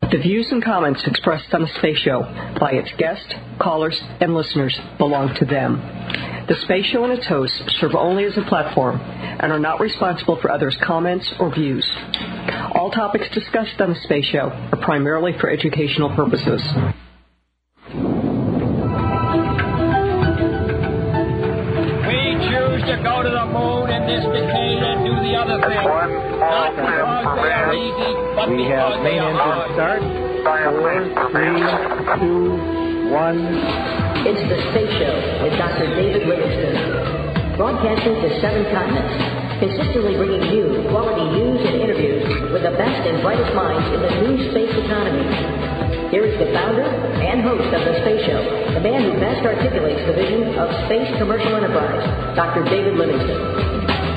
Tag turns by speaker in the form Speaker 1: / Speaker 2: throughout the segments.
Speaker 1: The views and comments expressed on the Space Show by its guests, callers, and listeners belong to them. The Space Show and its hosts serve only as a platform and are not responsible for others' comments or views. All topics discussed on the Space Show are primarily for educational purposes.
Speaker 2: We choose to go to the moon in this decade and do the other thing. Not because they are easy, but
Speaker 3: we
Speaker 2: because
Speaker 3: have
Speaker 2: they
Speaker 3: main
Speaker 2: are
Speaker 3: engine
Speaker 2: hard.
Speaker 3: start. 4, 3, 2, 1.
Speaker 4: It's the Space Show with Dr. David Livingston, broadcasting to 7 continents, consistently bringing you quality news and interviews with the best and brightest minds in the new space economy. Here is the founder and host of the Space Show, the man who best articulates the vision of space commercial enterprise, Dr. David Livingston.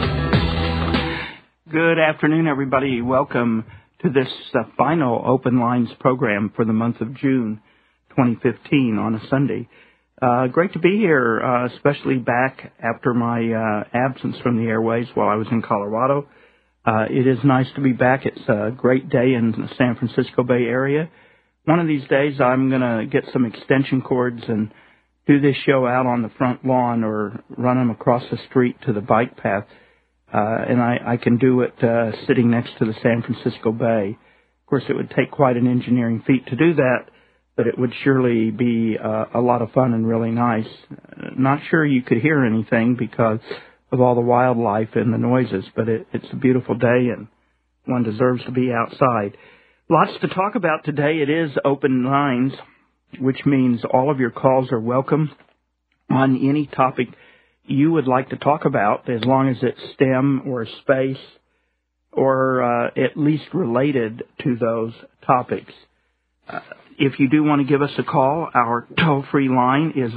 Speaker 5: Good afternoon, everybody. Welcome to this final Open Lines program for the month of June 2015 on a Sunday. Great to be here, especially back after my absence from the airways while I was in Colorado. It is nice to be back. It's a great day in the San Francisco Bay Area. One of these days I'm going to get some extension cords and do this show out on the front lawn or run them across the street to the bike path. And I can do it sitting next to the San Francisco Bay. Of course, it would take quite an engineering feat to do that, but it would surely be a lot of fun and really nice. Not sure you could hear anything because of all the wildlife and the noises, but it's a beautiful day and one deserves to be outside. Lots to talk about today. It is Open Lines, which means all of your calls are welcome on any topic you would like to talk about, as long as it's STEM or space or at least related to those topics. If you do want to give us a call, our toll-free line is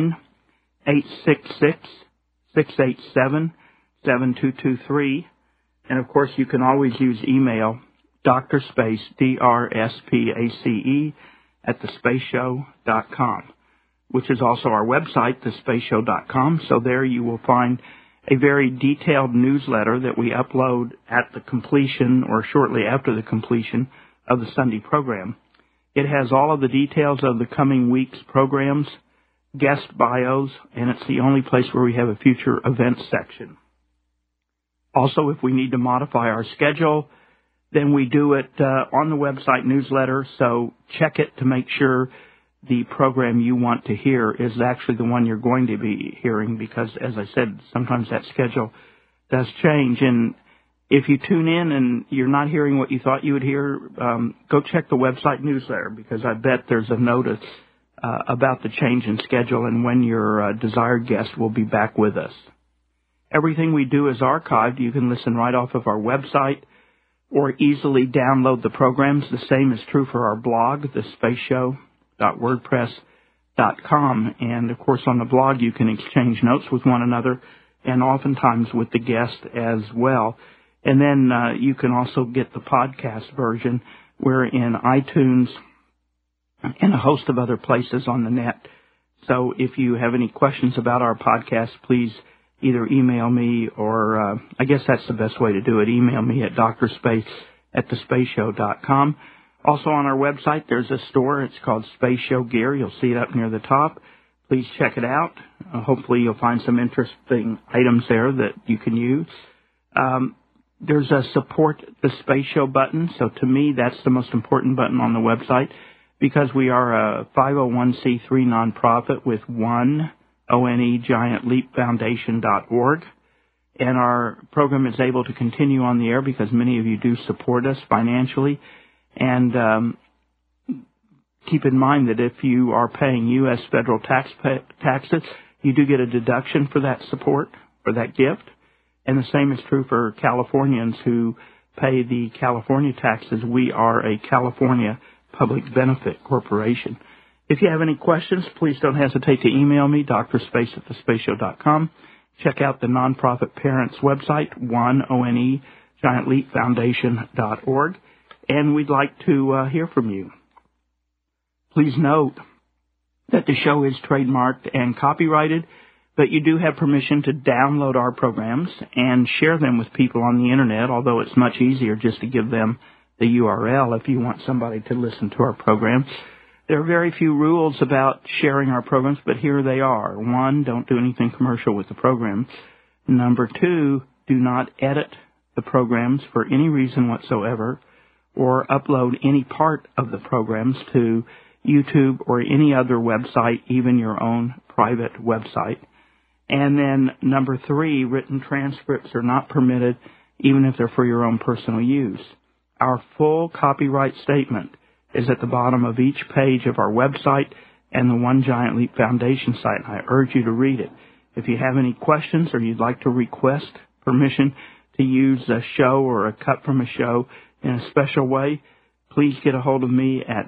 Speaker 5: 1-866-687-7223. And, of course, you can always use email, DRSpace, DRSPACE, @thespaceshow.com. which is also our website, thespaceshow.com. So there you will find a very detailed newsletter that we upload at the completion or shortly after the completion of the Sunday program. It has all of the details of the coming week's programs, guest bios, and it's the only place where we have a future events section. Also, if we need to modify our schedule, then we do it on the website newsletter, so check it to make sure the program you want to hear is actually the one you're going to be hearing, because, as I said, sometimes that schedule does change. And if you tune in and you're not hearing what you thought you would hear, go check the website newsletter, because I bet there's a notice about the change in schedule and when your desired guest will be back with us. Everything we do is archived. You can listen right off of our website or easily download the programs. The same is true for our blog, The Space Show. .wordpress.com, and of course on the blog you can exchange notes with one another and oftentimes with the guest as well. And then you can also get the podcast version. We're in iTunes and a host of other places on the net. So if you have any questions about our podcast, please either email me or I guess that's the best way to do it. Email me at DRSpace@thespaceshow.com. Also on our website, there's a store. It's called Space Show Gear. You'll see it up near the top. Please check it out. Hopefully you'll find some interesting items there that you can use. There's a Support the Space Show button. So to me, that's the most important button on the website, because we are a 501c3 nonprofit with one ONE, GiantLeapFoundation.org. And our program is able to continue on the air because many of you do support us financially. And keep in mind that if you are paying U.S. federal taxes, you do get a deduction for that support, for that gift. And the same is true for Californians who pay the California taxes. We are a California public benefit corporation. If you have any questions, please don't hesitate to email me, DRSpace@thespaceshow.com. Check out the nonprofit parents website, ONE, GiantLeapFoundation.org. And we'd like to hear from you. Please note that the show is trademarked and copyrighted, but you do have permission to download our programs and share them with people on the Internet, although it's much easier just to give them the URL if you want somebody to listen to our programs. There are very few rules about sharing our programs, but here they are. 1, don't do anything commercial with the programs. Number 2, do not edit the programs for any reason whatsoever or upload any part of the programs to YouTube or any other website, even your own private website. And then number 3, written transcripts are not permitted even if they're for your own personal use. Our full copyright statement is at the bottom of each page of our website and the One Giant Leap Foundation site, and I urge you to read it. If you have any questions or you'd like to request permission to use a show or a cut from a show in a special way, please get a hold of me at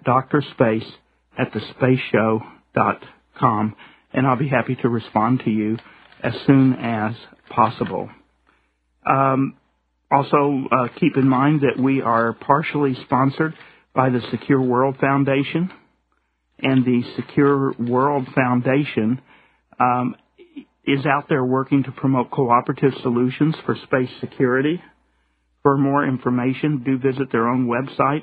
Speaker 5: drspace@thespaceshow.com, and I'll be happy to respond to you as soon as possible. Also, keep in mind that we are partially sponsored by the Secure World Foundation, and the Secure World Foundation is out there working to promote cooperative solutions for space security. For more information, do visit their own website,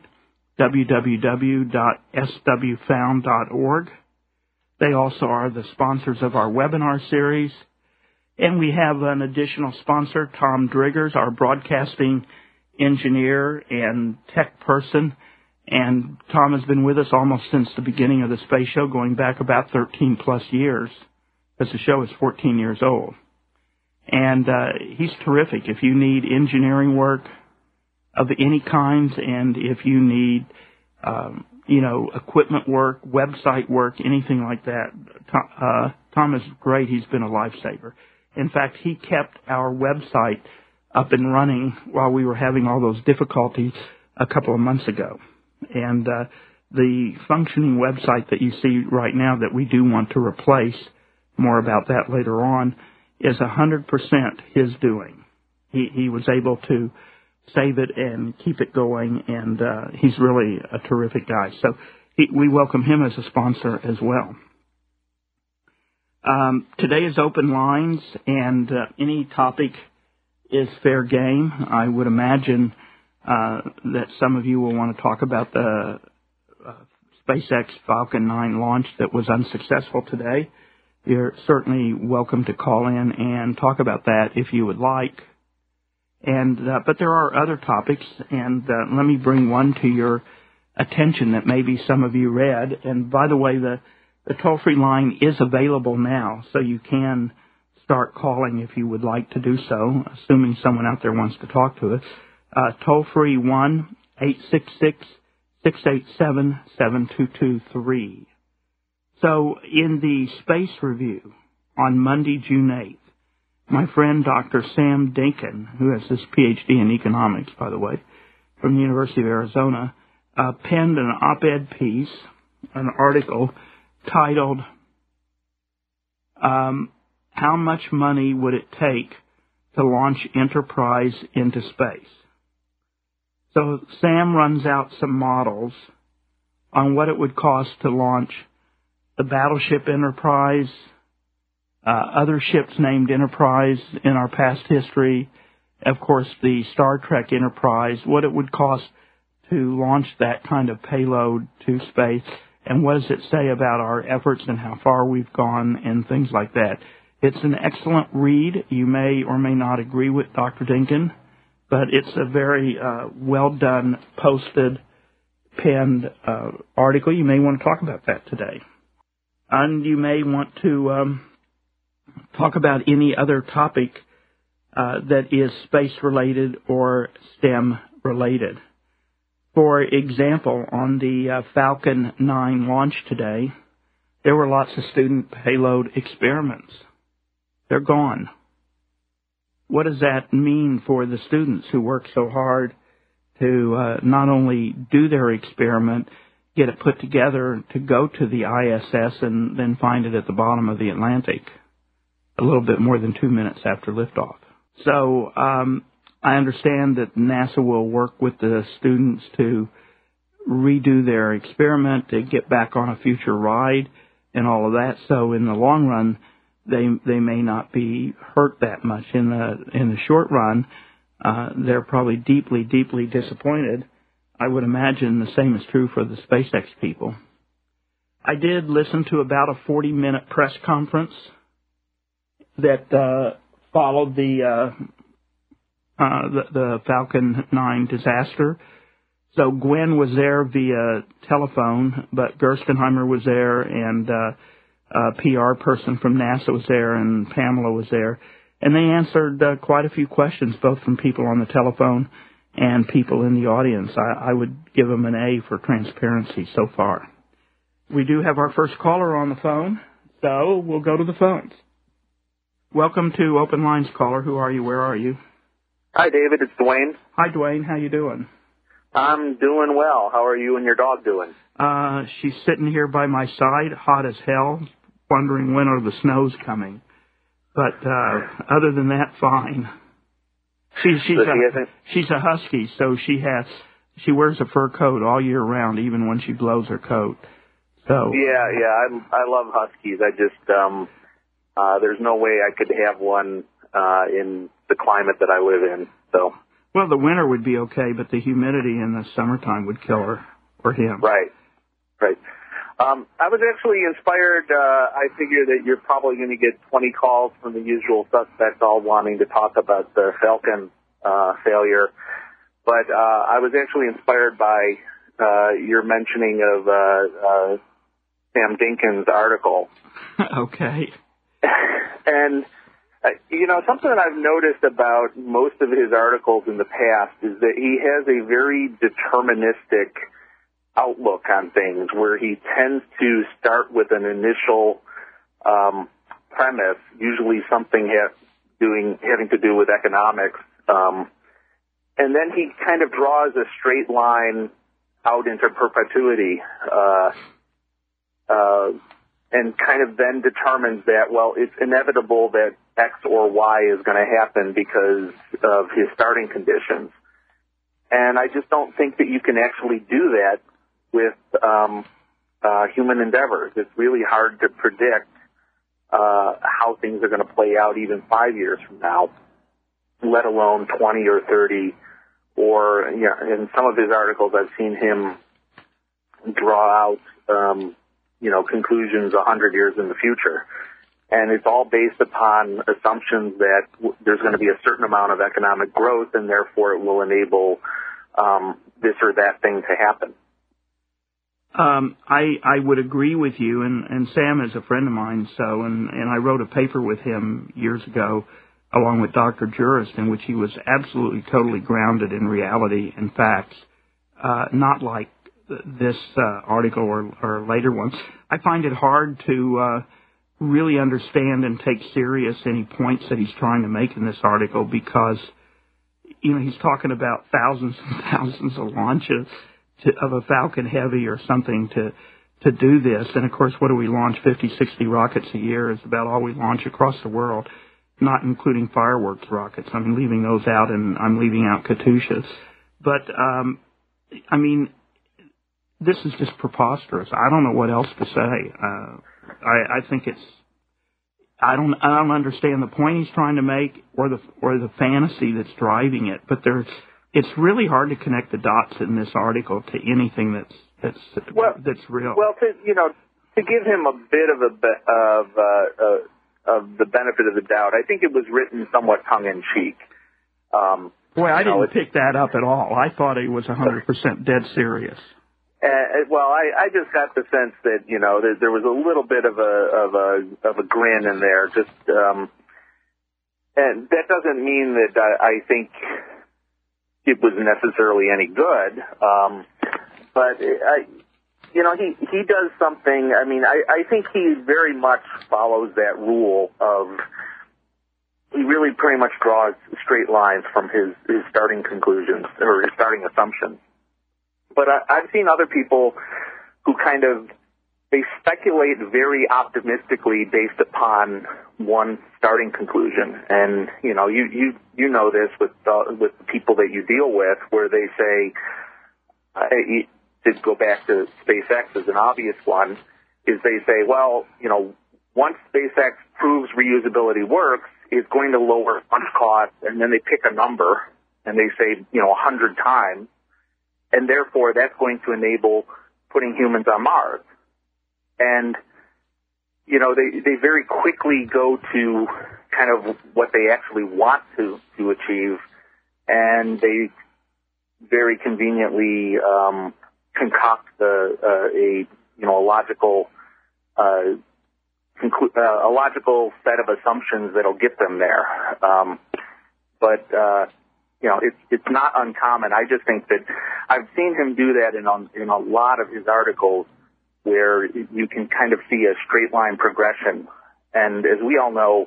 Speaker 5: www.swfound.org. They also are the sponsors of our webinar series. And we have an additional sponsor, Tom Driggers, our broadcasting engineer and tech person. And Tom has been with us almost since the beginning of the Space Show, going back about 13 plus years, because the show is 14 years old. And he's terrific. If you need engineering work of any kinds, and if you need, equipment work, website work, anything like that, Tom is great. He's been a lifesaver. In fact, he kept our website up and running while we were having all those difficulties a couple of months ago. And the functioning website that you see right now that we do want to replace, more about that later on, is 100% his doing. He was able to save it and keep it going, and he's really a terrific guy. So we welcome him as a sponsor as well. Today is open lines, and any topic is fair game. I would imagine that some of you will want to talk about the SpaceX Falcon 9 launch that was unsuccessful today. You're certainly welcome to call in and talk about that if you would like. And but there are other topics, and let me bring one to your attention that maybe some of you read. And by the way, the toll-free line is available now, so you can start calling if you would like to do so, assuming someone out there wants to talk to us. Toll-free 1-866-687-7223. So in the Space Review on Monday, June 8th, my friend Dr. Sam Dinkin, who has his Ph.D. in economics, by the way, from the University of Arizona, penned an op-ed piece, an article titled, How Much Money Would It Take to Launch Enterprise into Space? So Sam runs out some models on what it would cost to launch the battleship Enterprise, other ships named Enterprise in our past history, of course the Star Trek Enterprise, what it would cost to launch that kind of payload to space, and what does it say about our efforts and how far we've gone and things like that. It's an excellent read. You may or may not agree with Dr. Dinkin, but it's a very well done, posted, penned article. You may want to talk about that today. And you may want to talk about any other topic that is space-related or STEM-related. For example, on the Falcon 9 launch today, there were lots of student payload experiments. They're gone. What does that mean for the students who work so hard to not only do their experiment, get it put together to go to the ISS and then find it at the bottom of the Atlantic a little bit more than 2 minutes after liftoff? So I understand that NASA will work with the students to redo their experiment, to get back on a future ride and all of that. So in the long run, they may not be hurt that much. In the short run, they're probably deeply, deeply disappointed I would imagine the same is true for the SpaceX people. I did listen to about a 40-minute press conference that followed the Falcon 9 disaster. So Gwen was there via telephone, but Gerstenheimer was there, and a PR person from NASA was there, and Pamela was there. And they answered quite a few questions, both from people on the telephone and people in the audience. I would give them an A for transparency so far. We do have our first caller on the phone, so we'll go to the phones. Welcome to Open Lines, caller. Who are you? Where are you?
Speaker 6: Hi, David. It's Dwayne.
Speaker 5: Hi, Dwayne. How you doing?
Speaker 6: I'm doing well. How are you and your dog doing?
Speaker 5: She's sitting here by my side, hot as hell, wondering when are the snows coming. But other than that, fine. She's a husky, so she wears a fur coat all year round, even when she blows her coat. So
Speaker 6: yeah, I love huskies. I just there's no way I could have one in the climate that I live in. So.
Speaker 5: Well, the winter would be okay, but the humidity in the summertime would kill her or him.
Speaker 6: Right. I was actually inspired. I figure that you're probably going to get 20 calls from the usual suspects all wanting to talk about the Falcon failure. But I was actually inspired by your mentioning of Sam Dinkins' article.
Speaker 5: Okay.
Speaker 6: And, something that I've noticed about most of his articles in the past is that he has a very deterministic outlook on things where he tends to start with an initial premise, usually something having to do with economics, and then he kind of draws a straight line out into perpetuity, and kind of then determines that, well, it's inevitable that X or Y is going to happen because of his starting conditions. And I just don't think that you can actually do that with human endeavors. It's really hard to predict how things are going to play out even 5 years from now, let alone 20 or 30. Or, in some of his articles, I've seen him draw out, conclusions 100 years in the future. And it's all based upon assumptions that there's going to be a certain amount of economic growth, and therefore it will enable this or that thing to happen.
Speaker 5: I would agree with you, and Sam is a friend of mine, and I wrote a paper with him years ago, along with Dr. Jurist, in which he was absolutely totally grounded in reality and facts, not like this article or later ones. I find it hard to really understand and take serious any points that he's trying to make in this article because, he's talking about thousands and thousands of launches of a Falcon Heavy or something to do this. And, of course, what do we launch? 50, 60 rockets a year is about all we launch across the world, not including fireworks rockets. I'm leaving those out, and I'm leaving out Katyushas. But, this is just preposterous. I don't know what else to say. I think I don't understand the point he's trying to make or the fantasy that's driving it. But it's really hard to connect the dots in this article to anything that's real.
Speaker 6: Well, to give him a bit of the benefit of the doubt, I think it was written somewhat tongue in cheek.
Speaker 5: Boy, I didn't pick that up at all. I thought he was 100% dead serious.
Speaker 6: Well, I just got the sense that that there was a little bit of a grin in there. Just and that doesn't mean that I think it was necessarily any good. But he does something. I mean, I think he very much follows that rule of he really pretty much draws straight lines from his starting conclusions or his starting assumptions. But I've seen other people who they speculate very optimistically based upon one starting conclusion. And, you know this with the people that you deal with, where they say, to go back to SpaceX as an obvious one, is they say, well, once SpaceX proves reusability works, it's going to lower launch costs, and then they pick a number, and they say, 100 times. and therefore that's going to enable putting humans on Mars. And, you know, they very quickly go to kind of what they actually want to achieve, and they very conveniently concoct a logical set of assumptions that'll get them there. But it's not uncommon. I just think that I've seen him do that in a lot of his articles, where you can kind of see a straight line progression. And as we all know,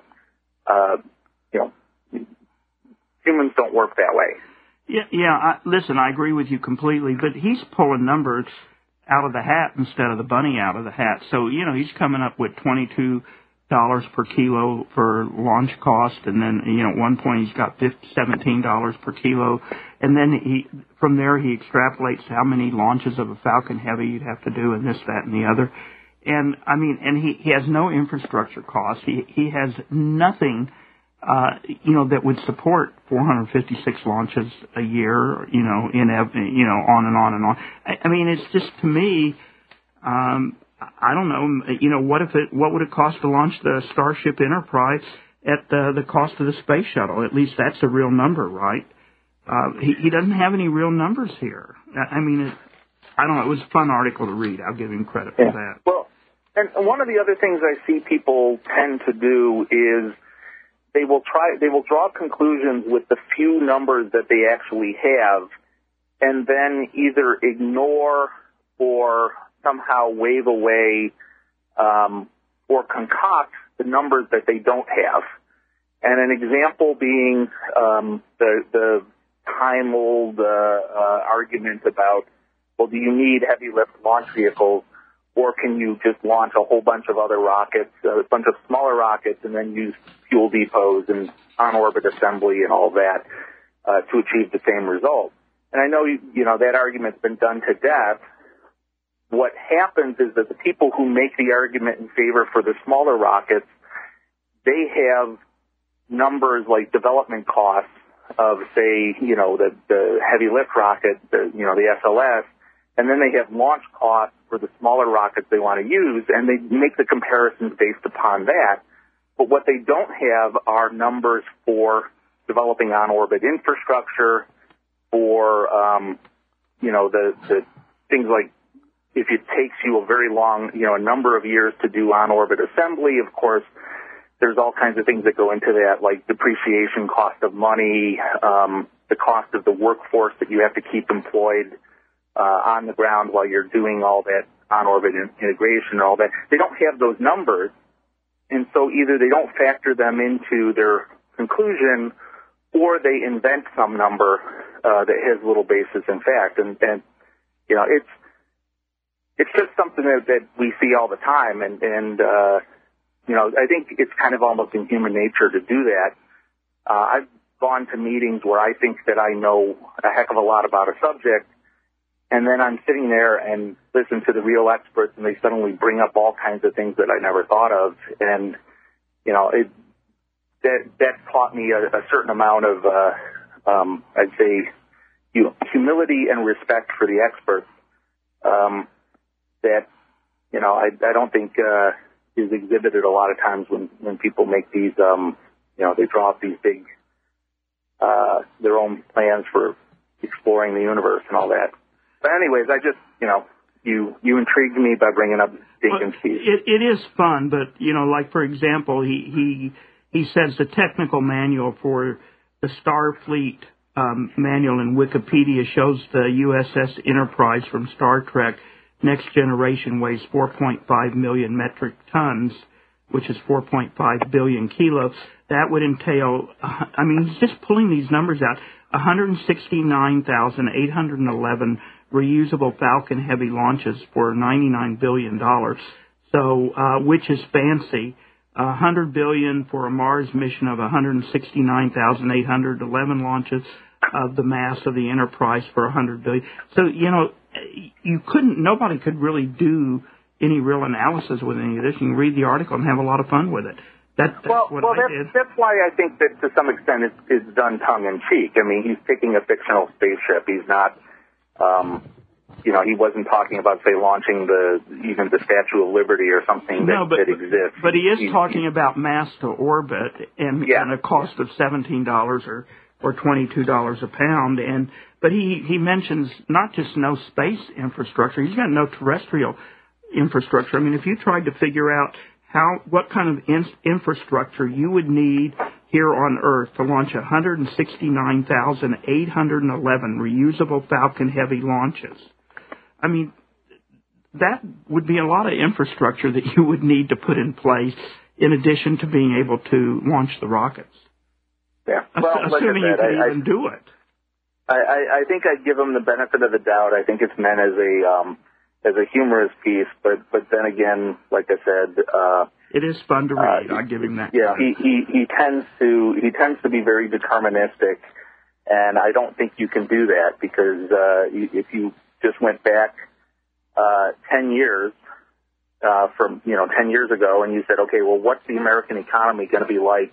Speaker 6: humans don't work that way.
Speaker 5: Listen, I agree with you completely, but he's pulling numbers out of the hat instead of the bunny out of the hat. So, he's coming up with $22 per kilo for launch cost, and then, at one point he's got $17 per kilo, and then from there he extrapolates how many launches of a Falcon Heavy you'd have to do, and this, that, and the other. And, he has no infrastructure costs. He has nothing that would support 456 launches a year, on and on and on. It's just, to me, I don't know, what would it cost to launch the Starship Enterprise at the cost of the space shuttle? At least that's a real number, right? He doesn't have any real numbers here. I don't know, it was a fun article to read. I'll give him credit for that.
Speaker 6: Well, and one of the other things I see people tend to do is they will draw conclusions with the few numbers that they actually have, and then either ignore or somehow wave away or concoct the numbers that they don't have. And an example being the time-old argument about, well, do you need heavy-lift launch vehicles, or can you just launch a whole bunch of other rockets, a bunch of smaller rockets, and then use fuel depots and on-orbit assembly and all that to achieve the same result? And I know, that argument's been done to death. What happens is that the people who make the argument in favor for the smaller rockets, they have numbers like development costs of, say, the heavy lift rocket, the SLS, and then they have launch costs for the smaller rockets they want to use, and they make the comparisons based upon that. But what they don't have are numbers for developing on-orbit infrastructure, for, the things like, if it takes you a very long, a number of years to do on-orbit assembly, of course, there's all kinds of things that go into that, like depreciation, cost of money, the cost of the workforce that you have to keep employed on the ground while you're doing all that on-orbit integration and all that. They don't have those numbers, and so either they don't factor them into their conclusion, or they invent some number that has little basis in fact. And it's just something that we see all the time, and I think it's kind of almost in human nature to do that. I've gone to meetings where I think that I know a heck of a lot about a subject, and then I'm sitting there and listen to the real experts, and they suddenly bring up all kinds of things that I never thought of, and that taught me a certain amount of I'd say humility and respect for the experts that I don't think is exhibited a lot of times when people make these they draw up these big their own plans for exploring the universe and all that. But anyways, I just you intrigued me by bringing up Dinkins piece.
Speaker 5: It is fun, but like for example, he says the technical manual for the Starfleet manual in Wikipedia shows the USS Enterprise from Star Trek Next Generation weighs 4.5 million metric tons, which is 4.5 billion kilos. That would entail, he's just pulling these numbers out, 169,811 reusable Falcon Heavy launches for $99 billion. So, which is fancy. $100 billion for a Mars mission of 169,811 launches of the mass of the Enterprise for $100 billion. So, nobody could really do any real analysis with any of this. You can read the article and have a lot of fun with it. That's why
Speaker 6: I think that to some extent it's done tongue in cheek. He's picking a fictional spaceship. He's not He wasn't talking about, say, launching even the Statue of Liberty or something that exists.
Speaker 5: But he is talking about mass to orbit and a cost of $17 or $22 a pound. But he mentions not just no space infrastructure, he's got no terrestrial infrastructure. I mean, if you tried to figure out what kind of infrastructure you would need here on Earth to launch 169,811 reusable Falcon Heavy launches, I mean, that would be a lot of infrastructure that you would need to put in place in addition to being able to launch the rockets.
Speaker 6: Yeah. Well,
Speaker 5: assuming you can even do it.
Speaker 6: I think I'd give him the benefit of the doubt. I think it's meant as a humorous piece, but then again, like I said,
Speaker 5: it is fun to read. I give him that.
Speaker 6: Yeah, he tends to be very deterministic, and I don't think you can do that because if you just went back 10 years from 10 years ago, and you said, okay, well, what's the American economy going to be like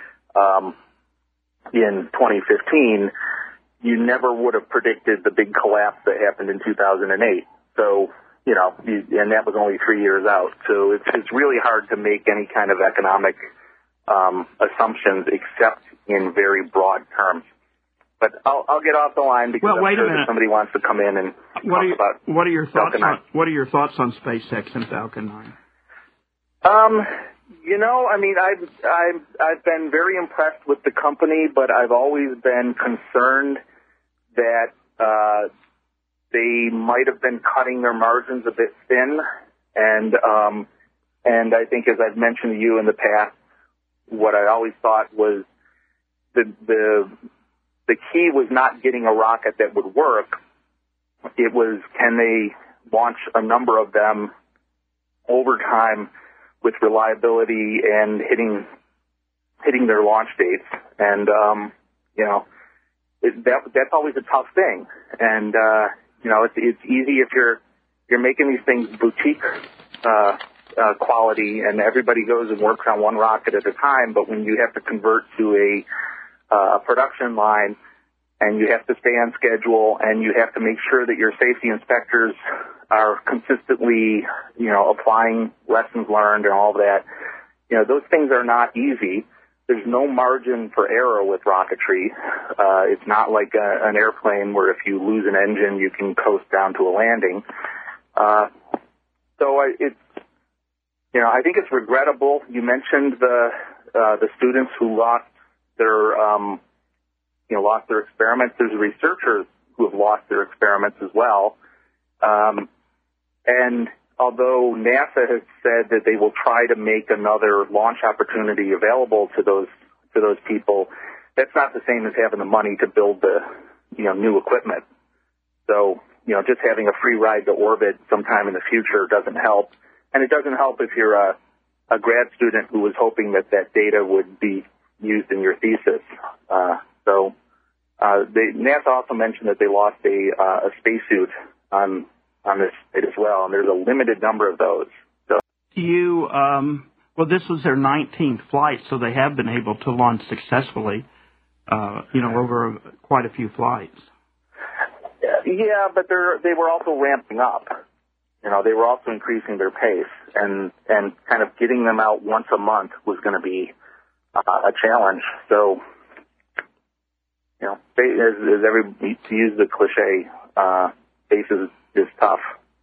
Speaker 6: in 2015? You never would have predicted the big collapse that happened in 2008. So, and that was only 3 years out. So it's really hard to make any kind of economic assumptions except in very broad terms. But I'll get off the line because I'm sure that somebody wants to come in and talk about
Speaker 5: what are your thoughts
Speaker 6: Falcon 9.
Speaker 5: What are your thoughts on SpaceX and Falcon 9?
Speaker 6: I mean, I've been very impressed with the company, but I've always been concerned that they might have been cutting their margins a bit thin, and I think, as I've mentioned to you in the past, what I always thought was the key was not getting a rocket that would work. It was, can they launch a number of them over time with reliability and hitting their launch dates? And that's always a tough thing. And it's easy if you're making these things boutique quality, and everybody goes and works on one rocket at a time. But when you have to convert to a production line, and you have to stay on schedule, and you have to make sure that your safety inspectors are consistently, applying lessons learned and all of that, those things are not easy. There's no margin for error with rocketry. It's not like an airplane where if you lose an engine, you can coast down to a landing. I think it's regrettable. You mentioned the students who lost their experiments. There's researchers who have lost their experiments as well. And although NASA has said that they will try to make another launch opportunity available to those people, that's not the same as having the money to build the new equipment. So just having a free ride to orbit sometime in the future doesn't help, and it doesn't help if you're a grad student who was hoping that data would be used in your thesis. NASA also mentioned that they lost a spacesuit on this flight as well, and there's a limited number of those. So,
Speaker 5: this was their 19th flight, so they have been able to launch successfully, over quite a few flights.
Speaker 6: Yeah, but they were also ramping up. They were also increasing their pace, and kind of getting them out once a month was going to be a challenge. So, to use the cliche, space is tough.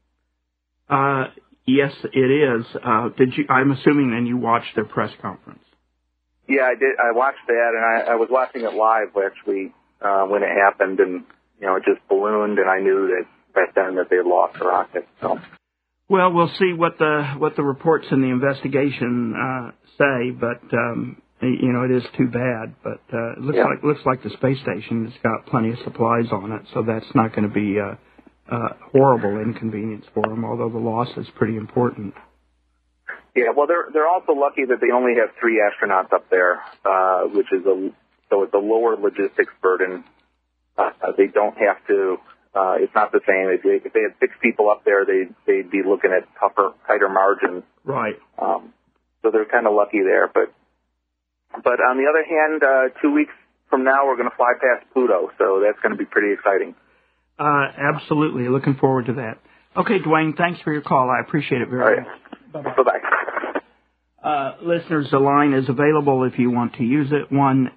Speaker 5: Yes, it is. I'm assuming then you watched their press conference.
Speaker 6: Yeah, I did. I watched that, and I was watching it live actually when it happened, and it just ballooned, and I knew that back then that they had lost the rocket. So.
Speaker 5: Well, we'll see what the reports in the investigation say, but it is too bad. But it looks like the space station has got plenty of supplies on it, so that's not going to be a horrible inconvenience for them. Although the loss is pretty important.
Speaker 6: Yeah, well, they're also lucky that they only have 3 astronauts up there, which is it's a lower logistics burden. They don't have to. It's not the same. If they had 6 people up there, they'd be looking at tighter margins.
Speaker 5: Right.
Speaker 6: So they're kind of lucky there. But on the other hand, 2 weeks from now, we're going to fly past Pluto, so that's going to be pretty exciting.
Speaker 5: Absolutely. Looking forward to that. Okay, Dwayne, thanks for your call. I appreciate it very much. Bye-bye.
Speaker 6: Bye-bye.
Speaker 5: Listeners, the line is available if you want to use it,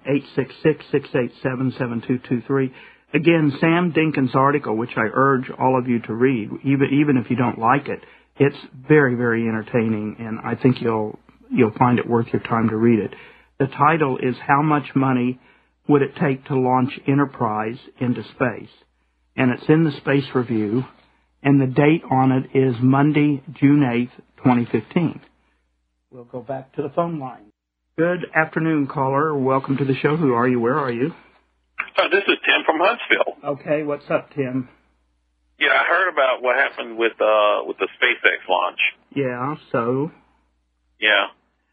Speaker 5: 1-866-687-7223. Again, Sam Dinkins' article, which I urge all of you to read, even if you don't like it, it's very, very entertaining, and I think you'll find it worth your time to read it. The title is How Much Money Would It Take to Launch Enterprise into Space? And it's in the Space Review, and the date on it is Monday, June 8th, 2015. We'll go back to the phone line. Good afternoon, caller. Welcome to the show. Who are you? Where are you?
Speaker 7: This is Tim from Huntsville.
Speaker 5: Okay, what's up, Tim?
Speaker 7: Yeah, I heard about what happened with the SpaceX launch.
Speaker 5: Yeah, so?
Speaker 7: Yeah.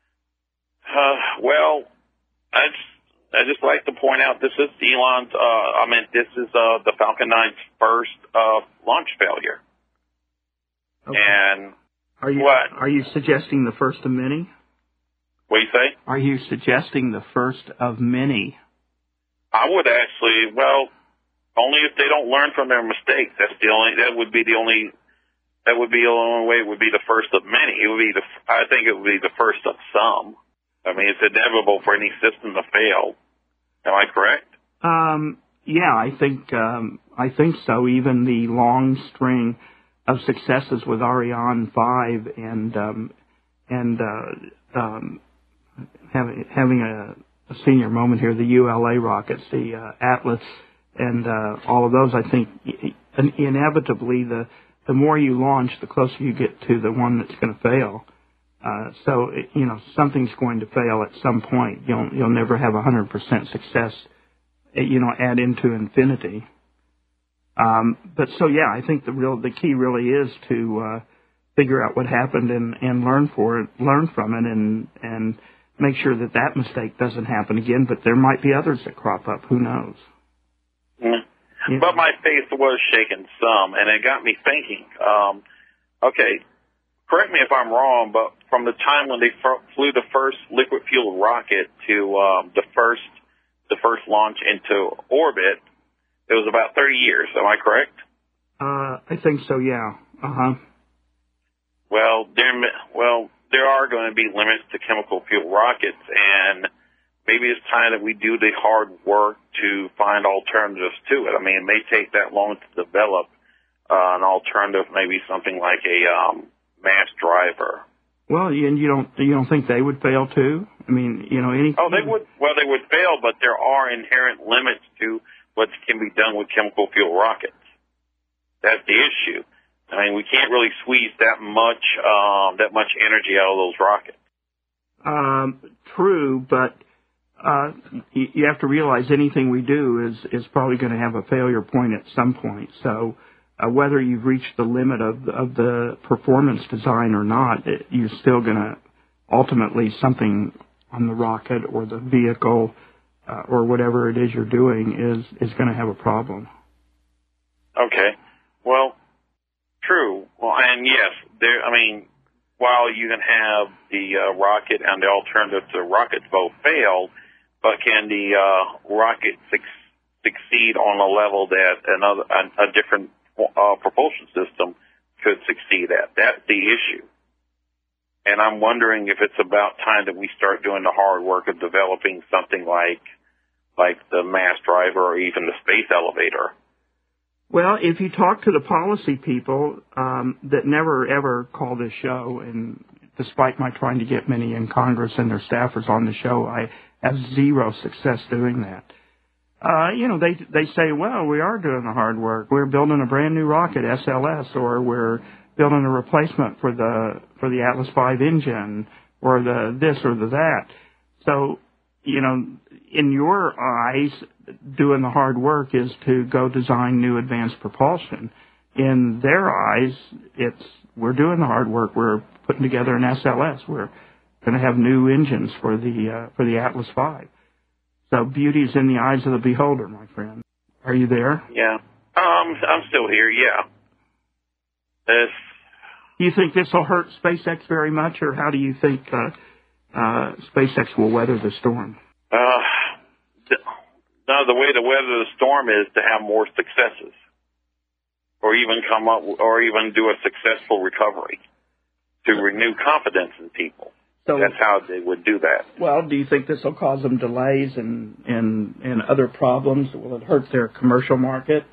Speaker 7: Well, I just like to point out this is this is the Falcon 9's first launch failure.
Speaker 5: Okay.
Speaker 7: And
Speaker 5: Are you suggesting the first of many?
Speaker 7: What do you say?
Speaker 5: Are you suggesting the first of many?
Speaker 7: I would actually, only if they don't learn from their mistakes. That would be the only way it would be the first of many. I think it would be the first of some. I mean, it's inevitable for any system to fail. Am I correct?
Speaker 5: Yeah, I think so. Even the long string of successes with Ariane 5 and having a senior moment here, the ULA rockets, the Atlas, and all of those, I think inevitably the more you launch, the closer you get to the one that's going to fail. So something's going to fail at some point. You'll never have 100% success. Add into infinity. But so yeah, I think the key really is to figure out what happened and learn from it and make sure that mistake doesn't happen again. But there might be others that crop up. Who knows?
Speaker 7: Mm-hmm. But my faith was shaken some, and it got me thinking. Okay, correct me if I'm wrong, but from the time when they flew the first liquid fuel rocket to the first launch into orbit, it was about 30 years. Am I correct?
Speaker 5: I think so. Yeah.
Speaker 7: Well, there are going to be limits to chemical fuel rockets, and maybe it's time that we do the hard work to find alternatives to it. I mean, it may take that long to develop an alternative, maybe something like a mass driver.
Speaker 5: Well, and you don't think they would fail too? I mean, any.
Speaker 7: Oh, they would. Well, they would fail, but there are inherent limits to what can be done with chemical fuel rockets. That's the issue. I mean, we can't really squeeze that much energy out of those rockets.
Speaker 5: True, but you have to realize anything we do is probably going to have a failure point at some point. So whether you've reached the limit of the performance design or not, you're still going to ultimately something on the rocket or the vehicle or whatever it is you're doing is going to have a problem.
Speaker 7: Okay. Well, true. Well, and yes, while you can have the rocket and the alternative to rockets both fail, but can the rocket succeed on a level that a different propulsion system could succeed at? That's the issue. And I'm wondering if it's about time that we start doing the hard work of developing something like the mass driver or even the space elevator.
Speaker 5: Well, if you talk to the policy people that never, ever call this show, and despite my trying to get many in Congress and their staffers on the show, I have zero success doing that. They say, well, we are doing the hard work. We're building a brand new rocket, SLS, or we're building a replacement for the Atlas V engine, or the this or the that. So, in your eyes, doing the hard work is to go design new advanced propulsion. In their eyes, we're doing the hard work. We're putting together an SLS. We're going to have new engines for the Atlas V. So beauty's in the eyes of the beholder, my friend. Are you there?
Speaker 7: Yeah. I'm still here, yeah.
Speaker 5: Do you think this will hurt SpaceX very much, or how do you think SpaceX will weather the storm?
Speaker 7: No, the way to weather the storm is to have more successes. or even come up, or even do a successful recovery to renew confidence in people. So that's how they would do that.
Speaker 5: Well, do you think this will cause them delays and other problems? Will it hurt their commercial market?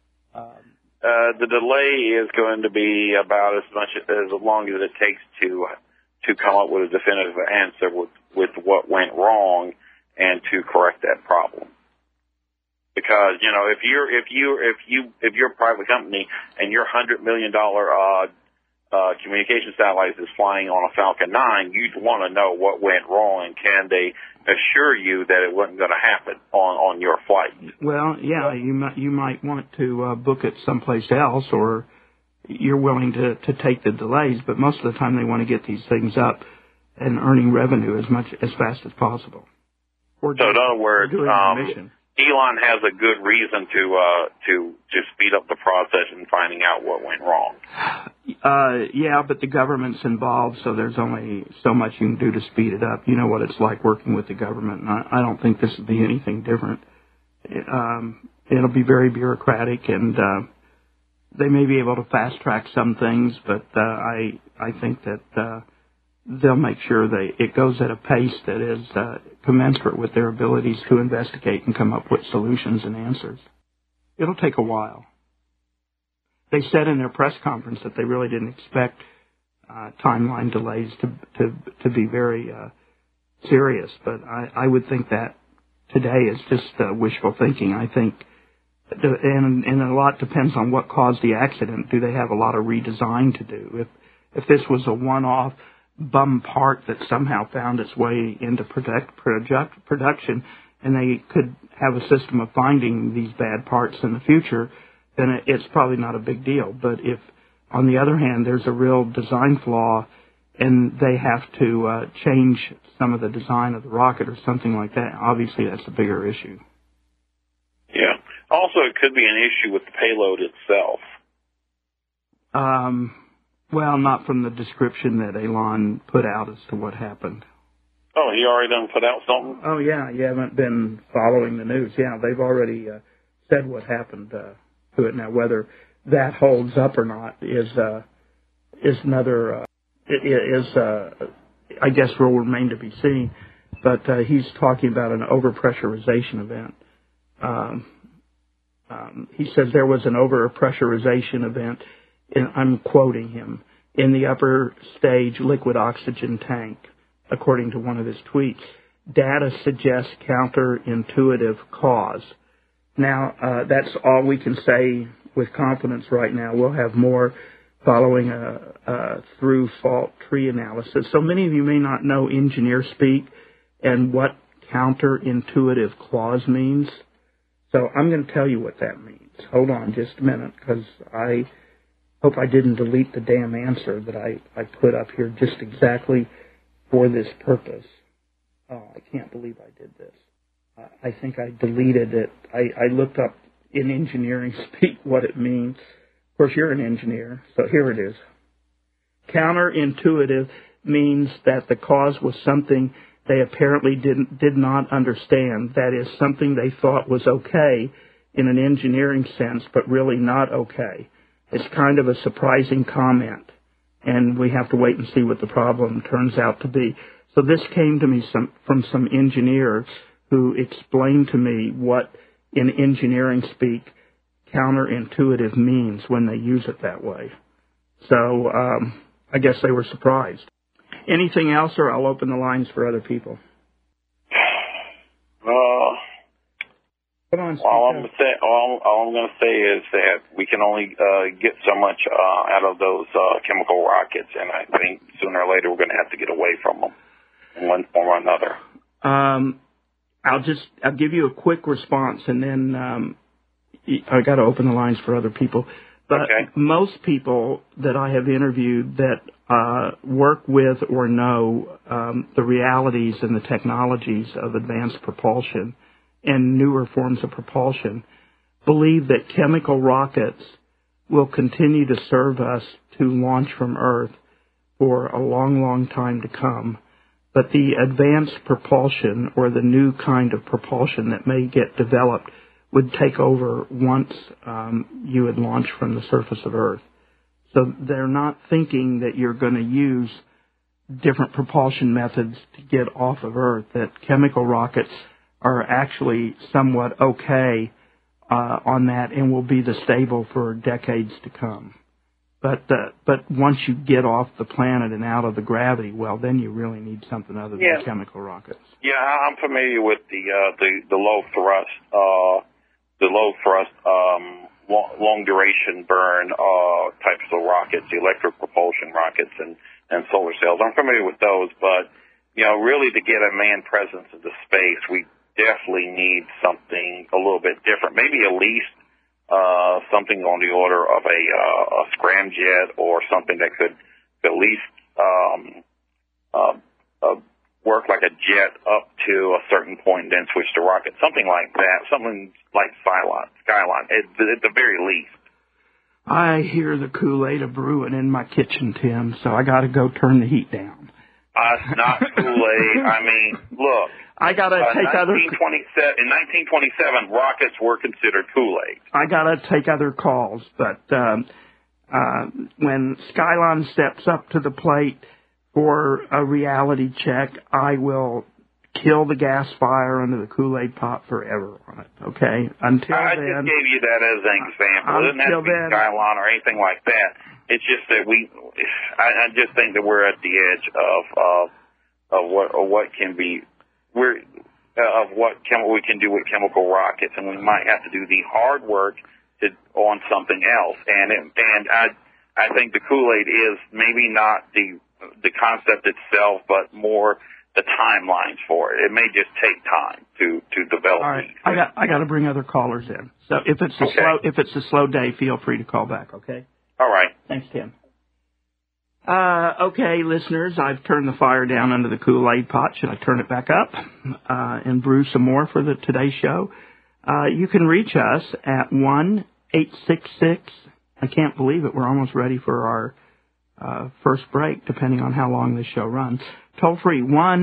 Speaker 7: The delay is going to be about as long as it takes to come up with a definitive answer with what went wrong and to correct that problem. Because if you're a private company and your $100 million communication satellite is flying on a Falcon 9, you'd want to know what went wrong and can they assure you that it wasn't going to happen on your flight.
Speaker 5: Well, yeah, you might want to book it someplace else, or you're willing to take the delays, but most of the time they want to get these things up and earning revenue as fast as possible.
Speaker 7: So in other words, Elon has a good reason to speed up the process and finding out what went wrong.
Speaker 5: Yeah, but the government's involved, so there's only so much you can do to speed it up. You know what it's like working with the government, and I don't think this will be anything different. It'll be very bureaucratic, and they may be able to fast-track some things, but I think that they'll make sure it goes at a pace that is commensurate with their abilities to investigate and come up with solutions and answers. It'll take a while. They said in their press conference that they really didn't expect timeline delays to be very serious, but I would think that today is just wishful thinking. I think, and a lot depends on what caused the accident. Do they have a lot of redesign to do? If this was a one-off bum part that somehow found its way into production, and they could have a system of finding these bad parts in the future, then it's probably not a big deal. But if, on the other hand, there's a real design flaw and they have to change some of the design of the rocket or something like that, obviously that's a bigger issue.
Speaker 7: Yeah. Also, it could be an issue with the payload itself.
Speaker 5: Well, not from the description that Elon put out as to what happened.
Speaker 7: Oh, he already done put out something?
Speaker 5: Oh, yeah. You haven't been following the news. Yeah, they've already said what happened to it. Now, whether that holds up or not is another, I guess, will remain to be seen. But he's talking about an overpressurization event. He says there was an overpressurization event, and I'm quoting him, in the upper stage liquid oxygen tank, according to one of his tweets. Data suggests counterintuitive cause. Now, that's all we can say with confidence right now. We'll have more following a through fault tree analysis. So many of you may not know engineer speak and what counterintuitive clause means. So I'm going to tell you what that means. Hold on just a minute, because I hope I didn't delete the damn answer that I put up here just exactly for this purpose. Oh, I can't believe I did this. I think I deleted it. I looked up in engineering speak what it means. Of course, you're an engineer, so here it is. Counterintuitive means that the cause was something they apparently did not understand. That is, something they thought was okay in an engineering sense, but really not okay. It's kind of a surprising comment, and we have to wait and see what the problem turns out to be. So this came to me from some engineers who explained to me what, in engineering speak, counterintuitive means when they use it that way. So I guess they were surprised. Anything else, or I'll open the lines for other people? Come on,
Speaker 7: all I'm going to say is that we can only get so much out of those chemical rockets, and I think sooner or later we're going to have to get away from them in one form or another.
Speaker 5: I'll give you a quick response, and then I got to open the lines for other people. But okay. Most people that I have interviewed that work with or know the realities and the technologies of advanced propulsion and newer forms of propulsion believe that chemical rockets will continue to serve us to launch from Earth for a long, long time to come. But the advanced propulsion, or the new kind of propulsion that may get developed, would take over once you had launched from the surface of Earth. So they're not thinking that you're going to use different propulsion methods to get off of Earth, that chemical rockets are actually somewhat okay on that and will be the stable for decades to come. But once you get off the planet and out of the gravity, well, then you really need something other than chemical rockets.
Speaker 7: Yeah, I'm familiar with the low thrust, long duration burn types of rockets, the electric propulsion rockets and solar cells. I'm familiar with those, but really to get a manned presence into space, we definitely need something a little bit different. Maybe at least something on the order of a scramjet, or something that could at least work like a jet up to a certain point and then switch to rocket. Something like that. Something like Skylon, at the very least.
Speaker 5: I hear the Kool-Aid a-brewing in my kitchen, Tim, so I got to go turn the heat down.
Speaker 7: It's not Kool-Aid. I mean, look.
Speaker 5: I got to take other...
Speaker 7: In 1927, rockets were considered Kool-Aid.
Speaker 5: I got to take other calls, but when Skylon steps up to the plate for a reality check, I will kill the gas fire under the Kool-Aid pot forever on it, okay? Until
Speaker 7: I
Speaker 5: then...
Speaker 7: just gave you that as an example. It doesn't have to be Skylon or anything like that. It's just that I just think that we're at the edge of what can be... we can do with chemical rockets, and we might have to do the hard work on something else. And I think the Kool-Aid is maybe not the concept itself, but more the timelines for it. It may just take time to develop.
Speaker 5: All right, I got to bring other callers in. So if it's a slow day, feel free to call back. Okay.
Speaker 7: All right.
Speaker 5: Thanks, Tim. Okay, listeners, I've turned the fire down under the Kool-Aid pot. Should I turn it back up and brew some more for today's show? You can reach us at 1-866. I can't believe it. We're almost ready for our first break, depending on how long this show runs. Toll free,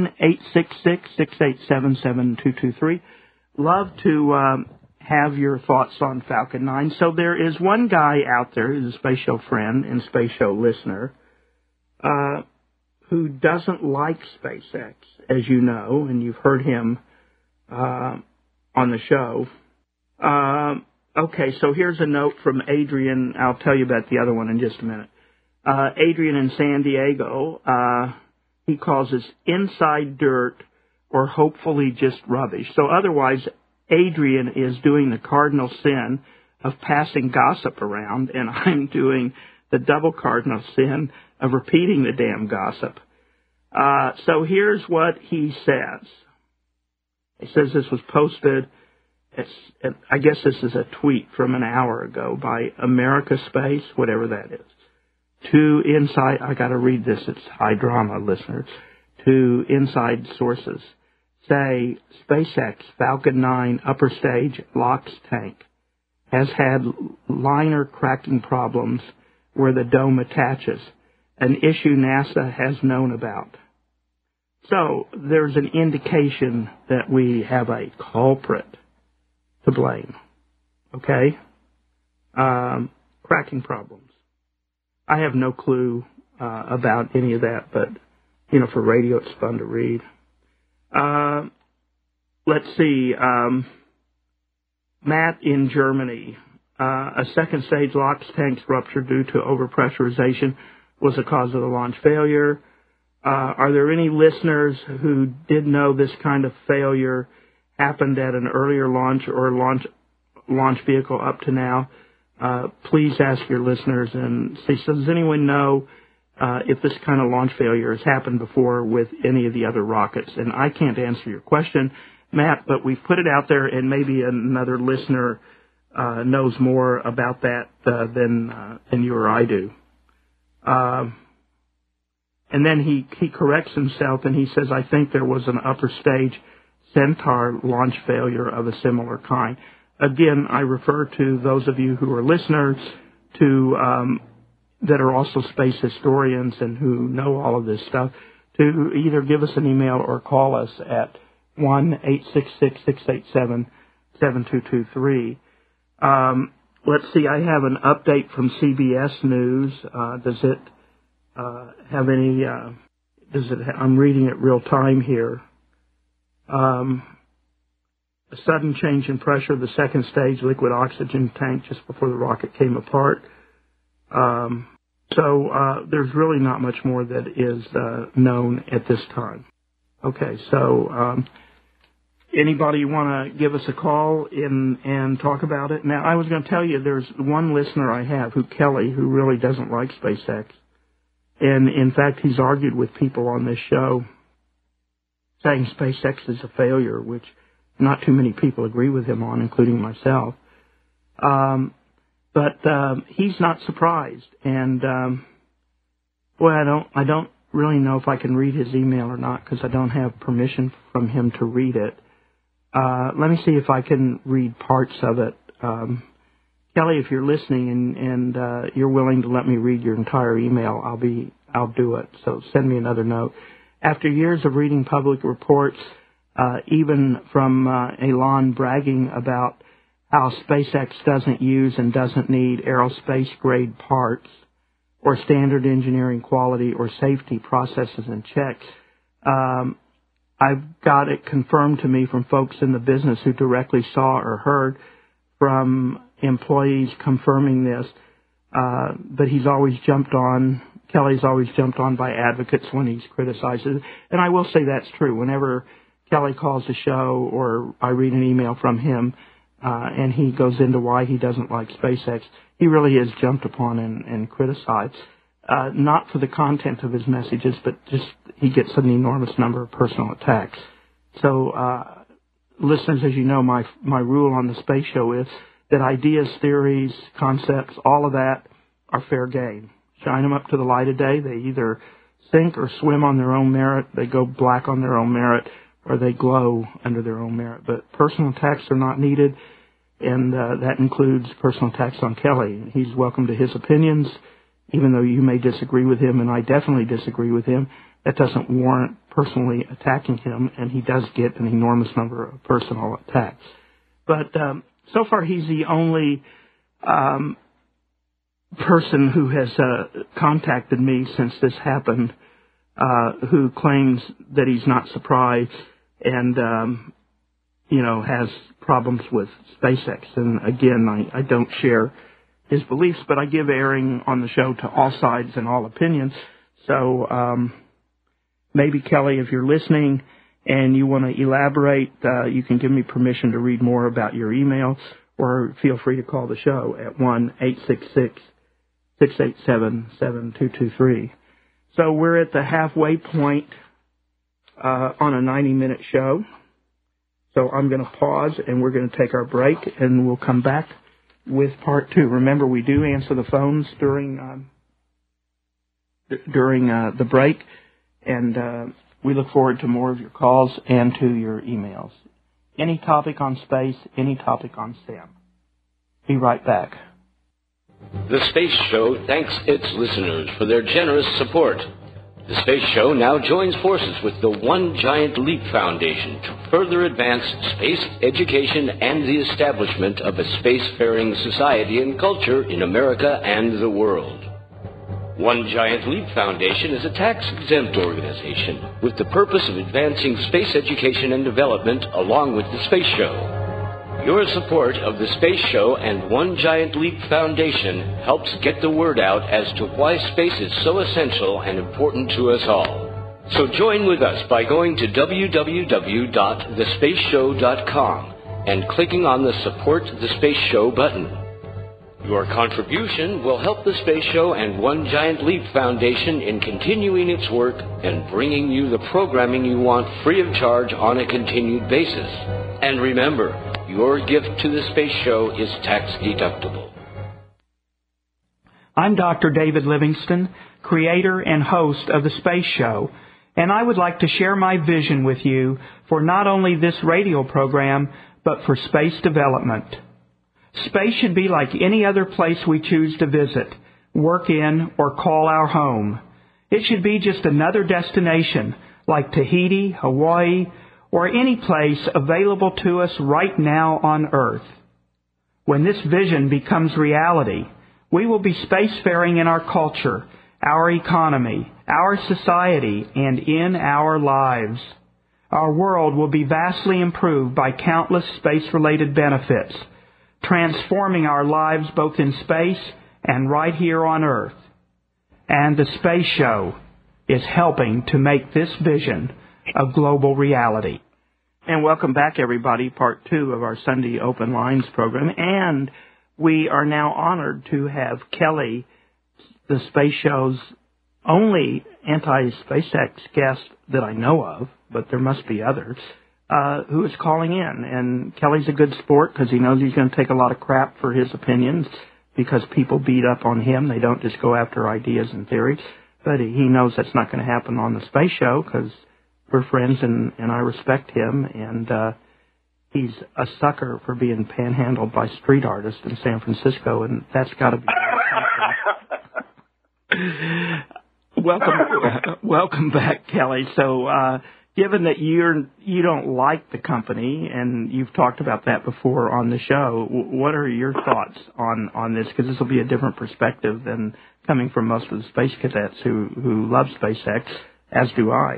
Speaker 5: 1-866-687-7223. Love to have your thoughts on Falcon 9. So there is one guy out there who's a Space Show friend and Space Show listener who doesn't like SpaceX, as you know, and you've heard him on the show. Okay, so here's a note from Adrian. I'll tell you about the other one in just a minute. Adrian in San Diego, he calls this inside dirt or hopefully just rubbish. So otherwise, Adrian is doing the cardinal sin of passing gossip around, and I'm doing the double cardinal sin of repeating the damn gossip. So here's what he says. He says this was posted, I guess this is a tweet from an hour ago by America Space, whatever that is. To inside, I got to read this, it's high drama, listeners. To inside sources. Say, SpaceX Falcon 9 upper stage LOX tank has had liner cracking problems where the dome attaches, an issue NASA has known about. So there's an indication that we have a culprit to blame. Okay? Cracking problems. I have no clue about any of that, but, for radio it's fun to read. Let's see. Matt in Germany. A second stage LOX tank's rupture due to overpressurization was the cause of the launch failure. Are there any listeners who did know this kind of failure happened at an earlier launch or launch vehicle up to now? Please ask your listeners and see, so does anyone know if this kind of launch failure has happened before with any of the other rockets? And I can't answer your question, Matt, but we've put it out there, and maybe another listener knows more about that than you or I do. And then he corrects himself, and he says, I think there was an upper stage Centaur launch failure of a similar kind. Again, I refer to those of you who are listeners to that are also space historians and who know all of this stuff to either give us an email or call us at 1-866-687-7223. 7223. Let's see, I have an update from CBS News. Does it have any, I'm reading it real time here. A sudden change in pressure of the second stage liquid oxygen tank just before the rocket came apart. So there's really not much more that is known at this time. Okay, so anybody want to give us a call and talk about it? Now, I was going to tell you there's one listener I have, Kelly, who really doesn't like SpaceX. And, in fact, he's argued with people on this show saying SpaceX is a failure, which not too many people agree with him on, including myself. But he's not surprised. And, I don't really know if I can read his email or not because I don't have permission from him to read it. Let me see if I can read parts of it. Kelly, if you're listening and you're willing to let me read your entire email, I'll do it. So send me another note. After years of reading public reports, even from Elon bragging about how SpaceX doesn't use and doesn't need aerospace-grade parts or standard engineering quality or safety processes and checks, I've got it confirmed to me from folks in the business who directly saw or heard from employees confirming this, but Kelly's always jumped on by advocates when he's criticized it. And I will say that's true. Whenever Kelly calls the show or I read an email from him and he goes into why he doesn't like SpaceX, he really is jumped upon and criticized. Not for the content of his messages, but just he gets an enormous number of personal attacks. So, listeners, as you know, my rule on the Space Show is that ideas, theories, concepts, all of that are fair game. Shine them up to the light of day. They either sink or swim on their own merit. They go black on their own merit, or they glow under their own merit. But personal attacks are not needed, and that includes personal attacks on Kelly. He's welcome to his opinions, even though you may disagree with him, and I definitely disagree with him. That doesn't warrant personally attacking him, and he does get an enormous number of personal attacks. But so far, he's the only person who has contacted me since this happened who claims that he's not surprised and, has problems with SpaceX. And again, I don't share his beliefs, but I give airing on the show to all sides and all opinions. So maybe, Kelly, if you're listening and you want to elaborate, you can give me permission to read more about your email, or feel free to call the show at 1-866-687-7223. So we're at the halfway point on a 90-minute show. So I'm going to pause, and we're going to take our break, and we'll come back with part two. Remember, we do answer the phones during the break, and we look forward to more of your calls and to your emails. Any topic on space, any topic on STEM. Be right back.
Speaker 8: The Space Show thanks its listeners for their generous support. The Space Show now joins forces with the One Giant Leap Foundation to further advance space education and the establishment of a spacefaring society and culture in America and the world. One Giant Leap Foundation is a tax-exempt organization with the purpose of advancing space education and development along with the Space Show. Your support of the Space Show and One Giant Leap Foundation helps get the word out as to why space is so essential and important to us all. So join with us by going to www.thespaceshow.com and clicking on the Support the Space Show button. Your contribution will help the Space Show and One Giant Leap Foundation in continuing its work and bringing you the programming you want free of charge on a continued basis. And remember, your gift to the Space Show is tax deductible.
Speaker 5: I'm Dr. David Livingston, creator and host of the Space Show, and I would like to share my vision with you for not only this radio program, but for space development. Space should be like any other place we choose to visit, work in, or call our home. It should be just another destination, like Tahiti, Hawaii, or any place available to us right now on Earth. When this vision becomes reality, we will be spacefaring in our culture, our economy, our society, and in our lives. Our world will be vastly improved by countless space-related benefits, transforming our lives both in space and right here on Earth. And the Space Show is helping to make this vision a global reality. And welcome back, everybody, part 2 of our Sunday Open Lines program. And we are now honored to have Kelly, the Space Show's only anti-SpaceX guest that I know of, but there must be others, who is calling in. And Kelly's a good sport because he knows he's going to take a lot of crap for his opinions because people beat up on him. They don't just go after ideas and theories. But he knows that's not going to happen on the Space Show because we're friends and I respect him. And he's a sucker for being panhandled by street artists in San Francisco, and that's got to be Welcome back, Kelly. So, given that you don't like the company, and you've talked about that before on the show, what are your thoughts on this? Because this will be a different perspective than coming from most of the space cadets who love SpaceX, as do I.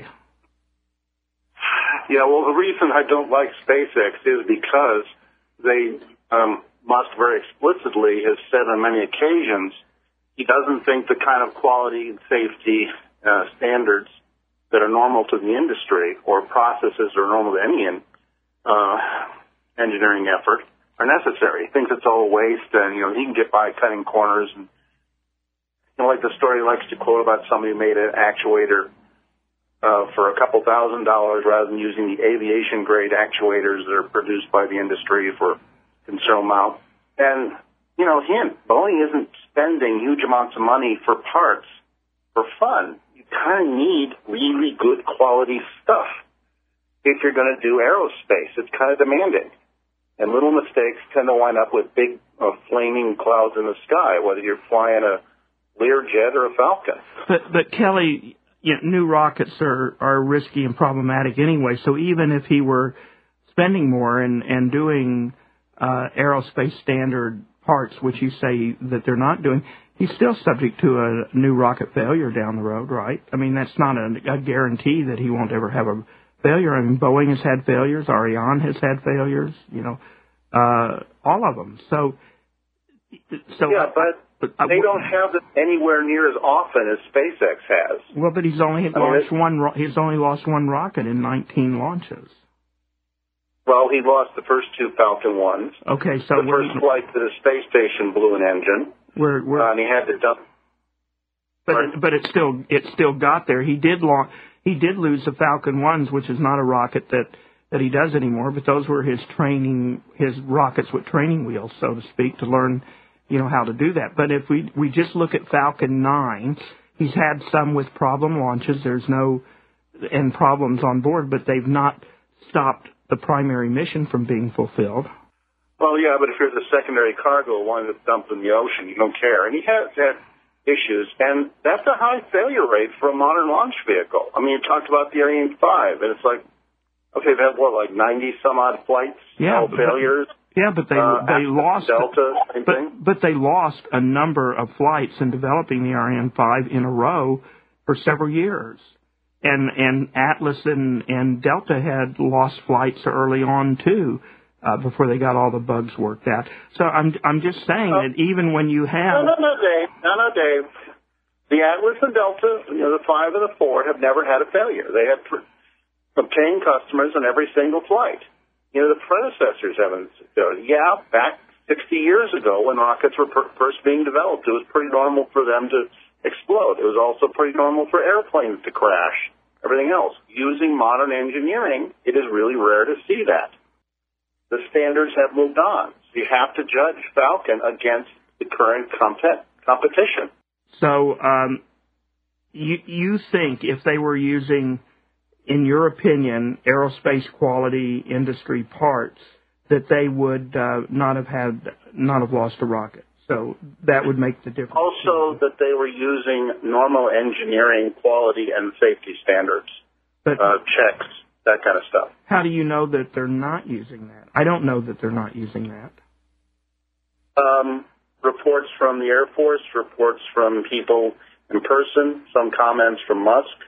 Speaker 9: Yeah, well, the reason I don't like SpaceX is because they Musk very explicitly has said on many occasions he doesn't think the kind of quality and safety standards that are normal to the industry or processes that are normal to any engineering effort are necessary. He thinks it's all waste, and he can get by cutting corners. And like the story he likes to quote about somebody who made an actuator for a couple $1,000 rather than using the aviation grade actuators that are produced by the industry for considerable amount. And Boeing isn't spending huge amounts of money for parts for fun. You kind of need really good quality stuff if you're going to do aerospace. It's kind of demanding. And little mistakes tend to wind up with big flaming clouds in the sky, whether you're flying a Learjet or a Falcon.
Speaker 5: But Kelly, new rockets are risky and problematic anyway, so even if he were spending more and doing aerospace standard parts, which you say that they're not doing, he's still subject to a new rocket failure down the road, right? I mean, that's not a guarantee that he won't ever have a failure. I mean, Boeing has had failures, Ariane has had failures, all of them. So
Speaker 9: yeah, but they don't have it anywhere near as often as SpaceX has.
Speaker 5: Well, but he's only launched one. He's only lost one rocket in 19 launches.
Speaker 9: Well, he lost the first 2 Falcon 1s.
Speaker 5: Okay, so
Speaker 9: the first flight to the space station blew an engine. And he had to dump.
Speaker 5: But it still got there. He did lose the Falcon 1s, which is not a rocket that he does anymore. But those were his rockets with training wheels, so to speak, to learn, how to do that. But if we just look at Falcon 9, he's had some with problem launches. There's no problems on board, but they've not stopped the primary mission from being fulfilled.
Speaker 9: Well, yeah, but if you're the secondary cargo, one that's dumped in the ocean, you don't care. And he has had issues, and that's a high failure rate for a modern launch vehicle. I mean, you talked about the Ariane 5, and it's like, okay, they've had, 90-some-odd flights, no failures?
Speaker 5: Yeah, but they lost
Speaker 9: Delta,
Speaker 5: but they lost a number of flights in developing the Ariane 5 in a row for several years. And Atlas and Delta had lost flights early on too, before they got all the bugs worked out. So I'm just saying that even when you have
Speaker 9: No, Dave. The Atlas and Delta, the 5 and the 4 have never had a failure. They have obtained customers on every single flight. The predecessors haven't. Yeah, back 60 years ago when rockets were first being developed, it was pretty normal for them to explode. It was also pretty normal for airplanes to crash, everything else. Using modern engineering, it is really rare to see that. The standards have moved on. So you have to judge Falcon against the current competition.
Speaker 5: So you think if they were using, in your opinion, aerospace quality industry parts, that they would not have lost a rocket? So that would make the difference.
Speaker 9: Also, that they were using normal engineering quality and safety standards checks that kind of stuff.
Speaker 5: How do you know that they're not using that? I don't know that they're not using that.
Speaker 9: Reports from the Air Force, reports from people in person, some comments from Musk,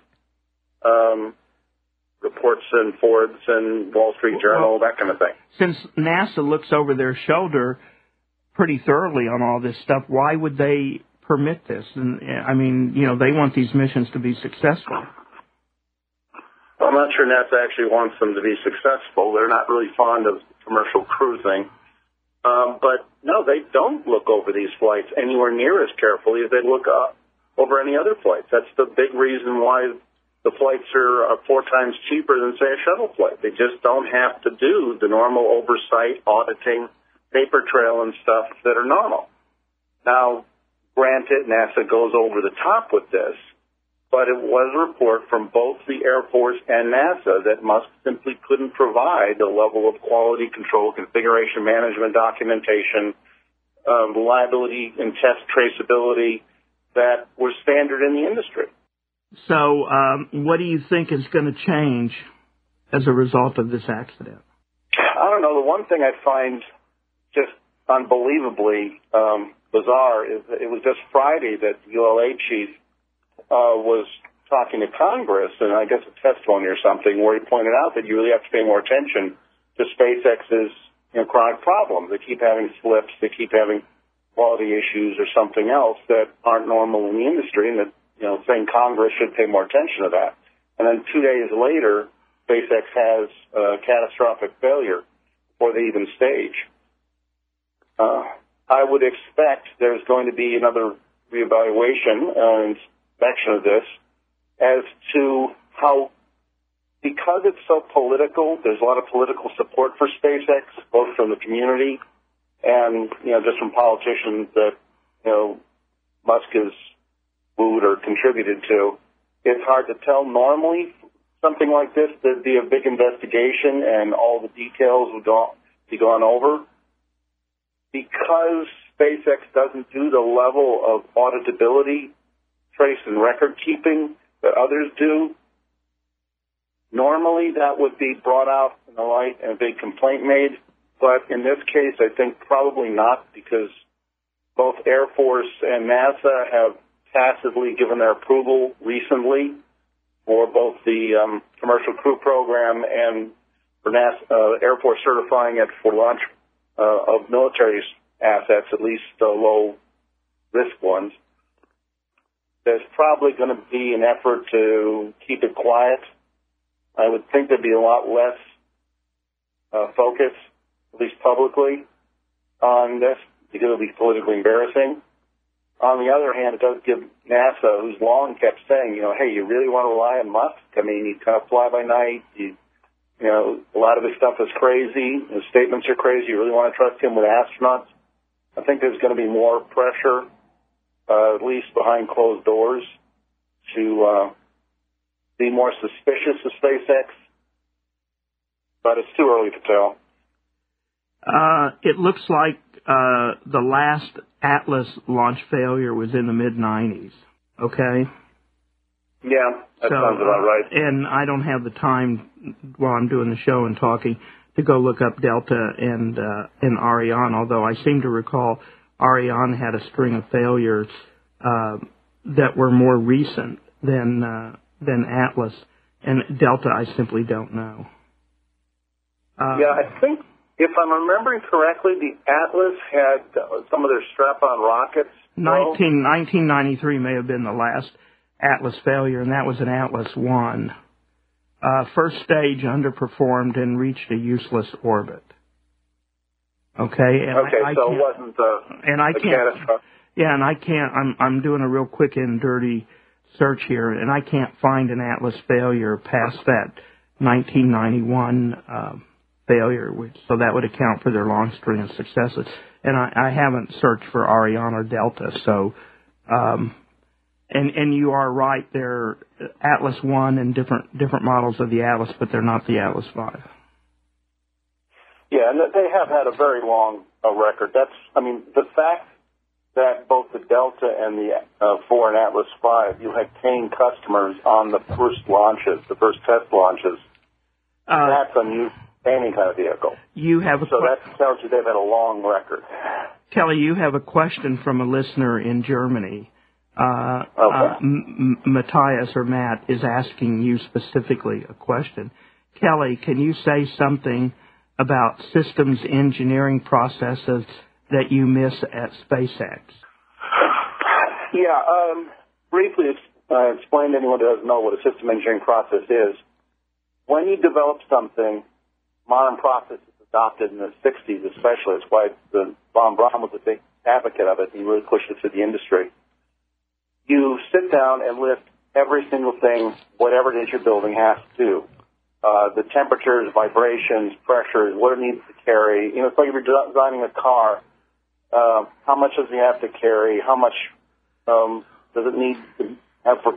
Speaker 9: reports in Forbes and Wall Street Journal, that kind of thing.
Speaker 5: Since NASA looks over their shoulder pretty thoroughly on all this stuff, why would they permit this? And I mean, they want these missions to be successful.
Speaker 9: Well, I'm not sure NASA actually wants them to be successful. They're not really fond of commercial cruising. But no, they don't look over these flights anywhere near as carefully as they look over any other flights. That's the big reason why the flights are 4 times cheaper than, say, a shuttle flight. They just don't have to do the normal oversight, auditing, paper trail and stuff that are normal. Now, granted, NASA goes over the top with this, but it was a report from both the Air Force and NASA that Musk simply couldn't provide the level of quality control, configuration management, documentation, reliability and test traceability that were standard in the industry.
Speaker 5: So what do you think is going to change as a result of this accident?
Speaker 9: I don't know. The one thing I find just unbelievably bizarre is that it was just Friday that the ULA chief was talking to Congress, and I guess a testimony or something, where he pointed out that you really have to pay more attention to SpaceX's chronic problems. They keep having slips, they keep having quality issues or something else that aren't normal in the industry, and that saying Congress should pay more attention to that. And then 2 days later, SpaceX has a catastrophic failure before they even stage. I would expect there's going to be another reevaluation and inspection of this as to how, because it's so political, there's a lot of political support for SpaceX, both from the community and, just from politicians that, Musk has wooed or contributed to. It's hard to tell. Normally, something like this, there'd be a big investigation and all the details would be gone over. Because SpaceX doesn't do the level of auditability, trace and record keeping that others do, normally that would be brought out in the light and a big complaint made. But in this case, I think probably not, because both Air Force and NASA have tacitly given their approval recently for both the commercial crew program and for NASA, Air Force certifying it for launch of military assets, at least low-risk ones. There's probably going to be an effort to keep it quiet. I would think there'd be a lot less focus, at least publicly, on this, because it'll be politically embarrassing. On the other hand, it does give NASA, who's long kept saying, hey, you really want to rely on Musk? I mean, he's kind of fly by night. A lot of his stuff is crazy. His statements are crazy. You really want to trust him with astronauts? I think there's going to be more pressure, at least behind closed doors, to be more suspicious of SpaceX. But it's too early to tell.
Speaker 5: It looks like the last Atlas launch failure was in the mid-'90s, okay?
Speaker 9: Yeah, that sounds about right.
Speaker 5: And I don't have the time while I'm doing the show and talking to go look up Delta and Ariane, although I seem to recall Ariane had a string of failures that were more recent than Atlas, and Delta I simply don't know.
Speaker 9: Yeah, I think, if I'm remembering correctly, the Atlas had some of their strap-on rockets.
Speaker 5: 1993 may have been the last Atlas failure, and that was an Atlas I. First stage underperformed and reached a useless orbit. Okay, and
Speaker 9: so it wasn't a catastrophe.
Speaker 5: Yeah, and I can't. I'm doing a real quick and dirty search here, and I can't find an Atlas failure past that 1991 failure, so that would account for their long string of successes. And I haven't searched for Ariane or Delta, so. And you are right, they're Atlas I and different models of the Atlas, but they're not the Atlas V.
Speaker 9: Yeah, and they have had a very long record. The fact that both the Delta and the 4 and Atlas V, you had paying customers on the first launches, the first test launches, That's unusual any kind of vehicle.
Speaker 5: You have
Speaker 9: so that tells you they've had a long record.
Speaker 5: Kelly, you have a question from a listener in Germany. Matthias or Matt is asking you specifically a question. Kelly, can you say something about systems engineering processes that you miss at SpaceX?
Speaker 9: Yeah, briefly explain to anyone who doesn't know what a system engineering process is. When you develop something, modern processes adopted in the 60s especially, that's why Von Braun was a big advocate of it, and he really pushed it through the industry. You sit down and list every single thing, whatever it is you're building has to do. The temperatures, vibrations, pressures, what it needs to carry. You know, it's like if you're designing a car, how much does it have to carry? How much does it need to have for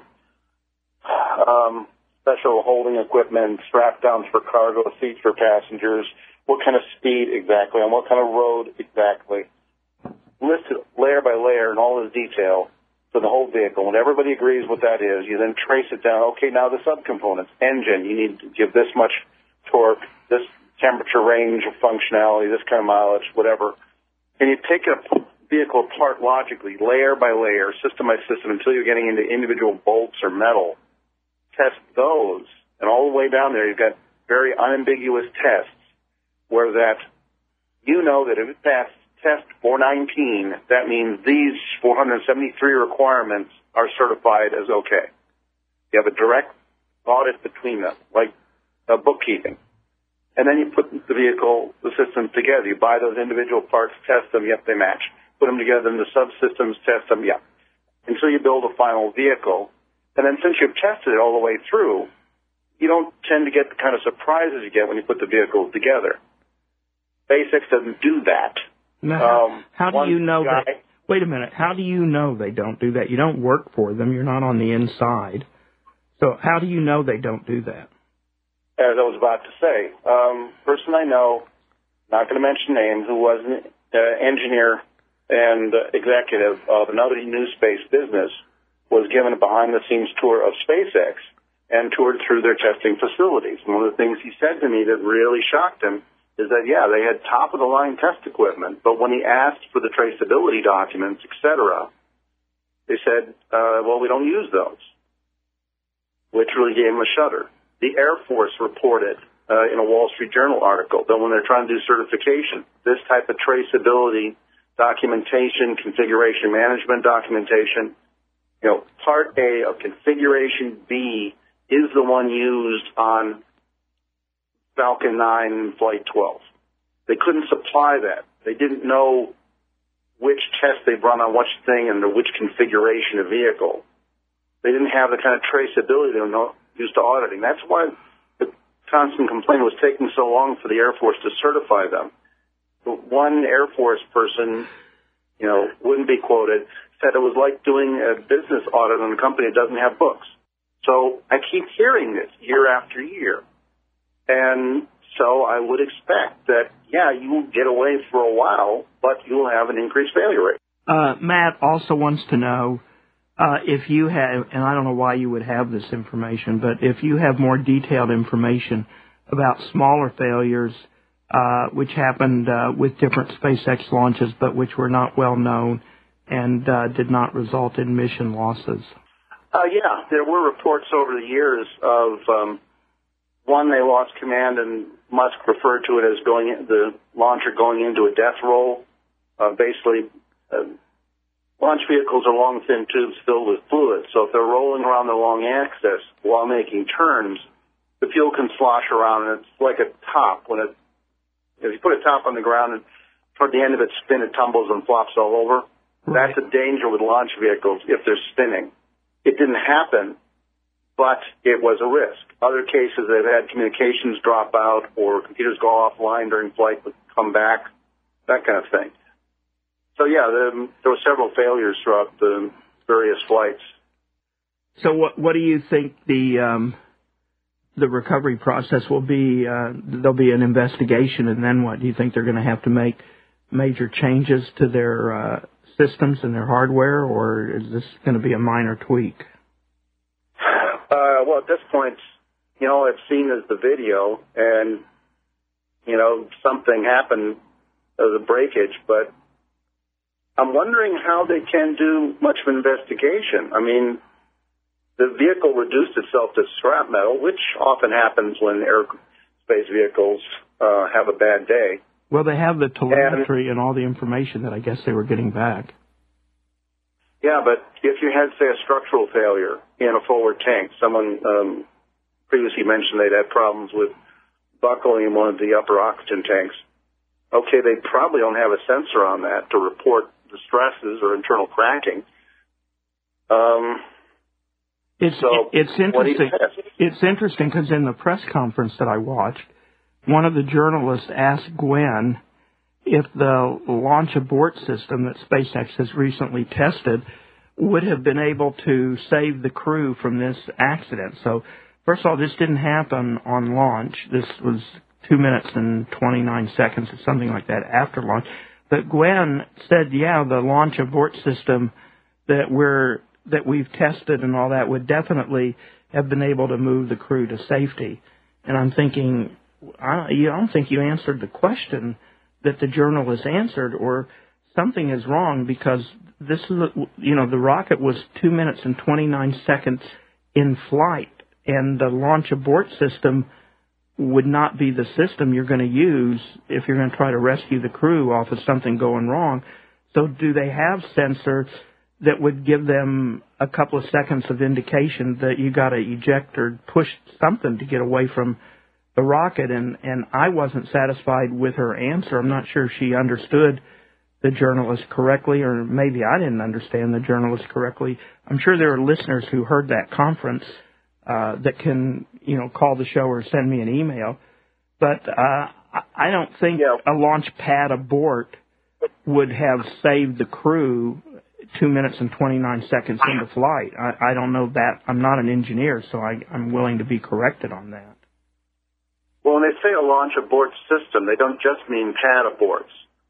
Speaker 9: special holding equipment, strap downs for cargo, seats for passengers, what kind of speed exactly, on what kind of road exactly. Listed layer by layer in all this detail for the whole vehicle. When everybody agrees what that is, you then trace it down. Okay, now the subcomponents. Engine, you need to give this much torque, this temperature range of functionality, this kind of mileage, whatever. And you take a vehicle apart logically, layer by layer, system by system, until you're getting into individual bolts or metal. Test those, and all the way down there you've got very unambiguous tests where that you know that if it passes test 419, that means these 473 requirements are certified as okay. You have a direct audit between them, like bookkeeping. And then you put the vehicle, the systems together. You buy those individual parts, test them, yep, they match. Put them together in the subsystems, test them, yep. Until you build a final vehicle. And then since you've tested it all the way through, you don't tend to get the kind of surprises you get when you put the vehicles together. SpaceX doesn't do that.
Speaker 5: Now, how do you know that? Wait a minute. How do you know they don't do that? You don't work for them. You're not on the inside. So how do you know they don't do that?
Speaker 9: As I was about to say, person I know, not going to mention names, who was an engineer and executive of another new space business, was given a behind-the-scenes tour of SpaceX and toured through their testing facilities. And one of the things he said to me that really shocked him is that, yeah, they had top-of-the-line test equipment, but when he asked for the traceability documents, et cetera, they said, well, we don't use those, which really gave him a shudder. The Air Force reported in a Wall Street Journal article that when they're trying to do certification, this type of traceability documentation, configuration management documentation, you know, Part A of Configuration B is the one used on Falcon 9 and Flight 12. They couldn't supply that. They didn't know which test they run on which thing and which configuration of vehicle. They didn't have the kind of traceability they were used to auditing. That's why the constant complaint was taking so long for the Air Force to certify them. One Air Force person, you know, wouldn't be quoted, said it was like doing a business audit on a company that doesn't have books. So I keep hearing this year after year. And so I would expect that, yeah, you will get away for a while, but you'll have an increased failure rate.
Speaker 5: Matt also wants to know if you have, and I don't know why you would have this information, but if you have more detailed information about smaller failures which happened with different SpaceX launches, but which were not well known and did not result in mission losses.
Speaker 9: Yeah, there were reports over the years of one, they lost command, and Musk referred to it as the launcher going into a death roll. Basically, launch vehicles are long, thin tubes filled with fluid, so if they're rolling around the long axis while making turns, the fuel can slosh around, and it's like a top. If you put a top on the ground and toward the end of its spin, it tumbles and flops all over. Right. That's a danger with launch vehicles if they're spinning. It didn't happen, but it was a risk. Other cases, they've had communications drop out or computers go offline during flight but come back, that kind of thing. So, yeah, there were several failures throughout the various flights.
Speaker 5: So what do you think the recovery process will be? There'll be an investigation, and then what? Do you think they're going to have to make major changes to their systems and their hardware, or is this going to be a minor tweak?
Speaker 9: Well, at this point, all I've seen is the video, and, something happened, the breakage, but I'm wondering how they can do much of an investigation. I mean, the vehicle reduced itself to scrap metal, which often happens when aerospace vehicles have a bad day.
Speaker 5: Well, they have the telemetry and all the information that I guess they were getting back.
Speaker 9: Yeah, but if you had, say, a structural failure in a forward tank, someone previously mentioned they'd had problems with buckling in one of the upper oxygen tanks. Okay, they probably don't have a sensor on that to report the stresses or internal cracking.
Speaker 5: It's interesting. It's interesting because in the press conference that I watched, one of the journalists asked Gwen if the launch abort system that SpaceX has recently tested would have been able to save the crew from this accident. So, first of all, this didn't happen on launch. This was 2 minutes and 29 seconds or something like that after launch. But Gwen said, yeah, the launch abort system that we've tested and all that would definitely have been able to move the crew to safety. And I'm thinking, I don't think you answered the question that the journalist answered, or something is wrong, because this is, the rocket was 2 minutes and 29 seconds in flight, and the launch abort system would not be the system you're going to use if you're going to try to rescue the crew off of something going wrong. So do they have sensors that would give them a couple of seconds of indication that you got to eject or push something to get away from the rocket? And I wasn't satisfied with her answer. I'm not sure she understood the journalist correctly, or maybe I didn't understand the journalist correctly. I'm sure there are listeners who heard that conference that can, call the show or send me an email. But I don't think a launch pad abort would have saved the crew 2 minutes and 29 seconds into flight. I don't know that. I'm not an engineer, so I'm willing to be corrected on that.
Speaker 9: Well, when they say a launch abort system, they don't just mean pad aborts.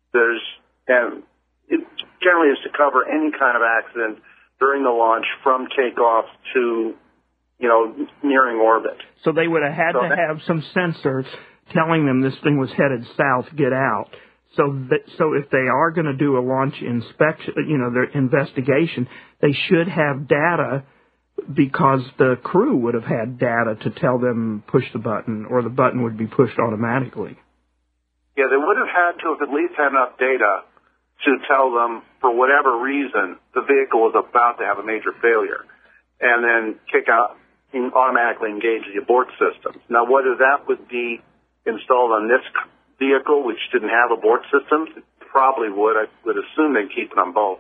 Speaker 9: It generally is to cover any kind of accident during the launch from takeoff to, nearing orbit.
Speaker 5: So they would have had to have some sensors telling them this thing was headed south, get out. So if they are going to do a launch inspection, their investigation, they should have data, because the crew would have had data to tell them push the button, or the button would be pushed automatically.
Speaker 9: Yeah, they would have had to have at least had enough data to tell them, for whatever reason, the vehicle was about to have a major failure, and then kick out and automatically engage the abort systems. Now, whether that would be installed on this vehicle, which didn't have abort systems, it probably would. I would assume they'd keep it on both.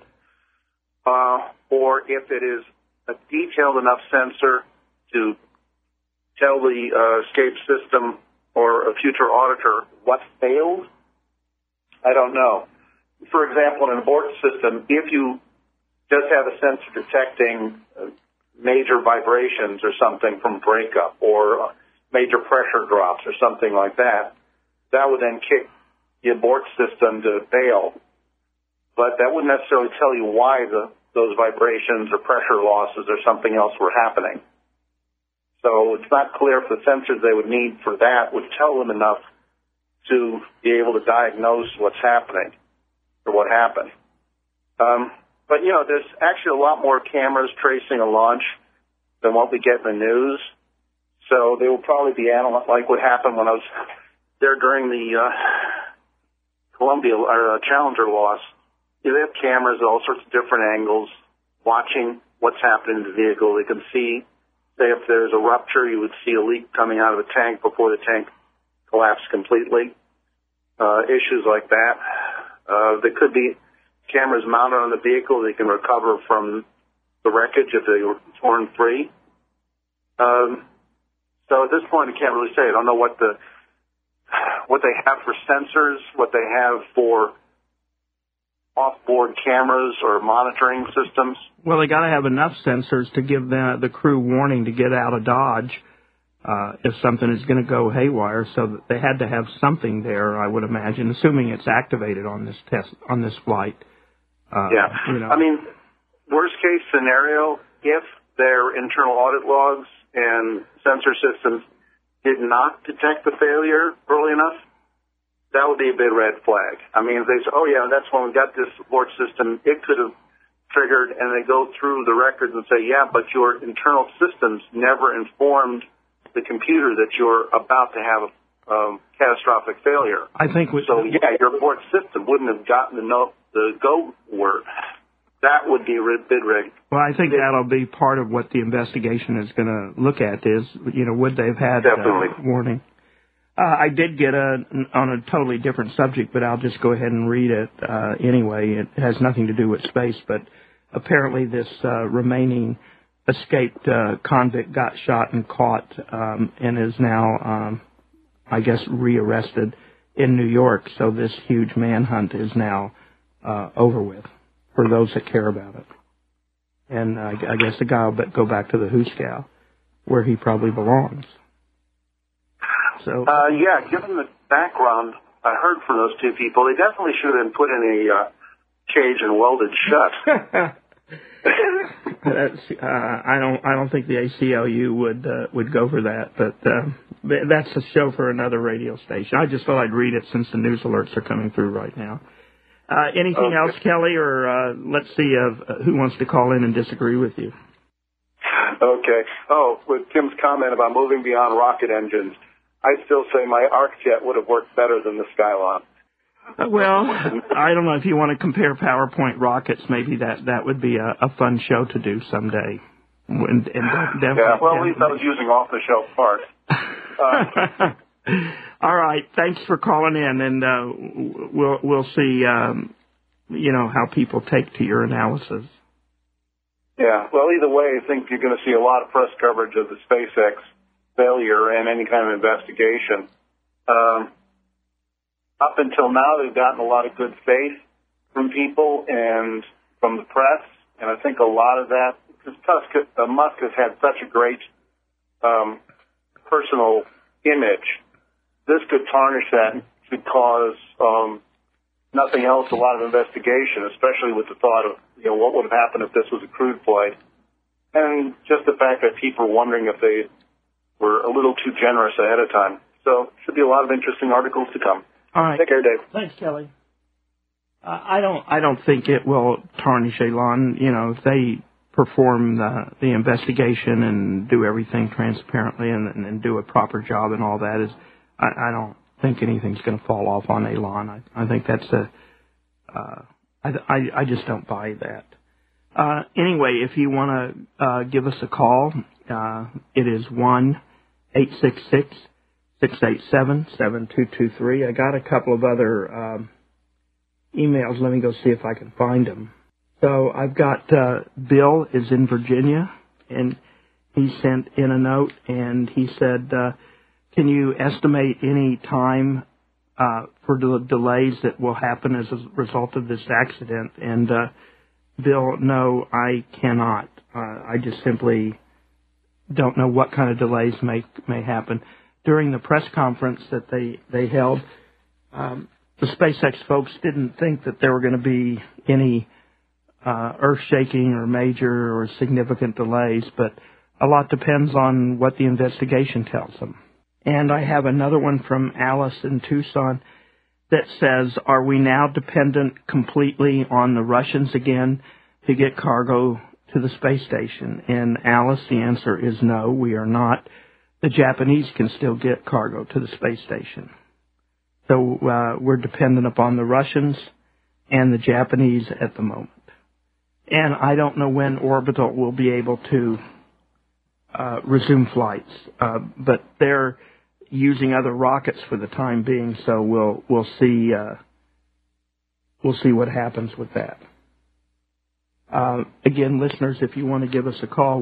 Speaker 9: Or if it is a detailed enough sensor to tell the escape system or a future auditor what failed, I don't know. For example, in an abort system, if you just have a sensor detecting major vibrations or something from breakup, or major pressure drops or something like that, that would then kick the abort system to fail. But that wouldn't necessarily tell you why those vibrations or pressure losses or something else were happening. So it's not clear if the sensors they would need for that would tell them enough to be able to diagnose what's happening or what happened. But, there's actually a lot more cameras tracing a launch than what we get in the news. So they will probably be analyzed, like what happened when I was there during the Columbia or Challenger loss. They have cameras at all sorts of different angles watching what's happening to the vehicle. They can see, say, if there's a rupture, you would see a leak coming out of the tank before the tank collapsed completely. Issues like that. There could be cameras mounted on the vehicle. They can recover from the wreckage if they were torn free. So at this point, I can't really say. I don't know what they have for sensors, what they have for off-board cameras or monitoring systems.
Speaker 5: Well, they got to have enough sensors to give the crew warning to get out of Dodge if something is going to go haywire. So they had to have something there, I would imagine, assuming it's activated on this flight.
Speaker 9: I mean, worst case scenario, if their internal audit logs and sensor systems did not detect the failure early enough, that would be a big red flag. I mean, if they say, oh, yeah, that's when we got this abort system, it could have triggered, and they go through the records and say, yeah, but your internal systems never informed the computer that you're about to have a catastrophic failure.
Speaker 5: I think
Speaker 9: so, yeah, your abort system wouldn't have gotten the go word. That would be a big red.
Speaker 5: Well, I think that'll be part of what the investigation is going to look at is, would they have had warning? I did get on a totally different subject, but I'll just go ahead and read it anyway. It has nothing to do with space, but apparently this remaining escaped convict got shot and caught and is now, I guess, rearrested in New York. So this huge manhunt is now over with for those that care about it. And I guess the guy will go back to the Hooskow, where he probably belongs. So,
Speaker 9: yeah, given the background I heard from those two people, they definitely should have been put in a cage and welded shut.
Speaker 5: I don't think the ACLU would go for that, but that's a show for another radio station. I just thought I'd read it since the news alerts are coming through right now. Anything else, Kelly, or let's see who wants to call in and disagree with you?
Speaker 9: Okay. Oh, with Tim's comment about moving beyond rocket engines, I still say my ArcJet would have worked better than the Skylon.
Speaker 5: Well, I don't know if you want to compare PowerPoint rockets. Maybe that would be a fun show to do someday.
Speaker 9: Yeah, well, at least I was using off-the-shelf parts.
Speaker 5: All right, thanks for calling in, and we'll see, how people take to your analysis.
Speaker 9: Yeah, well, either way, I think you're going to see a lot of press coverage of the SpaceX failure and any kind of investigation. Up until now, they've gotten a lot of good faith from people and from the press, and I think a lot of that, because Musk has had such a great personal image, this could tarnish that, could cause nothing else, a lot of investigation, especially with the thought of, what would have happened if this was a crewed flight. And just the fact that people are wondering if they were a little too generous ahead of time. So should be a lot of interesting articles to come.
Speaker 5: All right.
Speaker 9: Take care, Dave.
Speaker 5: Thanks, Kelly. I don't think it will tarnish Elon. If they perform the investigation and do everything transparently and do a proper job and all that, I don't think anything's going to fall off on Elon. I think that's I just don't buy that. Anyway, if you want to give us a call, it is 1-866-687-7223. I got a couple of other emails. Let me go see if I can find them. So I've got Bill is in Virginia, and he sent in a note, and he said, can you estimate any time for the delays that will happen as a result of this accident? And Bill, no, I cannot. I just simply don't know what kind of delays may happen. During the press conference that they held, the SpaceX folks didn't think that there were going to be any earth-shaking or major or significant delays, but a lot depends on what the investigation tells them. And I have another one from Alice in Tucson that says, are we now dependent completely on the Russians again to get cargo to the space station? And Alice, the answer is no, we are not. The Japanese can still get cargo to the space station. So we're dependent upon the Russians and the Japanese at the moment. And I don't know when Orbital will be able to resume flights, but they're using other rockets for the time being. So we'll see what happens with that. Again, listeners, if you want to give us a call,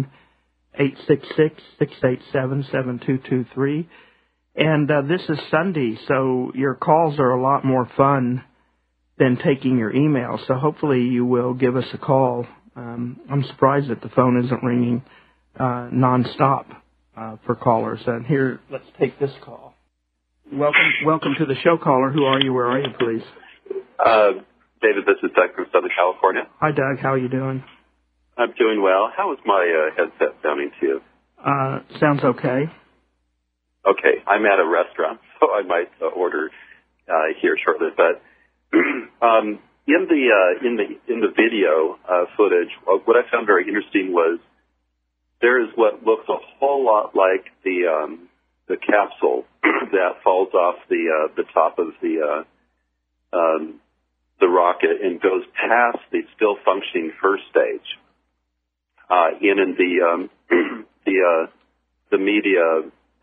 Speaker 5: 1-866-687-7223. And this is Sunday, so your calls are a lot more fun than taking your email. So hopefully you will give us a call. I'm surprised that the phone isn't ringing nonstop for callers. And here, let's take this call. Welcome to the show, caller. Who are you? Where are you, please?
Speaker 10: David, this is Doug from Southern California.
Speaker 5: Hi, Doug. How are you doing?
Speaker 10: I'm doing well. How is my headset sounding to you?
Speaker 5: Sounds okay.
Speaker 10: Okay, I'm at a restaurant, so I might order here shortly. But in the video footage, what I found very interesting was there is what looks a whole lot like the capsule that falls off the top of the rocket and goes past the still functioning first stage. In the media,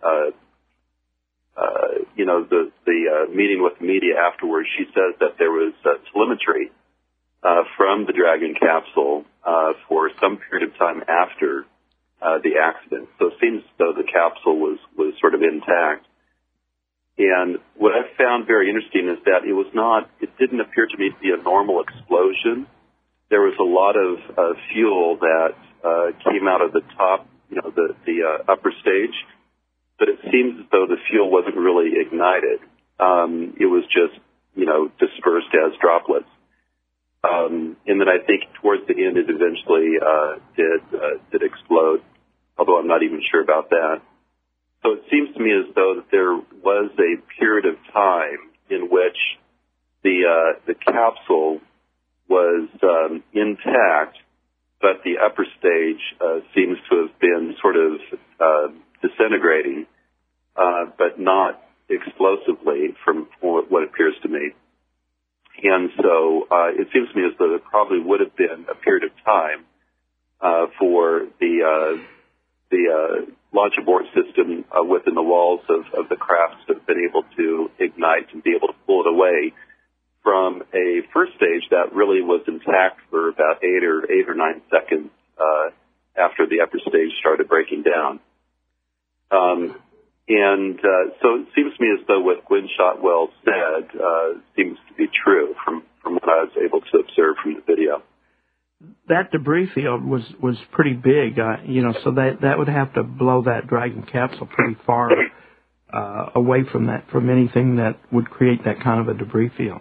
Speaker 10: the meeting with the media afterwards, she says that there was telemetry from the Dragon capsule for some period of time after the accident. So it seems as though the capsule was sort of intact. And what I found very interesting is that it didn't appear to me to be a normal explosion. There was a lot of fuel that came out of the top, the upper stage, but it seems as though the fuel wasn't really ignited. It was just, dispersed as droplets. And then I think towards the end it eventually did explode, although I'm not even sure about that. So it seems to me as though that there was a period of time in which the capsule was intact, but the upper stage seems to have been sort of disintegrating, but not explosively from what appears to me. And so it seems to me as though there probably would have been a period of time for the launch abort system within the walls of the craft to have been able to ignite and be able to pull it away from a first stage that really was intact for about 8 or 9 seconds after the upper stage started breaking down. So it seems to me as though what Gwynne Shotwell said seems to be true from what I was able to observe from the video.
Speaker 5: That debris field was pretty big, so that would have to blow that Dragon capsule pretty far away from anything that would create that kind of a debris field.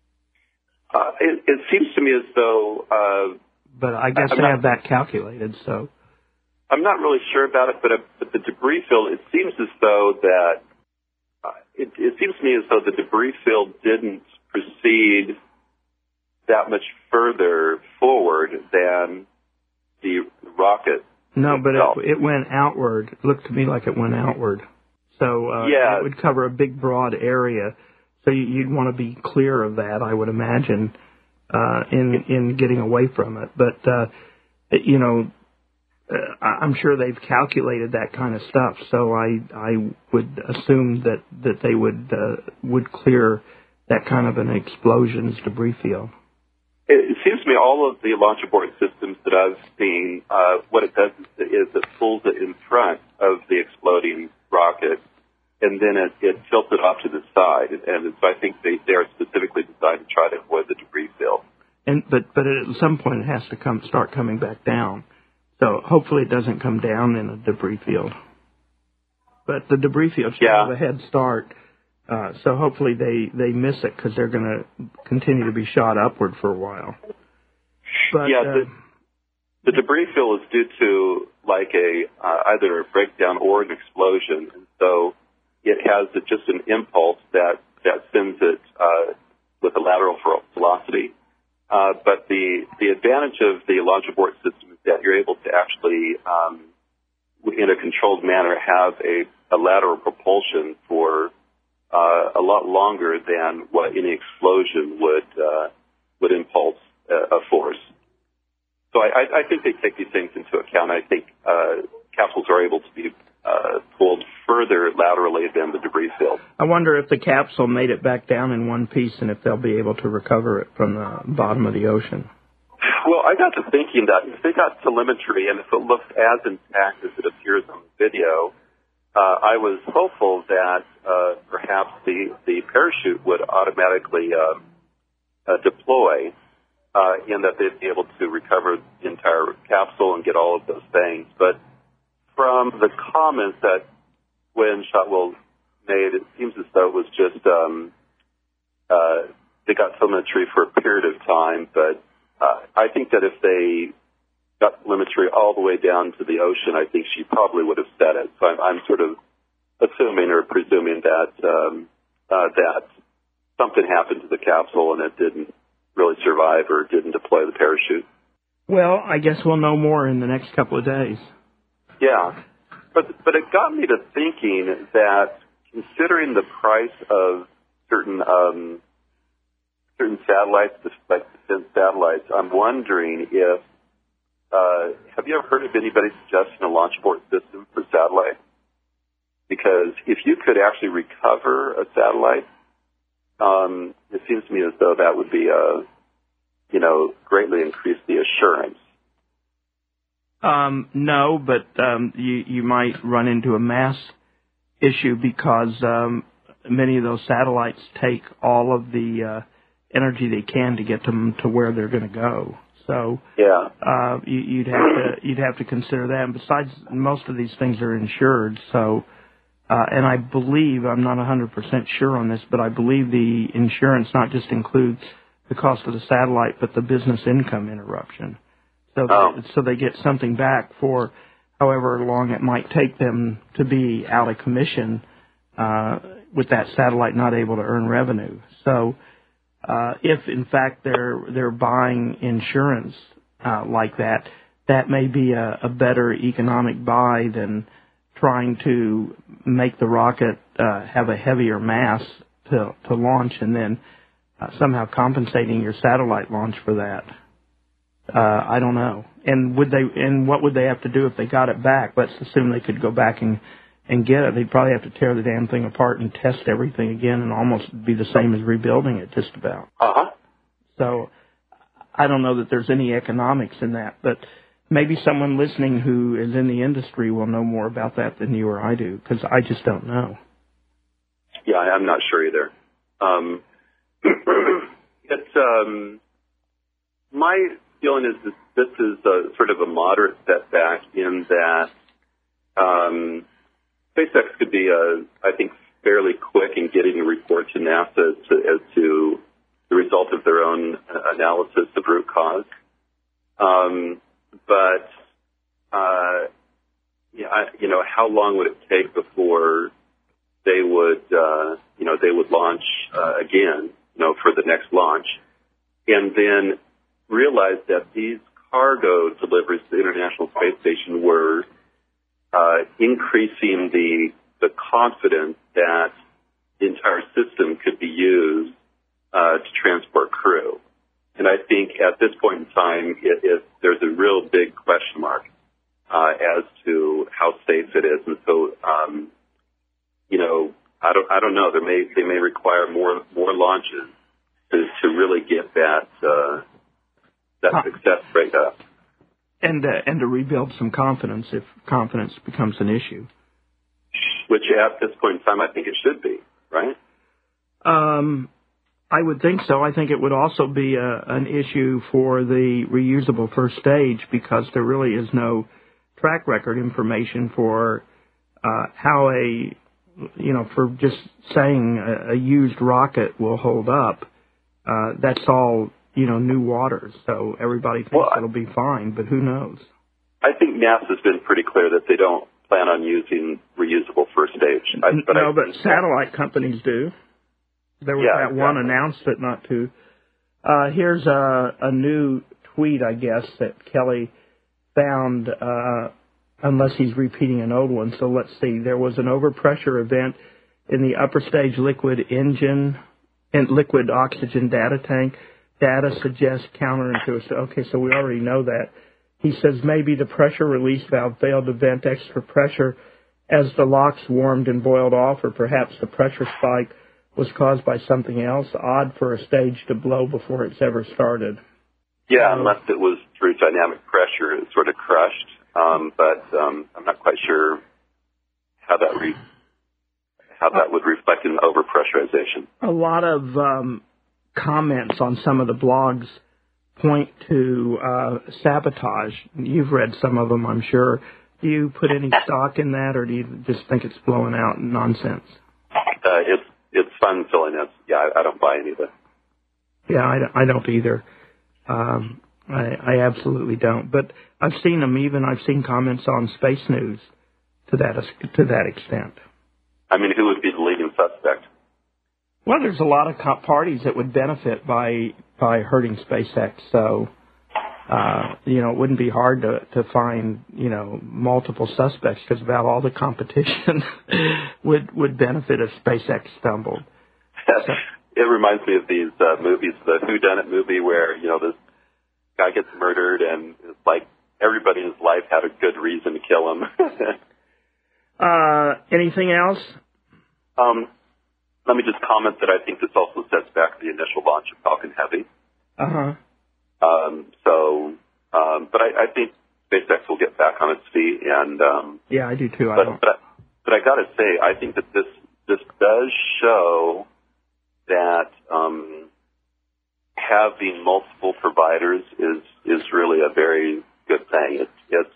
Speaker 10: It seems to me as though...
Speaker 5: but I guess they have that calculated, so...
Speaker 10: I'm not really sure about it, but the debris field, it seems as though that... It seems to me as though the debris field didn't proceed that much further forward than the rocket.
Speaker 5: No,
Speaker 10: itself.
Speaker 5: But it went outward. It looked to me like it went outward. So it would cover a big, broad area. So you'd want to be clear of that, I would imagine, in getting away from it. But, I'm sure they've calculated that kind of stuff. So I would assume that they would clear that kind of an explosion's debris field.
Speaker 10: It seems to me all of the launch abort systems that I've seen, what it does is it pulls it in front of the exploding rocket, and then it tilts it off to the side. And so I think they are specifically designed to try to avoid the debris field. But
Speaker 5: at some point it has to start coming back down. So hopefully it doesn't come down in a debris field. But the debris field should have a head start. So hopefully they miss it because they're going to continue to be shot upward for a while. But,
Speaker 10: the debris field is due to either a breakdown or an explosion, and so it has just an impulse that sends it with a lateral velocity. But the advantage of the launch abort system is that you're able to actually, in a controlled manner, have a lateral propulsion for a lot longer than what any explosion would impulse a force. So I think they take these things into account. I think capsules are able to be pulled further laterally than the debris field.
Speaker 5: I wonder if the capsule made it back down in one piece and if they'll be able to recover it from the bottom of the ocean.
Speaker 10: Well, I got to thinking that if they got telemetry and if it looks as intact as it appears on the video, I was hopeful that perhaps the parachute would automatically deploy and that they'd be able to recover the entire capsule and get all of those things. But from the comments that Gwynne Shotwell made, it seems as though it was just they got telemetry for a period of time. But I think that if they got telemetry all the way down to the ocean, I think she probably would have said it. So I'm sort of assuming or presuming that that something happened to the capsule and it didn't really survive or didn't deploy the parachute.
Speaker 5: Well, I guess we'll know more in the next couple of days.
Speaker 10: Yeah, but it got me to thinking that considering the price of certain satellites, like defense satellites, I'm wondering if have you ever heard of anybody suggesting a launch abort system for satellites? Because if you could actually recover a satellite, it seems to me as though that would be greatly increase the assurance.
Speaker 5: No, but you might run into a mass issue because many of those satellites take all of the energy they can to get them to where they're going to go. So
Speaker 10: yeah,
Speaker 5: you'd have to consider that. And besides, most of these things are insured. So, and I believe, I'm not 100% sure on this, but I believe the insurance not just includes the cost of the satellite, but the business income interruption. So, so they get something back for however long it might take them to be out of commission with that satellite not able to earn revenue. So, if in fact they're buying insurance like that, that may be a better economic buy than trying to make the rocket have a heavier mass to launch and then somehow compensating your satellite launch for that. I don't know. And what would they have to do if they got it back? Let's assume they could go back and get it. They'd probably have to tear the damn thing apart and test everything again and almost be the same as rebuilding it, just about. So I don't know that there's any economics in that, but maybe someone listening who is in the industry will know more about that than you or I do, because I just don't know.
Speaker 10: Yeah, I'm not sure either. It's my feeling is that this is sort of a moderate setback in that SpaceX could be, I think, fairly quick in getting a report to NASA as to the result of their own analysis of root cause. But how long would it take before they would, they would launch again, for the next launch, and then realize that these cargo deliveries to the International Space Station were increasing the confidence that the entire system could be used to transport crew. And I think at this point in time, there's a real big question mark as to how safe it is. And so, I don't know. They may require more launches to really get that success rate up.
Speaker 5: And to rebuild some confidence if confidence becomes an issue.
Speaker 10: Which at this point in time, I think it should be, right?
Speaker 5: I would think so. I think it would also be an issue for the reusable first stage because there really is no track record information for how for just saying a used rocket will hold up. That's all, new waters. So everybody thinks it'll be fine, but who knows?
Speaker 10: I think NASA's been pretty clear that they don't plan on using reusable first stage.
Speaker 5: But satellite companies do. There was that one announced it not to. Here's a new tweet, I guess, that Kelly found, unless he's repeating an old one. So let's see. There was an overpressure event in the upper stage liquid engine and liquid oxygen data tank. Data suggests counterintuitive. Okay, so we already know that. He says maybe the pressure release valve failed to vent extra pressure as the LOX warmed and boiled off, or perhaps the pressure spike was caused by something else. Odd for a stage to blow before it's ever started.
Speaker 10: Yeah, unless it was through dynamic pressure, it sort of crushed. But I'm not quite sure how that would reflect in overpressurization.
Speaker 5: A lot of comments on some of the blogs point to sabotage. You've read some of them, I'm sure. Do you put any stock in that, or do you just think it's blowing out nonsense?
Speaker 10: It's fun silliness. Yeah, I don't buy any of it.
Speaker 5: Yeah, I don't either. I absolutely don't. But I've seen them. I've seen comments on Space News to that extent.
Speaker 10: I mean, who would be the leading suspect?
Speaker 5: Well, there's a lot of parties that would benefit by hurting SpaceX. So, it wouldn't be hard to find, multiple suspects, because about all the competition would benefit if SpaceX stumbled. So,
Speaker 10: it reminds me of these movies, the Whodunit movie, where, this guy gets murdered and it's like everybody in his life had a good reason to kill him.
Speaker 5: Anything else?
Speaker 10: Let me just comment that I think this also sets back the initial launch of Falcon Heavy.
Speaker 5: Uh-huh.
Speaker 10: But I think SpaceX will get back on its feet, and
Speaker 5: yeah, I do too.
Speaker 10: But I got to say, I think that this does show that having multiple providers is really a very good thing. It's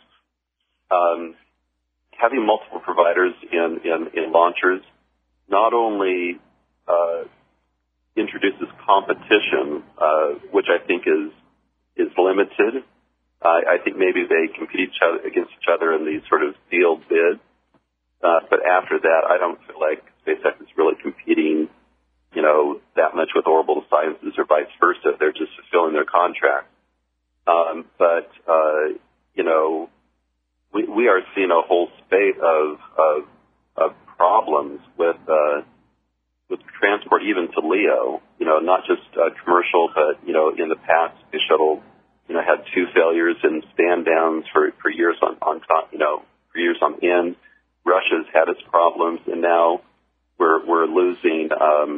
Speaker 10: having multiple providers in launchers not only introduces competition, which I think is limited. I think maybe they compete against each other in these sort of sealed bids. But after that, I don't feel like SpaceX is really competing, that much with Orbital Sciences or vice versa. They're just fulfilling their contract. We are seeing a whole spate of problems with transport, even to LEO. Not just commercial, but in the past, Space Shuttle, had 2 failures and stand downs for years on for years on end. Russia's had its problems, and now we're losing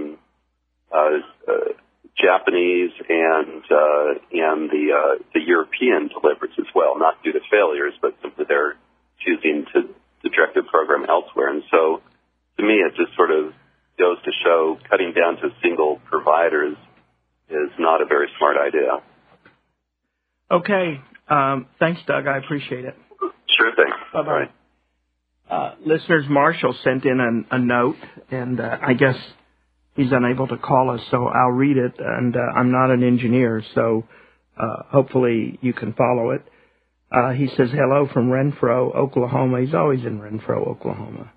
Speaker 10: Japanese and the European deliveries as well, not due to failures, but simply they're choosing to direct the program elsewhere. And so, to me, it just sort of goes to show cutting down to single providers is not a very smart idea.
Speaker 5: Okay. Thanks, Doug. I appreciate it.
Speaker 10: Sure thing.
Speaker 5: Bye-bye. Listeners, Marshall sent in a note, and I guess he's unable to call us, so I'll read it. And I'm not an engineer, so hopefully you can follow it. He says, hello from Renfro, Oklahoma. He's always in Renfro, Oklahoma.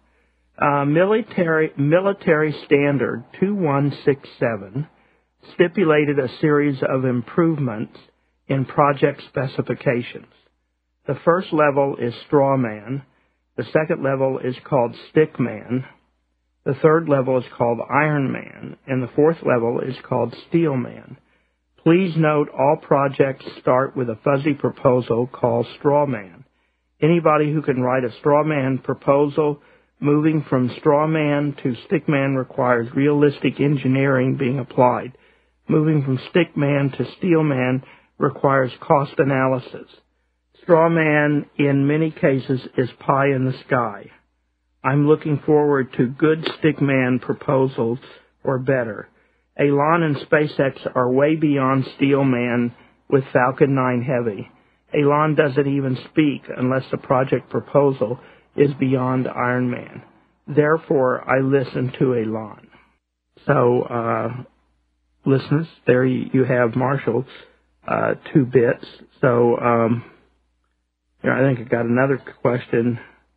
Speaker 5: Military Standard 2167 stipulated a series of improvements in project specifications. The first level is Straw Man. The second level is called Stick Man. The third level is called Iron Man. And the fourth level is called Steel Man. Please note all projects start with a fuzzy proposal called Straw Man. Anybody who can write a Straw Man proposal moving from Straw Man to Stick Man requires realistic engineering being applied. Moving from Stick Man to Steel Man requires cost analysis. Straw Man, in many cases, is pie in the sky. I'm looking forward to good Stick Man proposals or better. Elon and SpaceX are way beyond Steel Man with Falcon 9 Heavy. Elon doesn't even speak unless the project proposal is beyond Iron Man. Therefore, I listen to Elon. So, listeners, there you have Marshall, 2 bits. So, I think I got another question.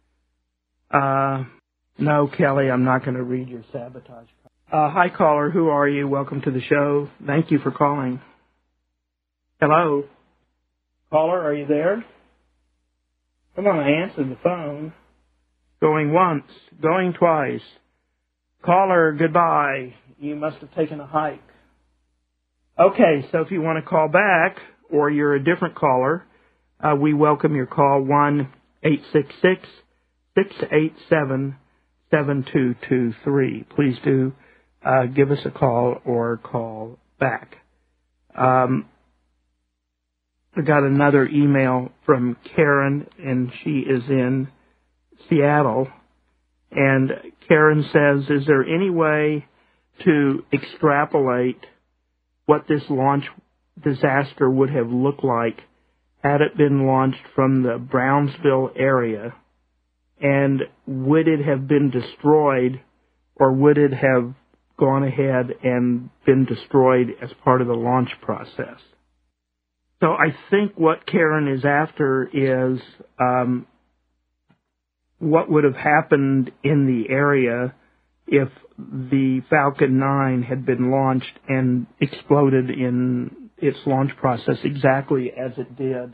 Speaker 5: No, Kelly, I'm not going to read your sabotage. Hi, caller. Who are you? Welcome to the show. Thank you for calling. Hello? Caller, are you there? Come on, answer the phone. Going once, going twice. Caller, goodbye. You must have taken a hike. Okay, so if you want to call back, or you're a different caller, we welcome your call, 1-866-687-7223. Please do give us a call or call back. I got another email from Karen, and she is in Seattle. And Karen says, is there any way to extrapolate what this launch disaster would have looked like had it been launched from the Brownsville area? And would it have been destroyed, or would it have gone ahead and been destroyed as part of the launch process? So I think what Karen is after is what would have happened in the area if the Falcon 9 had been launched and exploded in its launch process exactly as it did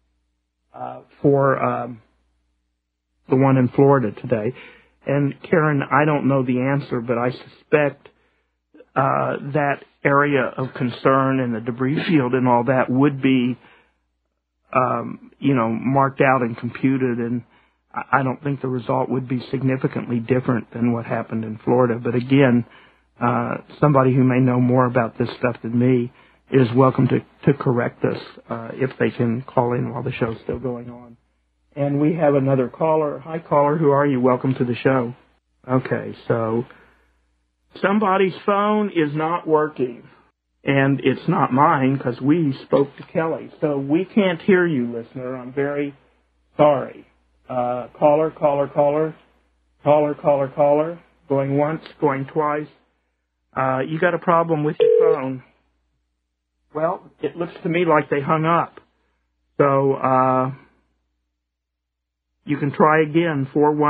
Speaker 5: for the one in Florida today. And Karen, I don't know the answer, but I suspect that area of concern and the debris field and all that would be, marked out and computed, and I don't think the result would be significantly different than what happened in Florida. But again, somebody who may know more about this stuff than me is welcome to correct us if they can call in while the show's still going on. And we have another caller. Hi, caller. Who are you? Welcome to the show. Okay, so somebody's phone is not working, and it's not mine because we spoke to Kelly. So we can't hear you, listener. I'm very sorry. Caller. Going once, going twice. You got a problem with your phone. Well, it looks to me like they hung up. So, you can try again,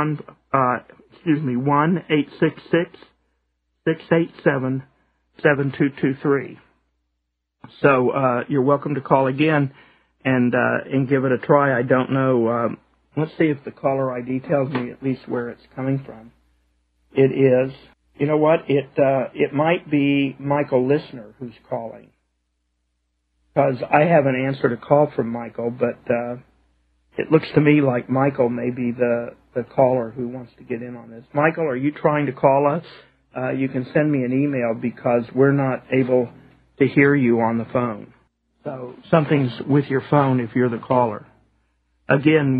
Speaker 5: 1-866-687-7223. So, you're welcome to call again and give it a try. I don't know, let's see if the caller ID tells me at least where it's coming from. It is, you know what, it might be Michael Listener who's calling. Because I haven't answered a call from Michael, but it looks to me like Michael may be the caller who wants to get in on this. Michael, are you trying to call us? You can send me an email because we're not able to hear you on the phone. So something's with your phone if you're the caller. Again,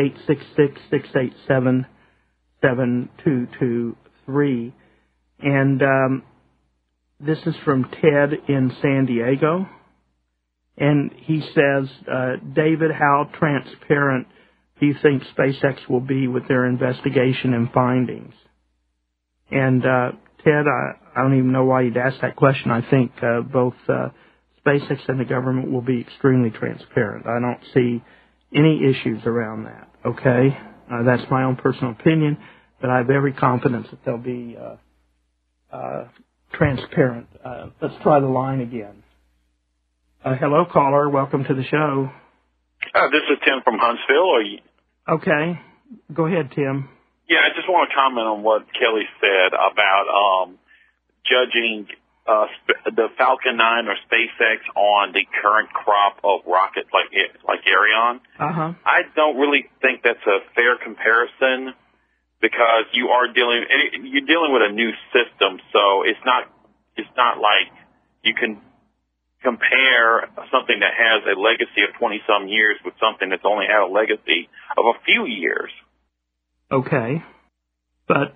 Speaker 5: 1-866-687-7223. And this is from Ted in San Diego. And he says, David, how transparent do you think SpaceX will be with their investigation and findings? And Ted, I don't even know why you'd ask that question. I think both SpaceX and the government will be extremely transparent. I don't see any issues around that, okay? That's my own personal opinion, but I have every confidence that they'll be transparent. Let's try the line again. Hello, caller. Welcome to the show.
Speaker 7: This is Tim from Huntsville.
Speaker 5: Okay. Go ahead, Tim.
Speaker 7: Yeah, I just want to comment on what Kelly said about judging the Falcon 9 or SpaceX on the current crop of rockets like Ariane.
Speaker 5: Uh-huh.
Speaker 7: I don't really think that's a fair comparison because you're dealing with a new system, so it's not like you can compare something that has a legacy of 20-some years with something that's only had a legacy of a few years.
Speaker 5: Okay. But,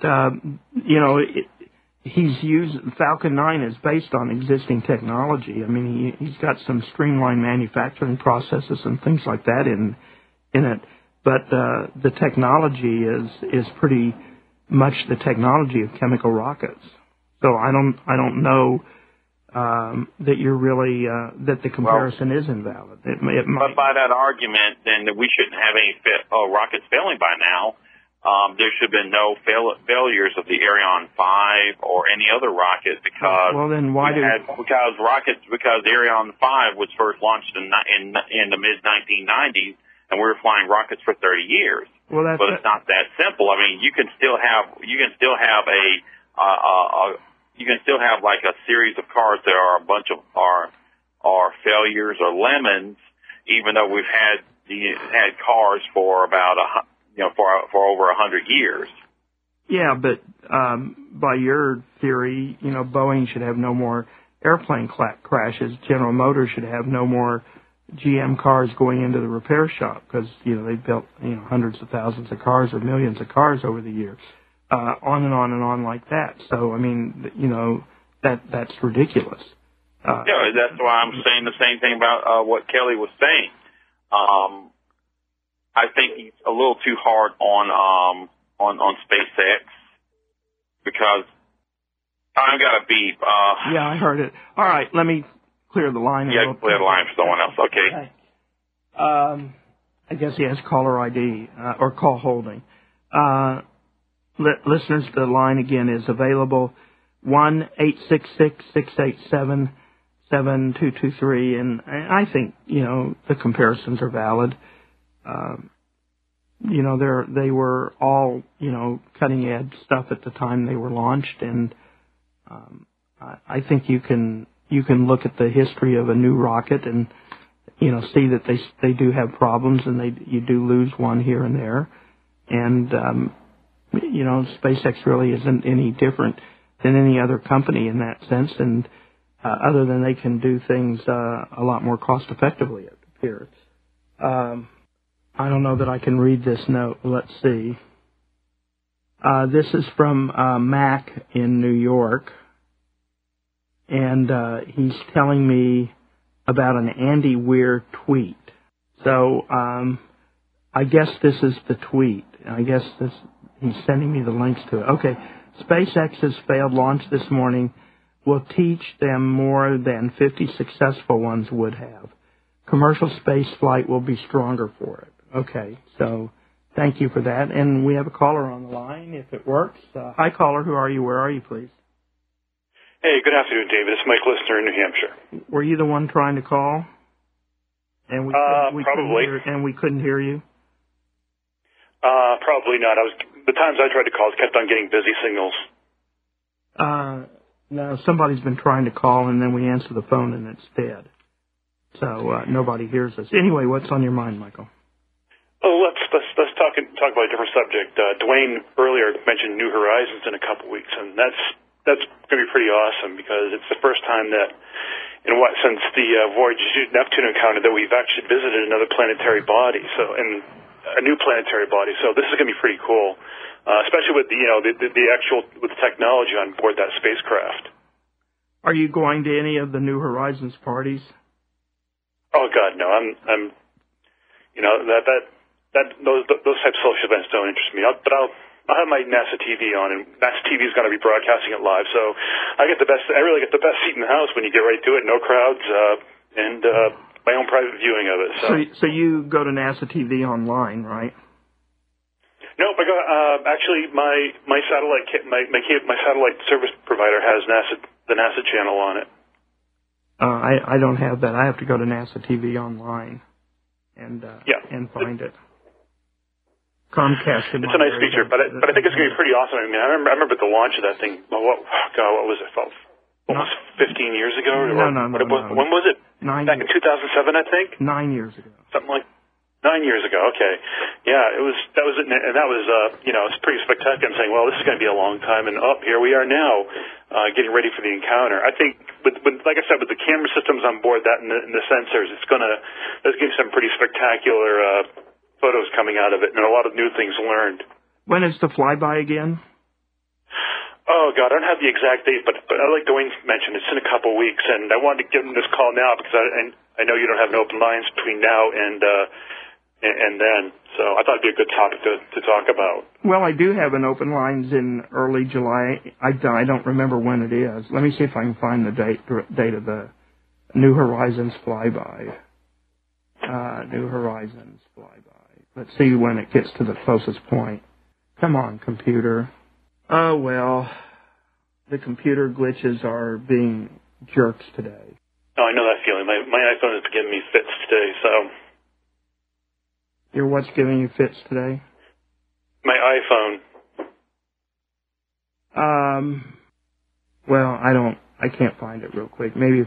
Speaker 5: Falcon 9 is based on existing technology. I mean, he's got some streamlined manufacturing processes and things like that in it. But the technology is pretty much the technology of chemical rockets. So I don't know that you're really that the comparison is invalid. It might.
Speaker 7: But by that argument, then we shouldn't have any rockets failing by now. There should have been no failures of the Ariane 5 or any other rocket because because Ariane 5 was first launched in the mid 1990s, and we were flying rockets for 30 years.
Speaker 5: Well,
Speaker 7: but it's not that simple. I mean, you can still have like a series of cars that are a bunch of are failures or lemons, even though we've had cars for about for over 100 years.
Speaker 5: Yeah, but by your theory, Boeing should have no more airplane crashes. General Motors should have no more GM cars going into the repair shop because they've built hundreds of thousands of cars or millions of cars over the years. On and on and on like that. So I mean, that's ridiculous.
Speaker 7: Yeah, that's why I'm saying the same thing about what Kelly was saying. I think he's a little too hard on SpaceX because I've got a beep.
Speaker 5: Yeah, I heard it. All right, let me clear the line.
Speaker 7: Yeah, clear the line for someone else. Okay.
Speaker 5: I guess he has caller ID or call holding. listeners, the line again is available, 1-866-687-7223, and I think, the comparisons are valid. They were all, cutting edge stuff at the time they were launched, and I think you can look at the history of a new rocket and see that they do have problems, and you do lose one here and there, and SpaceX really isn't any different than any other company in that sense, and other than they can do things a lot more cost effectively, it appears. I don't know that I can read this note. Let's see. This is from Mac in New York, and he's telling me about an Andy Weir tweet. So I guess this is the tweet. I guess he's sending me the links to it. Okay. SpaceX's failed launch this morning will teach them more than 50 successful ones would have. Commercial space flight will be stronger for it. Okay, so thank you for that. And we have a caller on the line, if it works. Hi, caller. Who are you? Where are you, please?
Speaker 11: Hey, good afternoon, David. It's Mike Listener in New Hampshire.
Speaker 5: Were you the one trying to call? And
Speaker 11: probably.
Speaker 5: We couldn't hear you?
Speaker 11: Probably not. The times I tried to call, kept on getting busy signals.
Speaker 5: No, somebody's been trying to call, and then we answer the phone, and it's dead. So nobody hears us. Anyway, what's on your mind, Michael?
Speaker 11: Oh, let's talk about a different subject. Dwayne earlier mentioned New Horizons in a couple weeks, and that's going to be pretty awesome because it's the first time that, since the Voyager Neptune encounter, that we've actually visited another planetary body. And a new planetary body. So this is going to be pretty cool, especially with with the technology on board that spacecraft.
Speaker 5: Are you going to any of the New Horizons parties?
Speaker 11: Oh God, no. I'm those types of social events don't interest me. But I'll have my NASA TV on, and NASA TV is going to be broadcasting it live. So I really get the best seat in the house when you get right to it. No crowds, and my own private viewing of it.
Speaker 5: So you go to NASA TV online, right?
Speaker 11: Nope. I go. Actually, my satellite service provider has the NASA channel on it.
Speaker 5: I don't have that. I have to go to NASA TV online and find it. Comcast.
Speaker 11: It's a nice feature, but I think it's going to be pretty awesome. I mean, I remember the launch of that thing. What was it? Almost 15 years ago?
Speaker 5: No.
Speaker 11: When was it? Back in 2007, I think?
Speaker 5: 9 years ago.
Speaker 11: Something like 9 years ago. Okay. Yeah, that was it's pretty spectacular. I'm saying, well, this is going to be a long time, and here we are now, getting ready for the encounter. I think, like I said, with the camera systems on board, that and the sensors, there's going to be some pretty spectacular photos coming out of it, and a lot of new things learned.
Speaker 5: When is the flyby again?
Speaker 11: Oh, God, I don't have the exact date, but like Dwayne mentioned, it's in a couple weeks, and I wanted to give him this call now because I know you don't have an open lines between now and then, so I thought it'd be a good topic to talk about. Well,
Speaker 5: I do have an open lines in early July. I don't remember when it is. Let me see if I can find the date of the New Horizons flyby. New Horizons flyby. Let's see when it gets to the closest point. Come on, computer. Oh, well, the computer glitches are being jerks today.
Speaker 11: Oh, I know that feeling. My iPhone is giving me fits today, so...
Speaker 5: Your what's giving you fits today?
Speaker 11: My iPhone.
Speaker 5: Well, I can't find it real quick. Maybe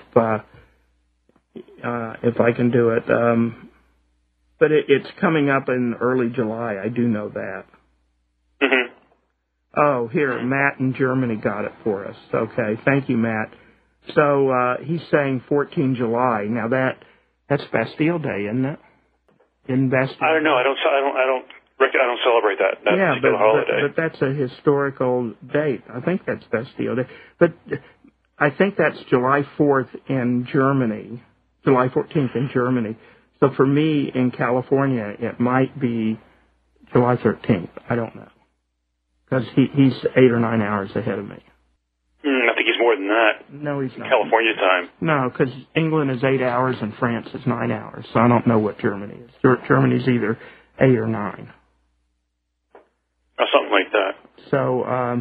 Speaker 5: if I can do it. But it's coming up in early July. I do know that.
Speaker 11: Mm-hmm.
Speaker 5: Oh, here, Matt in Germany got it for us. Okay, thank you, Matt. So he's saying 14 July. Now that's Bastille Day, isn't it? In Bastille.
Speaker 11: I don't know. I don't celebrate that. That's a holiday.
Speaker 5: But that's a historical date. I think that's Bastille Day. But I think that's July 4th in Germany, July 14th in Germany. So for me in California, it might be July 13th. I don't know. Because he's 8 or 9 hours ahead of me.
Speaker 11: I think he's more than that.
Speaker 5: No, he's not.
Speaker 11: California time.
Speaker 5: No, because England is 8 hours and France is 9 hours. So I don't know what Germany is. Germany's either 8 or 9.
Speaker 11: Or something like that.
Speaker 5: So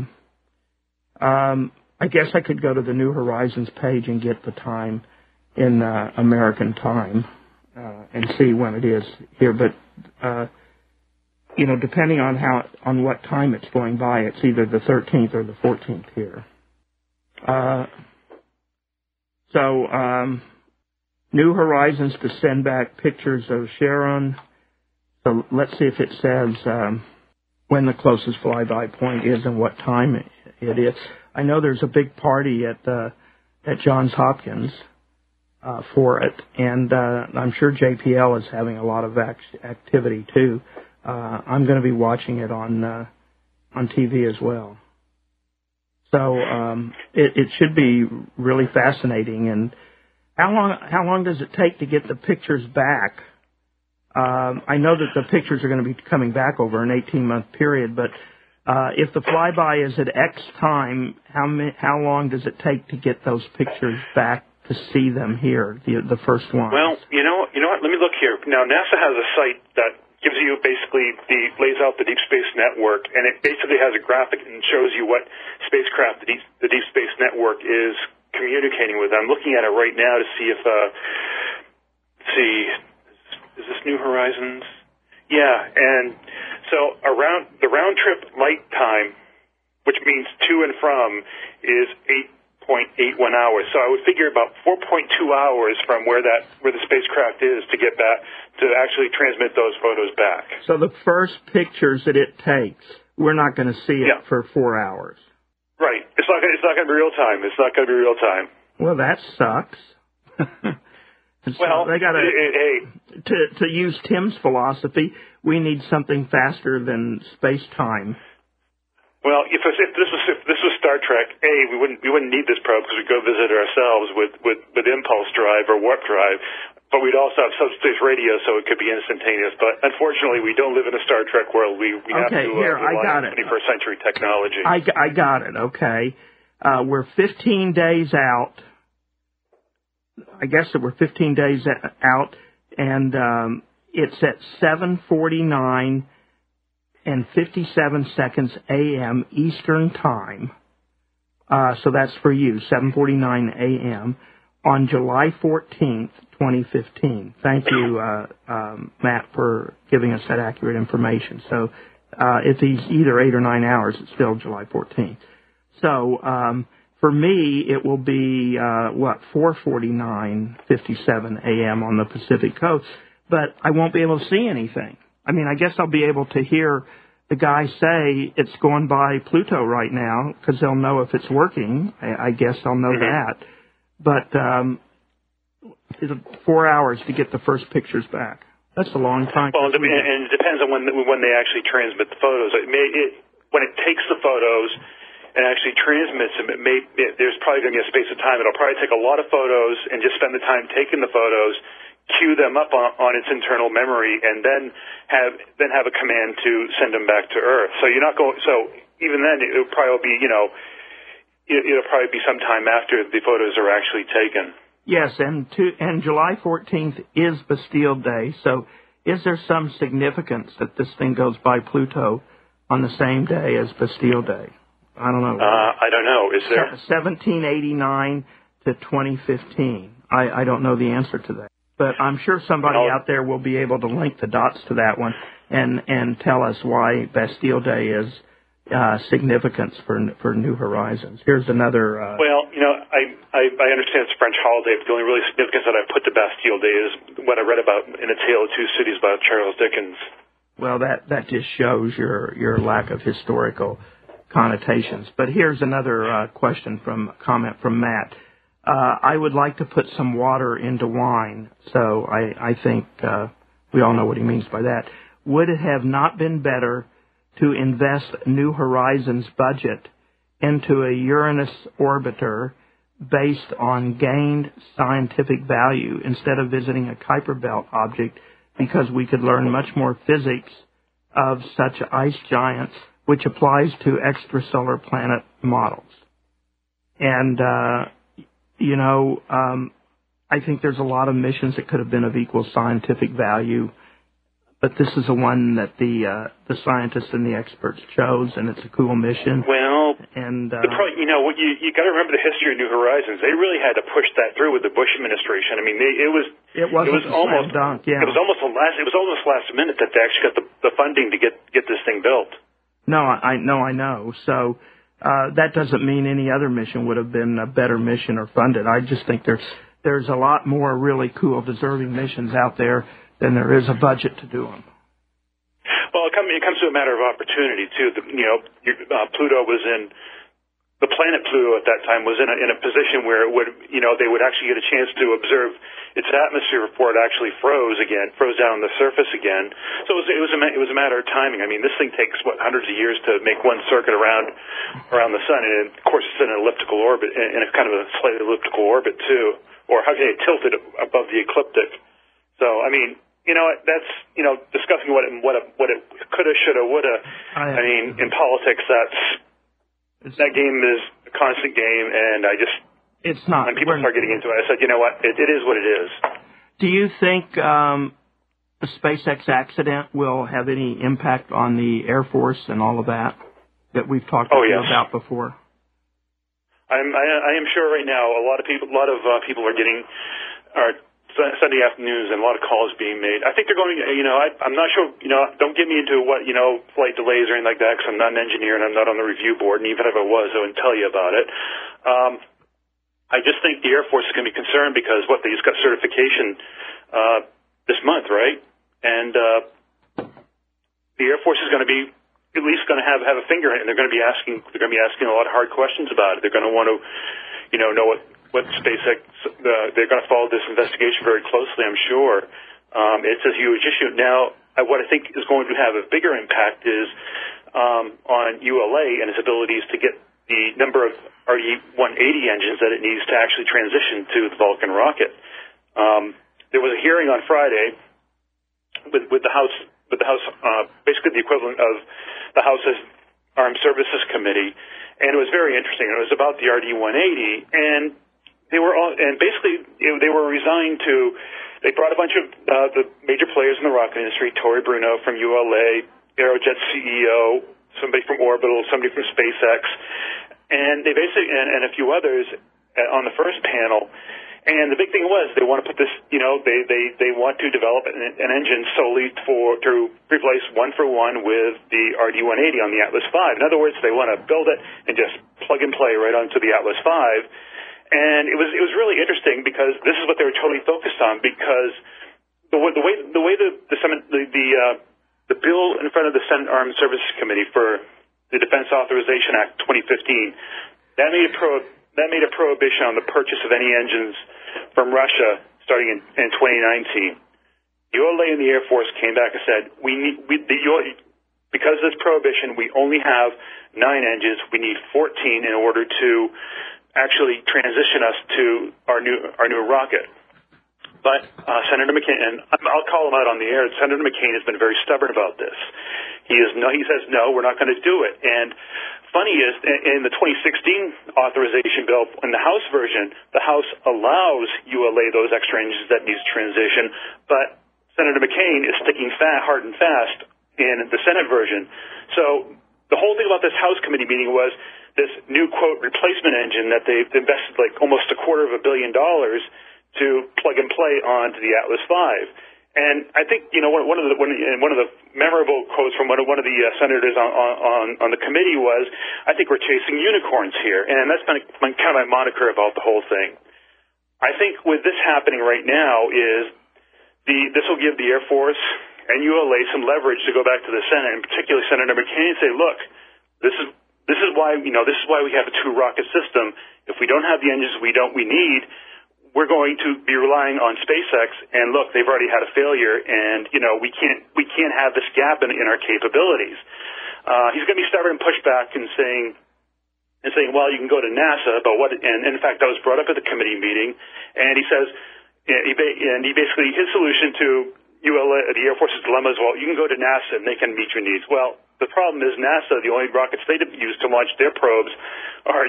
Speaker 5: I guess I could go to the New Horizons page and get the time in American time and see when it is here. But depending on what time it's going by, it's either the 13th or the 14th here. So New Horizons to send back pictures of Sharon. So let's see if it says when the closest flyby point is and what time it is. I know there's a big party at Johns Hopkins for it, and I'm sure JPL is having a lot of activity too. I'm going to be watching it on TV as well. So it should be really fascinating. And how long does it take to get the pictures back? I know that the pictures are going to be coming back over an 18-month period, but if the flyby is at X time, how long does it take to get those pictures back to see them here, the first one?
Speaker 11: Well, you know what? Let me look here. Now, NASA has a site that gives you basically lays out the Deep Space Network, and it basically has a graphic and shows you what spacecraft the Deep Space Network is communicating with. I'm looking at it right now to see if is this New Horizons? Yeah, and so around the round trip light time, which means to and from, is 8.81 hours. So I would figure about 4.2 hours from where the spacecraft is to get back to actually transmit those photos back.
Speaker 5: So the first pictures that it takes, we're not going to see it for 4 hours.
Speaker 11: Right. It's not going to be real time. It's not going to be real time.
Speaker 5: Well, that sucks.
Speaker 11: Well,
Speaker 5: they got to use Tim's philosophy. We need something faster than space time.
Speaker 11: Well, if this was Star Trek, we wouldn't need this probe because we'd go visit ourselves with impulse drive or warp drive. But we'd also have subspace radio, so it could be instantaneous. But unfortunately, we don't live in a Star Trek world. We have to rely on 21st century technology.
Speaker 5: I got it. Okay, we're 15 days out. I guess that we're 15 days out, and it's at 7:49 and 57 seconds a.m. Eastern Time. So that's for you, 7:49 a.m. on July 14th, 2015. Thank you, Matt, for giving us that accurate information. So if he's either 8 or 9 hours, it's still July 14th. So for me, it will be, 4:49:57 a.m. on the Pacific Coast, but I won't be able to see anything. I mean, I guess I'll be able to hear the guy say it's going by Pluto right now, because they'll know if it's working. I guess I'll know that. But 4 hours to get the first pictures back. That's a long time.
Speaker 11: Well, and it depends on when they actually transmit the photos. When it takes the photos and actually transmits them, there's probably going to be a space of time. It'll probably take a lot of photos and just spend the time taking the photos, queue them up on its internal memory, and then have a command to send them back to Earth. So you're not going. So even then, it'll probably be it'll probably be some time after the photos are actually taken.
Speaker 5: Yes, and July 14th is Bastille Day. So is there some significance that this thing goes by Pluto on the same day as Bastille Day? I don't know.
Speaker 11: I don't know. Is there
Speaker 5: 1789 to 2015? I don't know the answer to that. But I'm sure somebody out there will be able to link the dots to that one and tell us why Bastille Day is significance for New Horizons. Here's another.
Speaker 11: Well, I understand it's a French holiday, but the only really significance that I put to Bastille Day is what I read about in A Tale of Two Cities by Charles Dickens.
Speaker 5: Well, that just shows your lack of historical connotations. But here's another comment from Matt. I would like to put some water into wine. So I think we all know what he means by that. Would it have not been better to invest New Horizons' budget into a Uranus orbiter based on gained scientific value instead of visiting a Kuiper Belt object, because we could learn much more physics of such ice giants, which applies to extrasolar planet models. And I think there's a lot of missions that could have been of equal scientific value, but this is the one that the scientists and the experts chose, and it's a cool mission.
Speaker 11: Well,
Speaker 5: and
Speaker 11: you know, what you got to remember the history of New Horizons. They really had to push that through with the Bush administration. I mean, it was almost
Speaker 5: dunk, yeah.
Speaker 11: It was almost last minute that they actually got the funding to get this thing built.
Speaker 5: No, I know. So that doesn't mean any other mission would have been a better mission or funded. I just think there's a lot more really cool, deserving missions out there than there is a budget to do them.
Speaker 11: Well, it comes to a matter of opportunity too. Pluto was in the planet Pluto at that time was in a position where it would, they would actually get a chance to observe its atmosphere before it actually froze down on the surface again. So it was a matter of timing. I mean, this thing takes hundreds of years to make one circuit around the sun, and of course it's in an elliptical orbit, in a kind of a slightly elliptical orbit too, or how can it tilted above the ecliptic. So I mean. That's discussing what it coulda, shoulda, woulda. I mean, in politics, that game is a constant game, and
Speaker 5: it's not.
Speaker 11: When people start getting into it, I said, you know what, it is what it is.
Speaker 5: Do you think the SpaceX accident will have any impact on the Air Force and all of that we've talked about before?
Speaker 11: I am sure right now a lot of people are Sunday afternoons and a lot of calls being made. I think they're going, I'm not sure, don't get me into what, flight delays or anything like that, because I'm not an engineer and I'm not on the review board, and even if I was, I wouldn't tell you about it. I just think the Air Force is going to be concerned because, they just got certification this month, right? And the Air Force is going to be at least going to have a finger in it, and they're going to be asking a lot of hard questions about it. They're going to want to, know what SpaceX, they're going to follow this investigation very closely, I'm sure. It's a huge issue. Now, what I think is going to have a bigger impact is on ULA and its abilities to get the number of RD-180 engines that it needs to actually transition to the Vulcan rocket. There was a hearing on Friday with the House, basically the equivalent of the House's Armed Services Committee, and it was very interesting. It was about the RD-180, and they were resigned to. They brought a bunch of the major players in the rocket industry: Tory Bruno from ULA, Aerojet CEO, somebody from Orbital, somebody from SpaceX, and they basically and a few others on the first panel. And the big thing was they want to put this, they want to develop an engine solely to replace one-for-one with the RD-180 on the Atlas V. In other words, they want to build it and just plug and play right onto the Atlas V. And it was really interesting because this is what they were totally focused on, because the way the bill in front of the Senate Armed Services Committee for the Defense Authorization Act 2015, that made a prohibition on the purchase of any engines from Russia starting in 2019. ULA and the Air Force came back and said, because of this prohibition, we only have 9 engines. We need 14 in order to actually transition us to our new rocket. But Senator McCain, and I'll call him out on the air, Senator McCain has been very stubborn about this. He says, no, we're not going to do it. And funny is, in the 2016 authorization bill, in the House version, the House allows ULA those extra engines that needs transition, but Senator McCain is sticking hard and fast in the Senate version. So the whole thing about this House committee meeting was this new, quote, replacement engine that they've invested like almost $250 million to plug and play onto the Atlas V. And I think, one of the memorable quotes from one of the senators on the committee was, I think we're chasing unicorns here. And that's been kind of my moniker about the whole thing. I think with this happening right now is this will give the Air Force and ULA some leverage to go back to the Senate, and particularly Senator McCain, and say, look, this is why we have a 2-rocket system. If we don't have the engines we need, we're going to be relying on SpaceX, and look, they've already had a failure, and we can't have this gap in our capabilities. He's going to be stubborn and push back and saying, well, you can go to NASA, but what? And in fact, that was brought up at the committee meeting, and he says, he basically his solution to ULA, the Air Force's dilemma is, well, you can go to NASA and they can meet your needs. Well, the problem is NASA, the only rockets they use to launch their probes are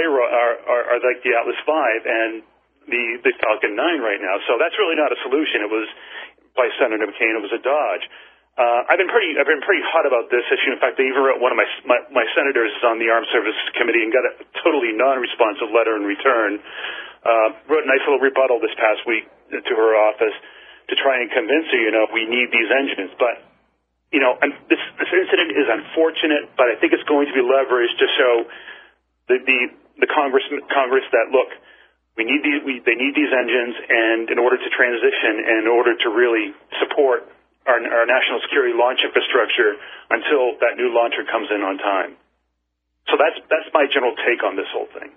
Speaker 11: are like the Atlas V and the Falcon 9 right now. So that's really not a solution. It was, by Senator McCain, it was a dodge. I've been pretty hot about this issue. In fact, I even wrote one of my senators on the Armed Services Committee and got a totally non-responsive letter in return. Wrote a nice little rebuttal this past week to her office to try and convince her, we need these engines. But, and this incident is unfortunate, but I think it's going to be leveraged to show the Congress that, look, they need these engines, and in order to transition and in order to really support our national security launch infrastructure until that new launcher comes in on time. So that's my general take on this whole thing.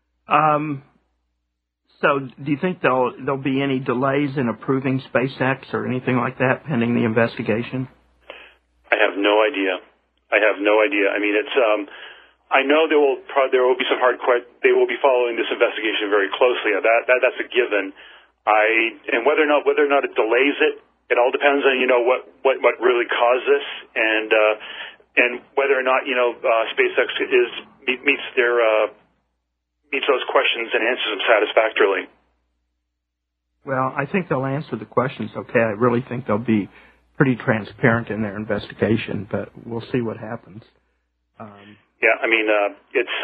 Speaker 5: So do you think there'll be any delays in approving SpaceX or anything like that pending the investigation?
Speaker 11: I have no idea. I mean, it's I know there will be some hard questions. They will be following this investigation very closely. That's a given. And whether or not it delays it, it all depends on what really caused this, and whether or not SpaceX meets those questions and answers them satisfactorily.
Speaker 5: Well, I think they'll answer the questions okay. I really think they'll be pretty transparent in their investigation, but we'll see what happens.
Speaker 11: Yeah, I mean, it's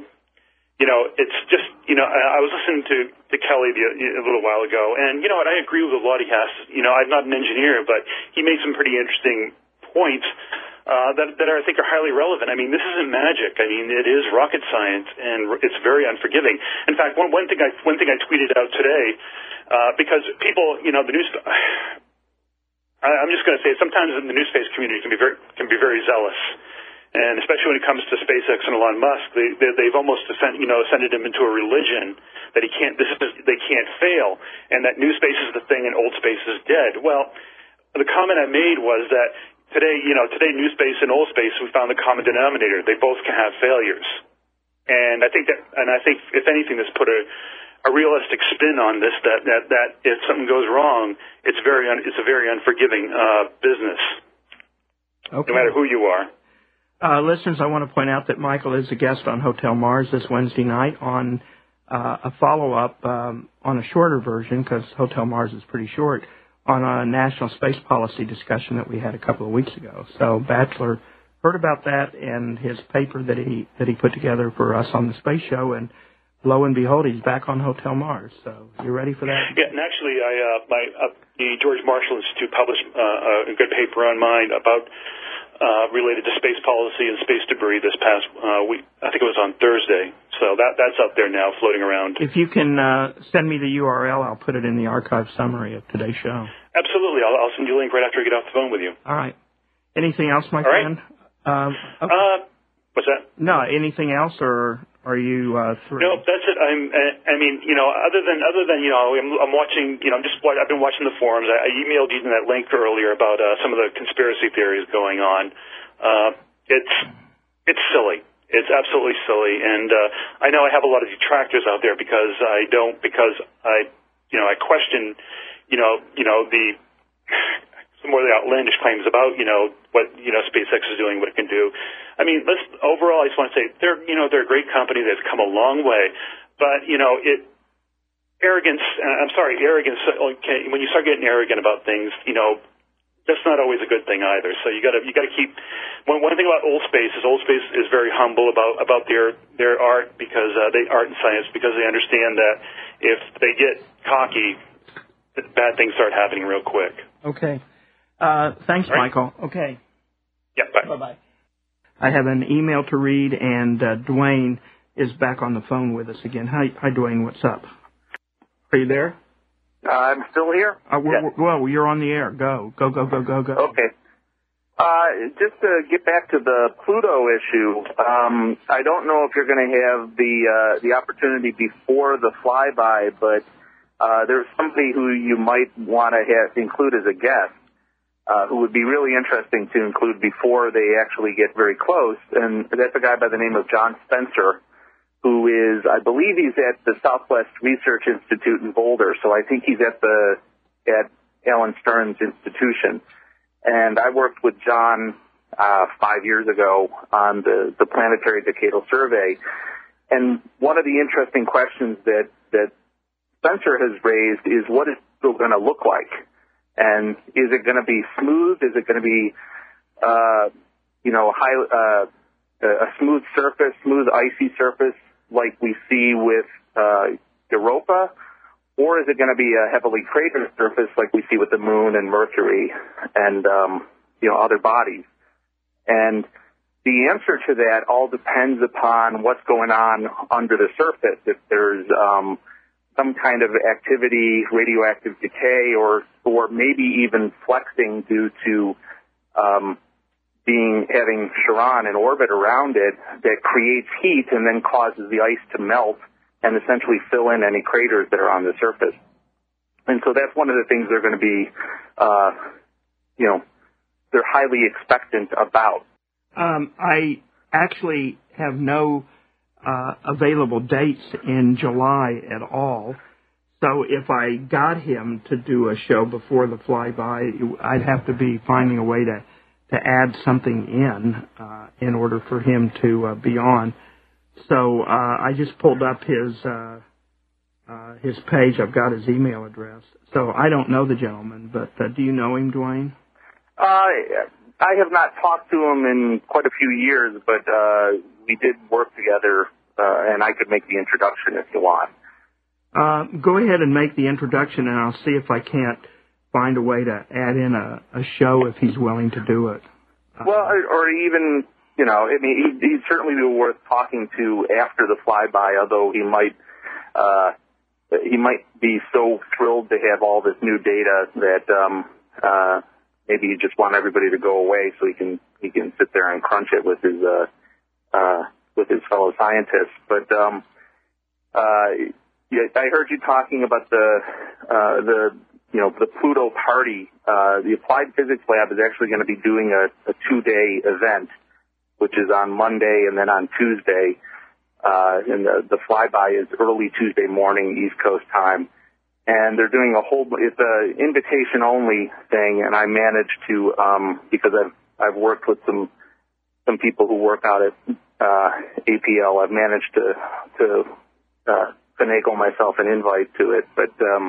Speaker 11: just, I was listening to Kelly a little while ago, and you know what, I agree with a lot he has. I'm not an engineer, but he made some pretty interesting points that I think are highly relevant. I mean, this isn't magic. I mean, it is rocket science, and it's very unforgiving. In fact, one thing I tweeted out today, because people, the news. I'm just going to say, sometimes in the new space community can be very zealous. And especially when it comes to SpaceX and Elon Musk, they've almost ascended him into a religion that they can't fail, and that new space is the thing and old space is dead. Well, the comment I made was that today new space and old space, we found the common denominator. They both can have failures, and I think if anything, this put a realistic spin on this. That if something goes wrong, it's a very unforgiving business,
Speaker 5: okay.
Speaker 11: No matter who you are.
Speaker 5: Listeners, I want to point out that Michael is a guest on Hotel Mars this Wednesday night on a follow-up on a shorter version, because Hotel Mars is pretty short, on a national space policy discussion that we had a couple of weeks ago. So Batchelor heard about that and his paper that he put together for us on the space show, and lo and behold, he's back on Hotel Mars. So you ready for that?
Speaker 11: Yeah, and actually, the George Marshall Institute published a good paper on mine about related to space policy and space debris this past week. I think it was on Thursday. So that's out there now, floating around.
Speaker 5: If you can send me the URL, I'll put it in the archive summary of today's show.
Speaker 11: Absolutely. I'll send you a link right after I get off the phone with you.
Speaker 5: All right. Anything else, my
Speaker 11: All
Speaker 5: friend?
Speaker 11: Right.
Speaker 5: Okay.
Speaker 11: What's that?
Speaker 5: No, anything else, or are you through?
Speaker 11: No, that's it. I mean, other than I'm watching. I've been watching the forums. I emailed you that link earlier about some of the conspiracy theories going on. It's silly. It's absolutely silly, and I know I have a lot of detractors out there because I question some more of the outlandish claims about what SpaceX is doing, what it can do. I mean, overall, I just want to say they're a great company that's come a long way, but arrogance. Arrogance. Okay, when you start getting arrogant about things, that's not always a good thing either. So you got to keep. One thing about old space is very humble about their art, because art and science, because they understand that if they get cocky, bad things start happening real quick.
Speaker 5: Okay. Thanks,
Speaker 11: right.
Speaker 5: Michael. Okay.
Speaker 11: Yeah. Bye.
Speaker 5: Bye-bye. I have an email to read, and Dwayne is back on the phone with us again. Hi, Dwayne. What's up? Are you there?
Speaker 6: I'm still here.
Speaker 5: Well, you're on the air. Go.
Speaker 6: Okay. Just to get back to the Pluto issue, I don't know if you're going to have the opportunity before the flyby, but there's somebody who you might want to include as a guest, who would be really interesting to include before they actually get very close, and that's a guy by the name of John Spencer, who is, I believe he's at the Southwest Research Institute in Boulder, so I think he's at Alan Stern's institution. And I worked with John 5 years ago on the Planetary Decadal Survey, and one of the interesting questions that Spencer has raised is what is it going to look like? And is it going to be smooth? Is it going to be, a smooth surface, smooth icy surface like we see with Europa? Or is it going to be a heavily cratered surface like we see with the Moon and Mercury and, other bodies? And the answer to that all depends upon what's going on under the surface. If there's some kind of activity, radioactive decay, or maybe even flexing due to having Charon in orbit around it that creates heat and then causes the ice to melt and essentially fill in any craters that are on the surface. And so that's one of the things they're going to be, they're highly expectant about.
Speaker 5: I actually have no available dates in July at all. So if I got him to do a show before the flyby, I'd have to be finding a way to add something in order for him to be on. So I just pulled up his page. I've got his email address. So I don't know the gentleman, but do you know him, Dwayne?
Speaker 6: I have not talked to him in quite a few years, but we did work together, and I could make the introduction if you want.
Speaker 5: Go ahead and make the introduction, and I'll see if I can't find a way to add in a show if he's willing to do it.
Speaker 6: Well, or even, he'd certainly be worth talking to after the flyby, although he might be so thrilled to have all this new data that maybe you just want everybody to go away so he can sit there and crunch it with his fellow scientists. But I heard you talking about the Pluto party. The Applied Physics Lab is actually going to be doing a 2-day event, which is on Monday and then on Tuesday. And the flyby is early Tuesday morning, East Coast time. And they're doing it's an invitation only thing, and I managed to, because I've worked with some people who work out at APL, I've managed to finagle myself an invite to it. But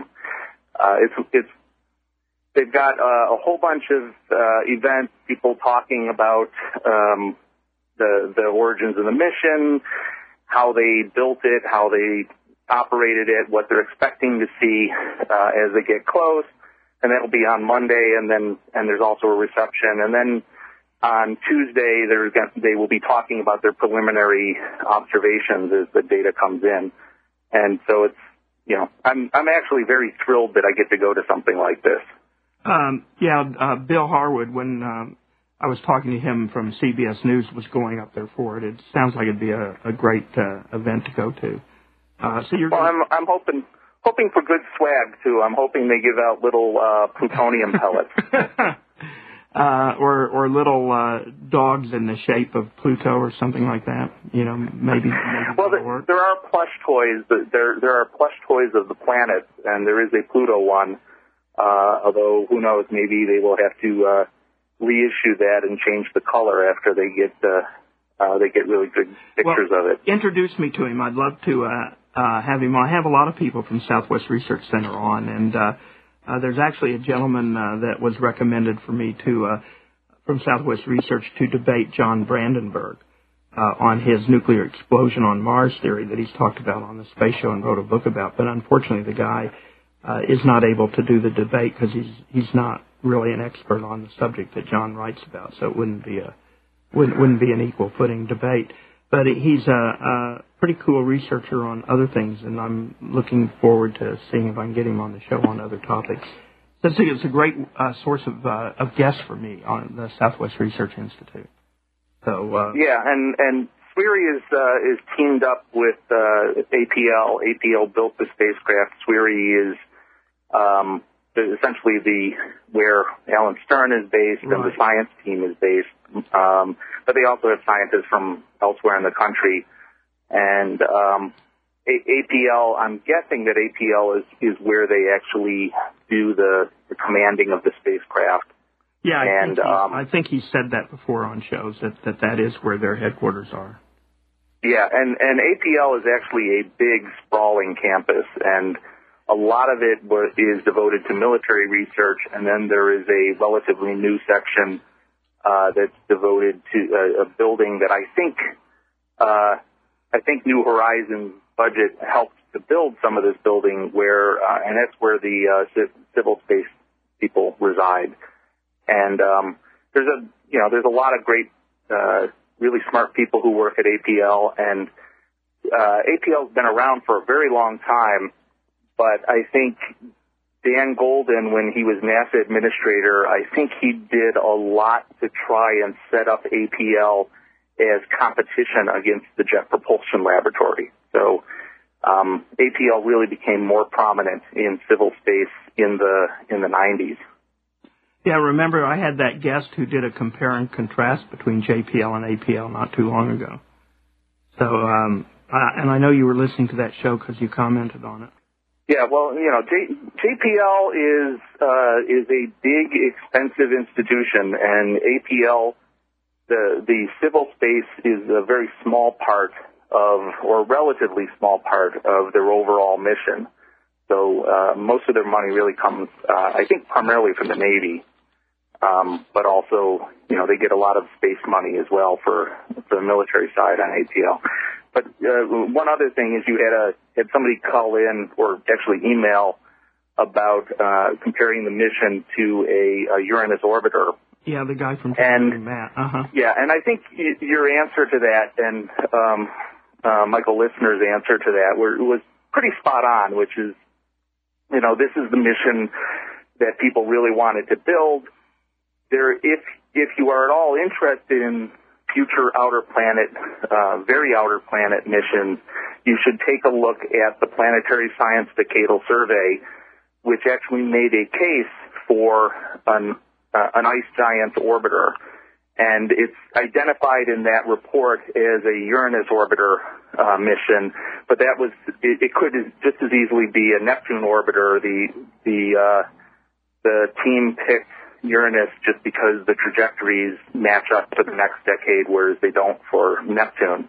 Speaker 6: they've got a whole bunch of events, people talking about the origins of the mission, how they built it, how they operated it, what they're expecting to see as they get close, and that'll be on Monday, and there's also a reception, and then on Tuesday they will be talking about their preliminary observations as the data comes in, and so it's I'm actually very thrilled that I get to go to something like this.
Speaker 5: Bill Harwood, when I was talking to him from CBS News, was going up there for it. It sounds like it'd be a great event to go to. I'm hoping for good swag too. I'm hoping they give out little plutonium pellets, or little dogs in the shape of Pluto or something like that. Maybe.
Speaker 6: Well, there are plush toys. There are plush toys of the planets, and there is a Pluto one. Although who knows? Maybe they will have to reissue that and change the color after they get really good pictures of it.
Speaker 5: Introduce me to him. I'd love to have him on. I have a lot of people from Southwest Research Center on, and there's actually a gentleman that was recommended for me from Southwest Research to debate John Brandenburg on his nuclear explosion on Mars theory that he's talked about on the Space Show and wrote a book about. But unfortunately, the guy is not able to do the debate because he's not really an expert on the subject that John writes about, so it wouldn't be an equal footing debate. But he's a pretty cool researcher on other things, and I'm looking forward to seeing if I can get him on the show on other topics. So it's a great source of guests for me on the Southwest Research Institute. So
Speaker 6: and SWIRI is teamed up with APL. APL built the spacecraft. SWIRI is essentially where Alan Stern is based, and the science team is based. But they also have scientists from elsewhere in the country. And APL, I'm guessing that APL is where they actually do the commanding of the spacecraft.
Speaker 5: Yeah, I think he said that before on shows, that is where their headquarters are.
Speaker 6: Yeah, and APL is actually a big, sprawling campus, and A lot of it is devoted to military research, and then there is a relatively new section that's devoted to a building that I think New Horizons budget helped to build some of this building, and that's where the civil space people reside. And there's a lot of great, really smart people who work at APL, and APL's been around for a very long time. But I think Dan Golden, when he was NASA administrator, I think he did a lot to try and set up APL as competition against the Jet Propulsion Laboratory. So APL really became more prominent in civil space in the 90s.
Speaker 5: Yeah, remember I had that guest who did a compare and contrast between JPL and APL not too long ago. So, and I know you were listening to that show because you commented on it.
Speaker 6: Yeah, well, JPL is a big, expensive institution, and APL, the civil space is a very small part or relatively small part of their overall mission. So most of their money really comes, I think, primarily from the Navy, but also, they get a lot of space money as well for the military side on APL. But one other thing is you had somebody call in or actually email about comparing the mission to a Uranus orbiter.
Speaker 5: Yeah, the guy from Matt.
Speaker 6: Yeah, and I think your answer to that and Michael Listener's answer to that was pretty spot on, which is, this is the mission that people really wanted to build. If you are at all interested in future outer planet, very outer planet missions, you should take a look at the Planetary Science Decadal Survey, which actually made a case for an ice giant orbiter. And it's identified in that report as a Uranus orbiter mission, but it could just as easily be a Neptune orbiter. The team picked Uranus just because the trajectories match up for the next decade, whereas they don't for Neptune.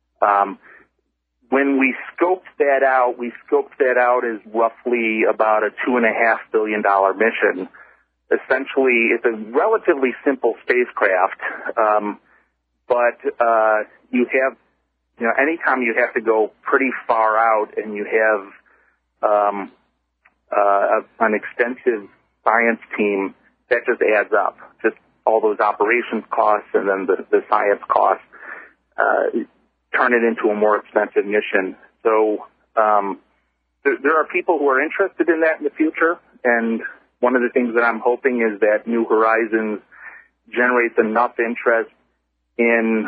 Speaker 6: When we scoped that out as roughly about a $2.5 billion mission. Essentially, it's a relatively simple spacecraft, but you have, anytime you have to go pretty far out and you have an extensive science team, that just adds up. Just all those operations costs and then the science costs turn it into a more expensive mission. So there are people who are interested in that in the future, and one of the things that I'm hoping is that New Horizons generates enough interest in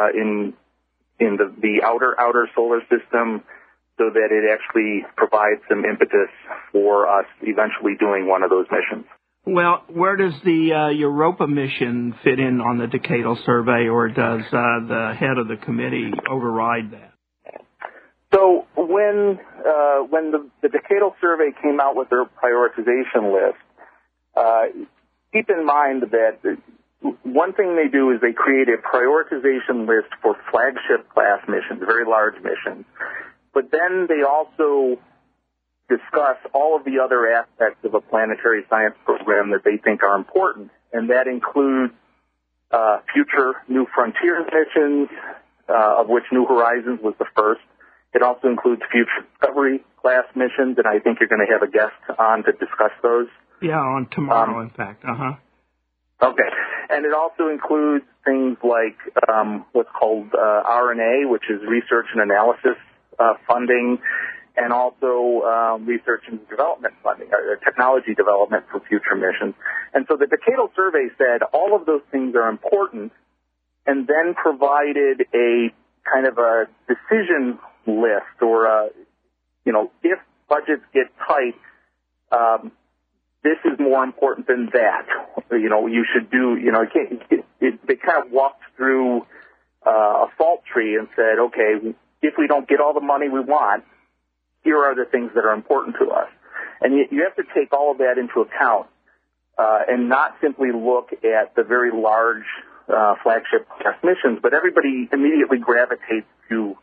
Speaker 6: the outer solar system so that it actually provides some impetus for us eventually doing one of those missions.
Speaker 5: Well, where does the Europa mission fit in on the decadal survey, or does the head of the committee override that?
Speaker 6: So when the decadal survey came out with their prioritization list, keep in mind that one thing they do is they create a prioritization list for flagship class missions, very large missions. But then they also discuss all of the other aspects of a planetary science program that they think are important, and that includes future New Frontiers missions, of which New Horizons was the first. It also includes future Discovery class missions, and I think you're going to have a guest on to discuss those.
Speaker 5: Yeah, on tomorrow, in fact.
Speaker 6: Okay. And it also includes things like what's called RNA, which is research and analysis funding, and also research and development funding, or technology development for future missions. And so the decadal survey said all of those things are important, and then provided a kind of a decision list, or if budgets get tight, this is more important than that. You should do. They kind of walked through a fault tree and said, okay, if we don't get all the money we want, here are the things that are important to us. And you have to take all of that into account and not simply look at the very large flagship class missions, but everybody immediately gravitates to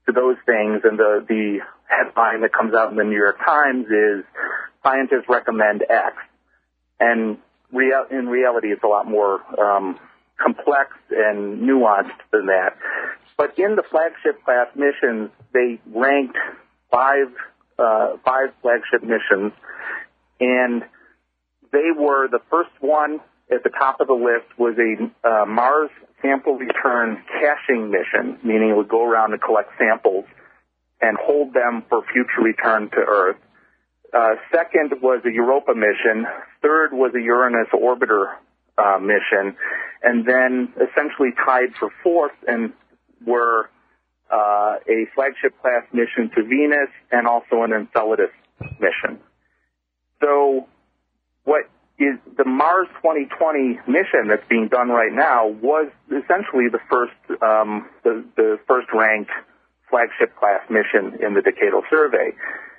Speaker 6: to those things, and the headline that comes out in the New York Times is scientists recommend X. And in reality, it's a lot more complex and nuanced than that. But in the flagship class missions, they ranked five flagship missions, and they were the first one at the top of the list was a Mars sample return caching mission, meaning it would go around and collect samples and hold them for future return to Earth. Second was a Europa mission. Third was a Uranus orbiter mission. And then essentially tied for fourth and were a flagship-class mission to Venus and also an Enceladus mission. So what is the Mars 2020 mission that's being done right now was essentially the first ranked flagship-class mission in the Decadal Survey.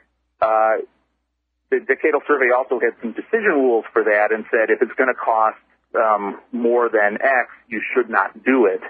Speaker 6: The Decadal Survey also had some decision rules for that and said if it's going to cost more than X, you should not do it.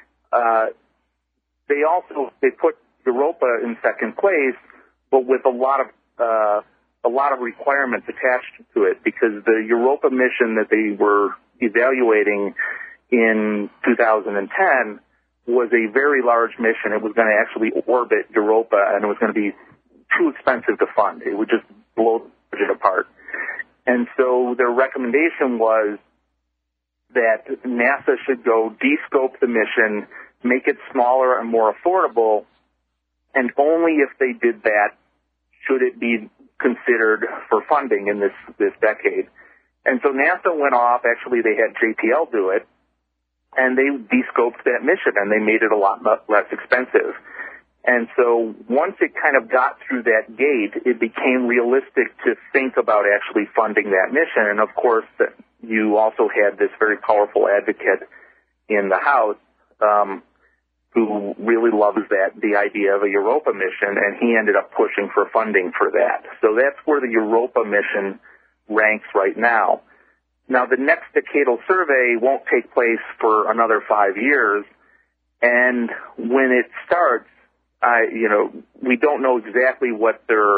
Speaker 6: They put Europa in second place, but with a lot of requirements attached to it, because the Europa mission that they were evaluating in 2010 was a very large mission. It was going to actually orbit Europa, and it was going to be too expensive to fund. It would just blow the budget apart. And so their recommendation was that NASA should go de-scope the mission, make it smaller and more affordable, and only if they did that should it be considered for funding in this decade. And so NASA went off, actually they had JPL do it, and they de-scoped that mission, and they made it a lot less expensive. And so once it kind of got through that gate, it became realistic to think about actually funding that mission. And of course, you also had this very powerful advocate in the House who really loves the idea of a Europa mission, and he ended up pushing for funding for that. So that's where the Europa mission ranks right now. Now, the next decadal survey won't take place for another 5 years, and when it starts, we don't know exactly what their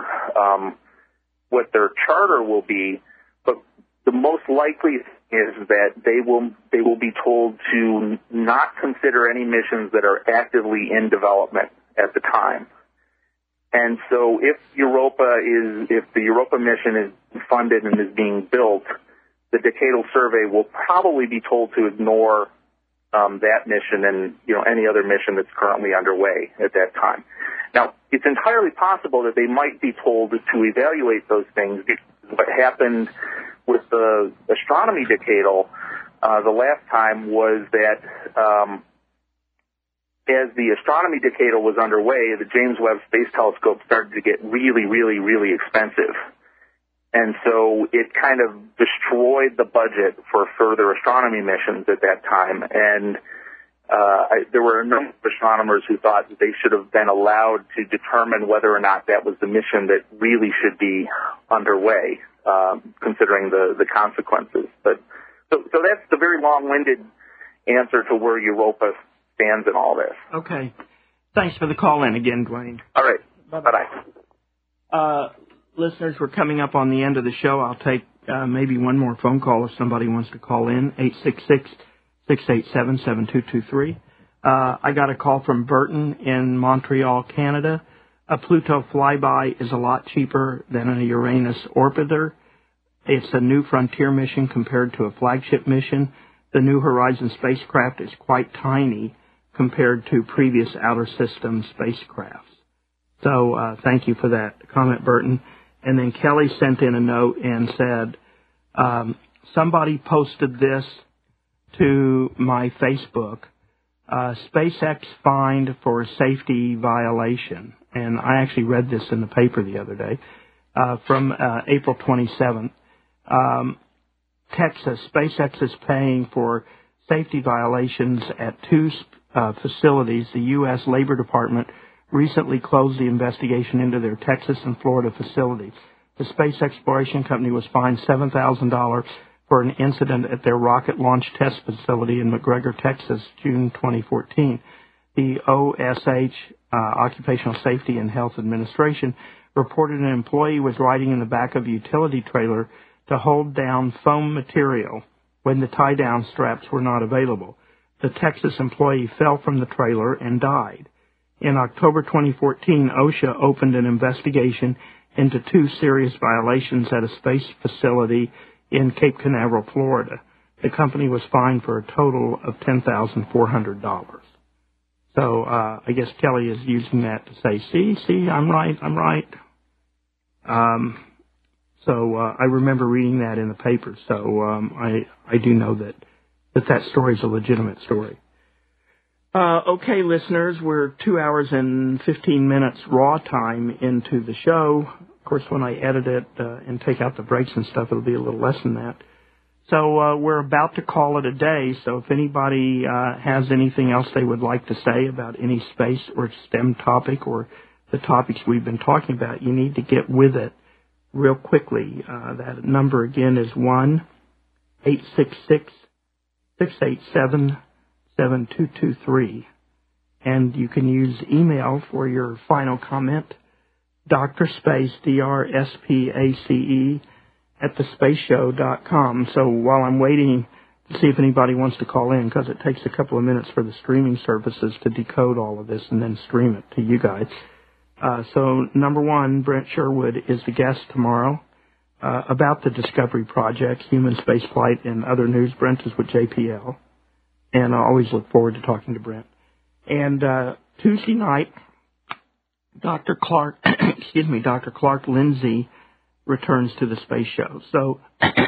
Speaker 6: charter will be, but the most likely is that they will be told to not consider any missions that are actively in development at the time. And so if the Europa mission is funded and is being built, the decadal survey will probably be told to ignore that mission and any other mission that's currently underway at that time. Now, it's entirely possible that they might be told to evaluate those things. What happened with the astronomy decadal the last time was that as the astronomy decadal was underway, the James Webb Space Telescope started to get really, really, really expensive. And so it kind of destroyed the budget for further astronomy missions at that time. And there were a number of astronomers who thought that they should have been allowed to determine whether or not that was the mission that really should be underway, considering the consequences. But so that's the very long-winded answer to where Europa stands in all this.
Speaker 5: Okay. Thanks for the call in again, Dwayne.
Speaker 6: All right. Bye-bye.
Speaker 5: Listeners, we're coming up on the end of the show. I'll take maybe one more phone call if somebody wants to call in, 866-687-7223. I got a call from Burton in Montreal, Canada. A Pluto flyby is a lot cheaper than a Uranus orbiter. It's a New Frontier mission compared to a flagship mission. The New Horizons spacecraft is quite tiny compared to previous outer system spacecrafts. So thank you for that comment, Burton. And then Kelly sent in a note and said, somebody posted this to my Facebook, SpaceX fined for safety violation. And I actually read this in the paper the other day, from April 27th. Texas, SpaceX is paying for safety violations at two facilities. The U.S. Labor Department recently closed the investigation into their Texas and Florida facilities. The space exploration company was fined $7,000 for an incident at their rocket launch test facility in McGregor, Texas, June 2014. The OSH Occupational Safety and Health Administration reported an employee was riding in the back of a utility trailer to hold down foam material when the tie-down straps were not available. The Texas employee fell from the trailer and died. In October 2014, OSHA opened an investigation into 2 serious violations at a space facility in Cape Canaveral, Florida. The company was fined for a total of $10,400. So I guess Kelly is using that to say, see, I'm right. So I remember reading that in the paper. So I do know that story is a legitimate story. Okay, listeners, we're 2 hours and 15 minutes raw time into the show. Of course, when I edit it and take out the breaks and stuff, it'll be a little less than that. So we're about to call it a day. So if anybody has anything else they would like to say about any space or STEM topic or the topics we've been talking about, you need to get with it real quickly. That number again is 1-866-687-7223. And you can use email for your final comment, DrSpace, DrSpace, @thespaceshow.com. So while I'm waiting to see if anybody wants to call in, because it takes a couple of minutes for the streaming services to decode all of this and then stream it to you guys. So number 1, Brent Sherwood is the guest tomorrow about the Discovery Project, human spaceflight, and other news. Brent is with JPL, and I always look forward to talking to Brent. And Tuesday night, Dr. Clark Lindsay returns to the space show. So,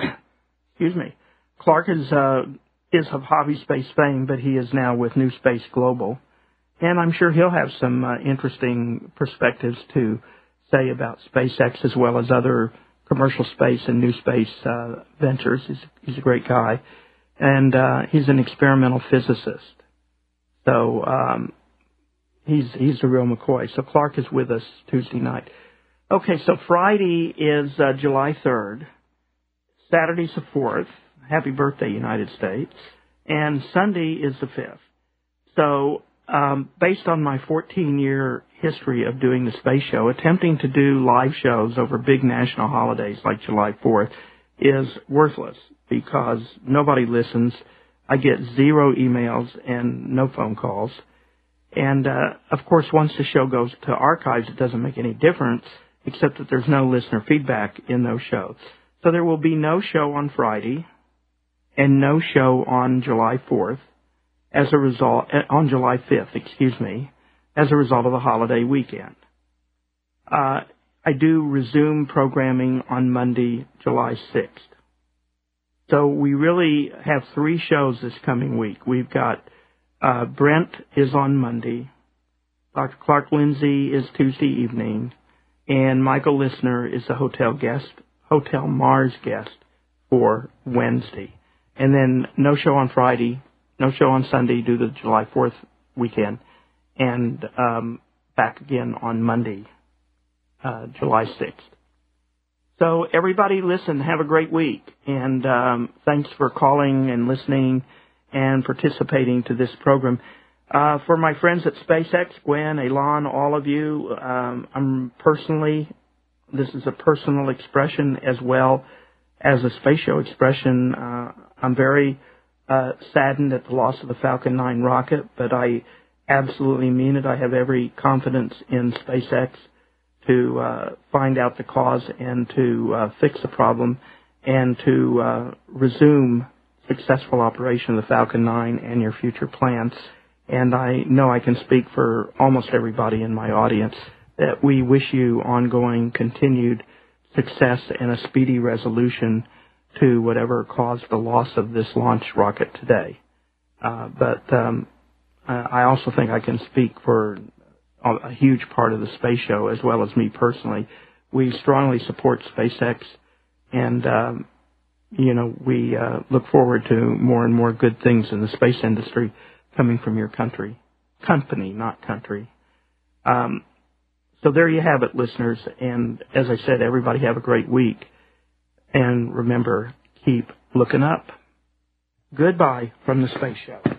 Speaker 5: Clark is of hobby space fame, but he is now with New Space Global. And I'm sure he'll have some interesting perspectives to say about SpaceX as well as other commercial space and new space ventures. He's a great guy. And he's an experimental physicist. So he's the real McCoy. So Clark is with us Tuesday night. Okay, so Friday is July 3rd. Saturday's the 4th. Happy birthday, United States. And Sunday is the 5th. So based on my 14-year history of doing the space show, attempting to do live shows over big national holidays like July 4th is worthless because nobody listens. I get 0 emails and no phone calls. And, of course, once the show goes to archives, it doesn't make any difference, except that there's no listener feedback in those shows. So there will be no show on Friday and no show on July 4th, on July 5th, as a result of the holiday weekend. I do resume programming on Monday, July 6th. So we really have 3 shows this coming week. We've got Brent is on Monday, Dr. Clark Lindsay is Tuesday evening, and Michael Listener is the Hotel Mars guest for Wednesday. And then no show on Friday, no show on Sunday due to the July 4th weekend, and back again on Monday, July 6th. So everybody listen, have a great week, and thanks for calling and listening and participating to this program. For my friends at SpaceX, Gwen, Elon, all of you, this is a personal expression as well as a space show expression. I'm very saddened at the loss of the Falcon 9 rocket, but I absolutely mean it. I have every confidence in SpaceX to find out the cause and to fix the problem and to resume successful operation of the Falcon 9 and your future plans. And I know I can speak for almost everybody in my audience that we wish you ongoing, continued success and a speedy resolution to whatever caused the loss of this launch rocket today. But I also think I can speak for a huge part of the space show as well as me personally. We strongly support SpaceX, and we look forward to more and more good things in the space industry coming from your company, not country. So there you have it, listeners. And as I said, everybody have a great week. And remember, keep looking up. Goodbye from the Space Show.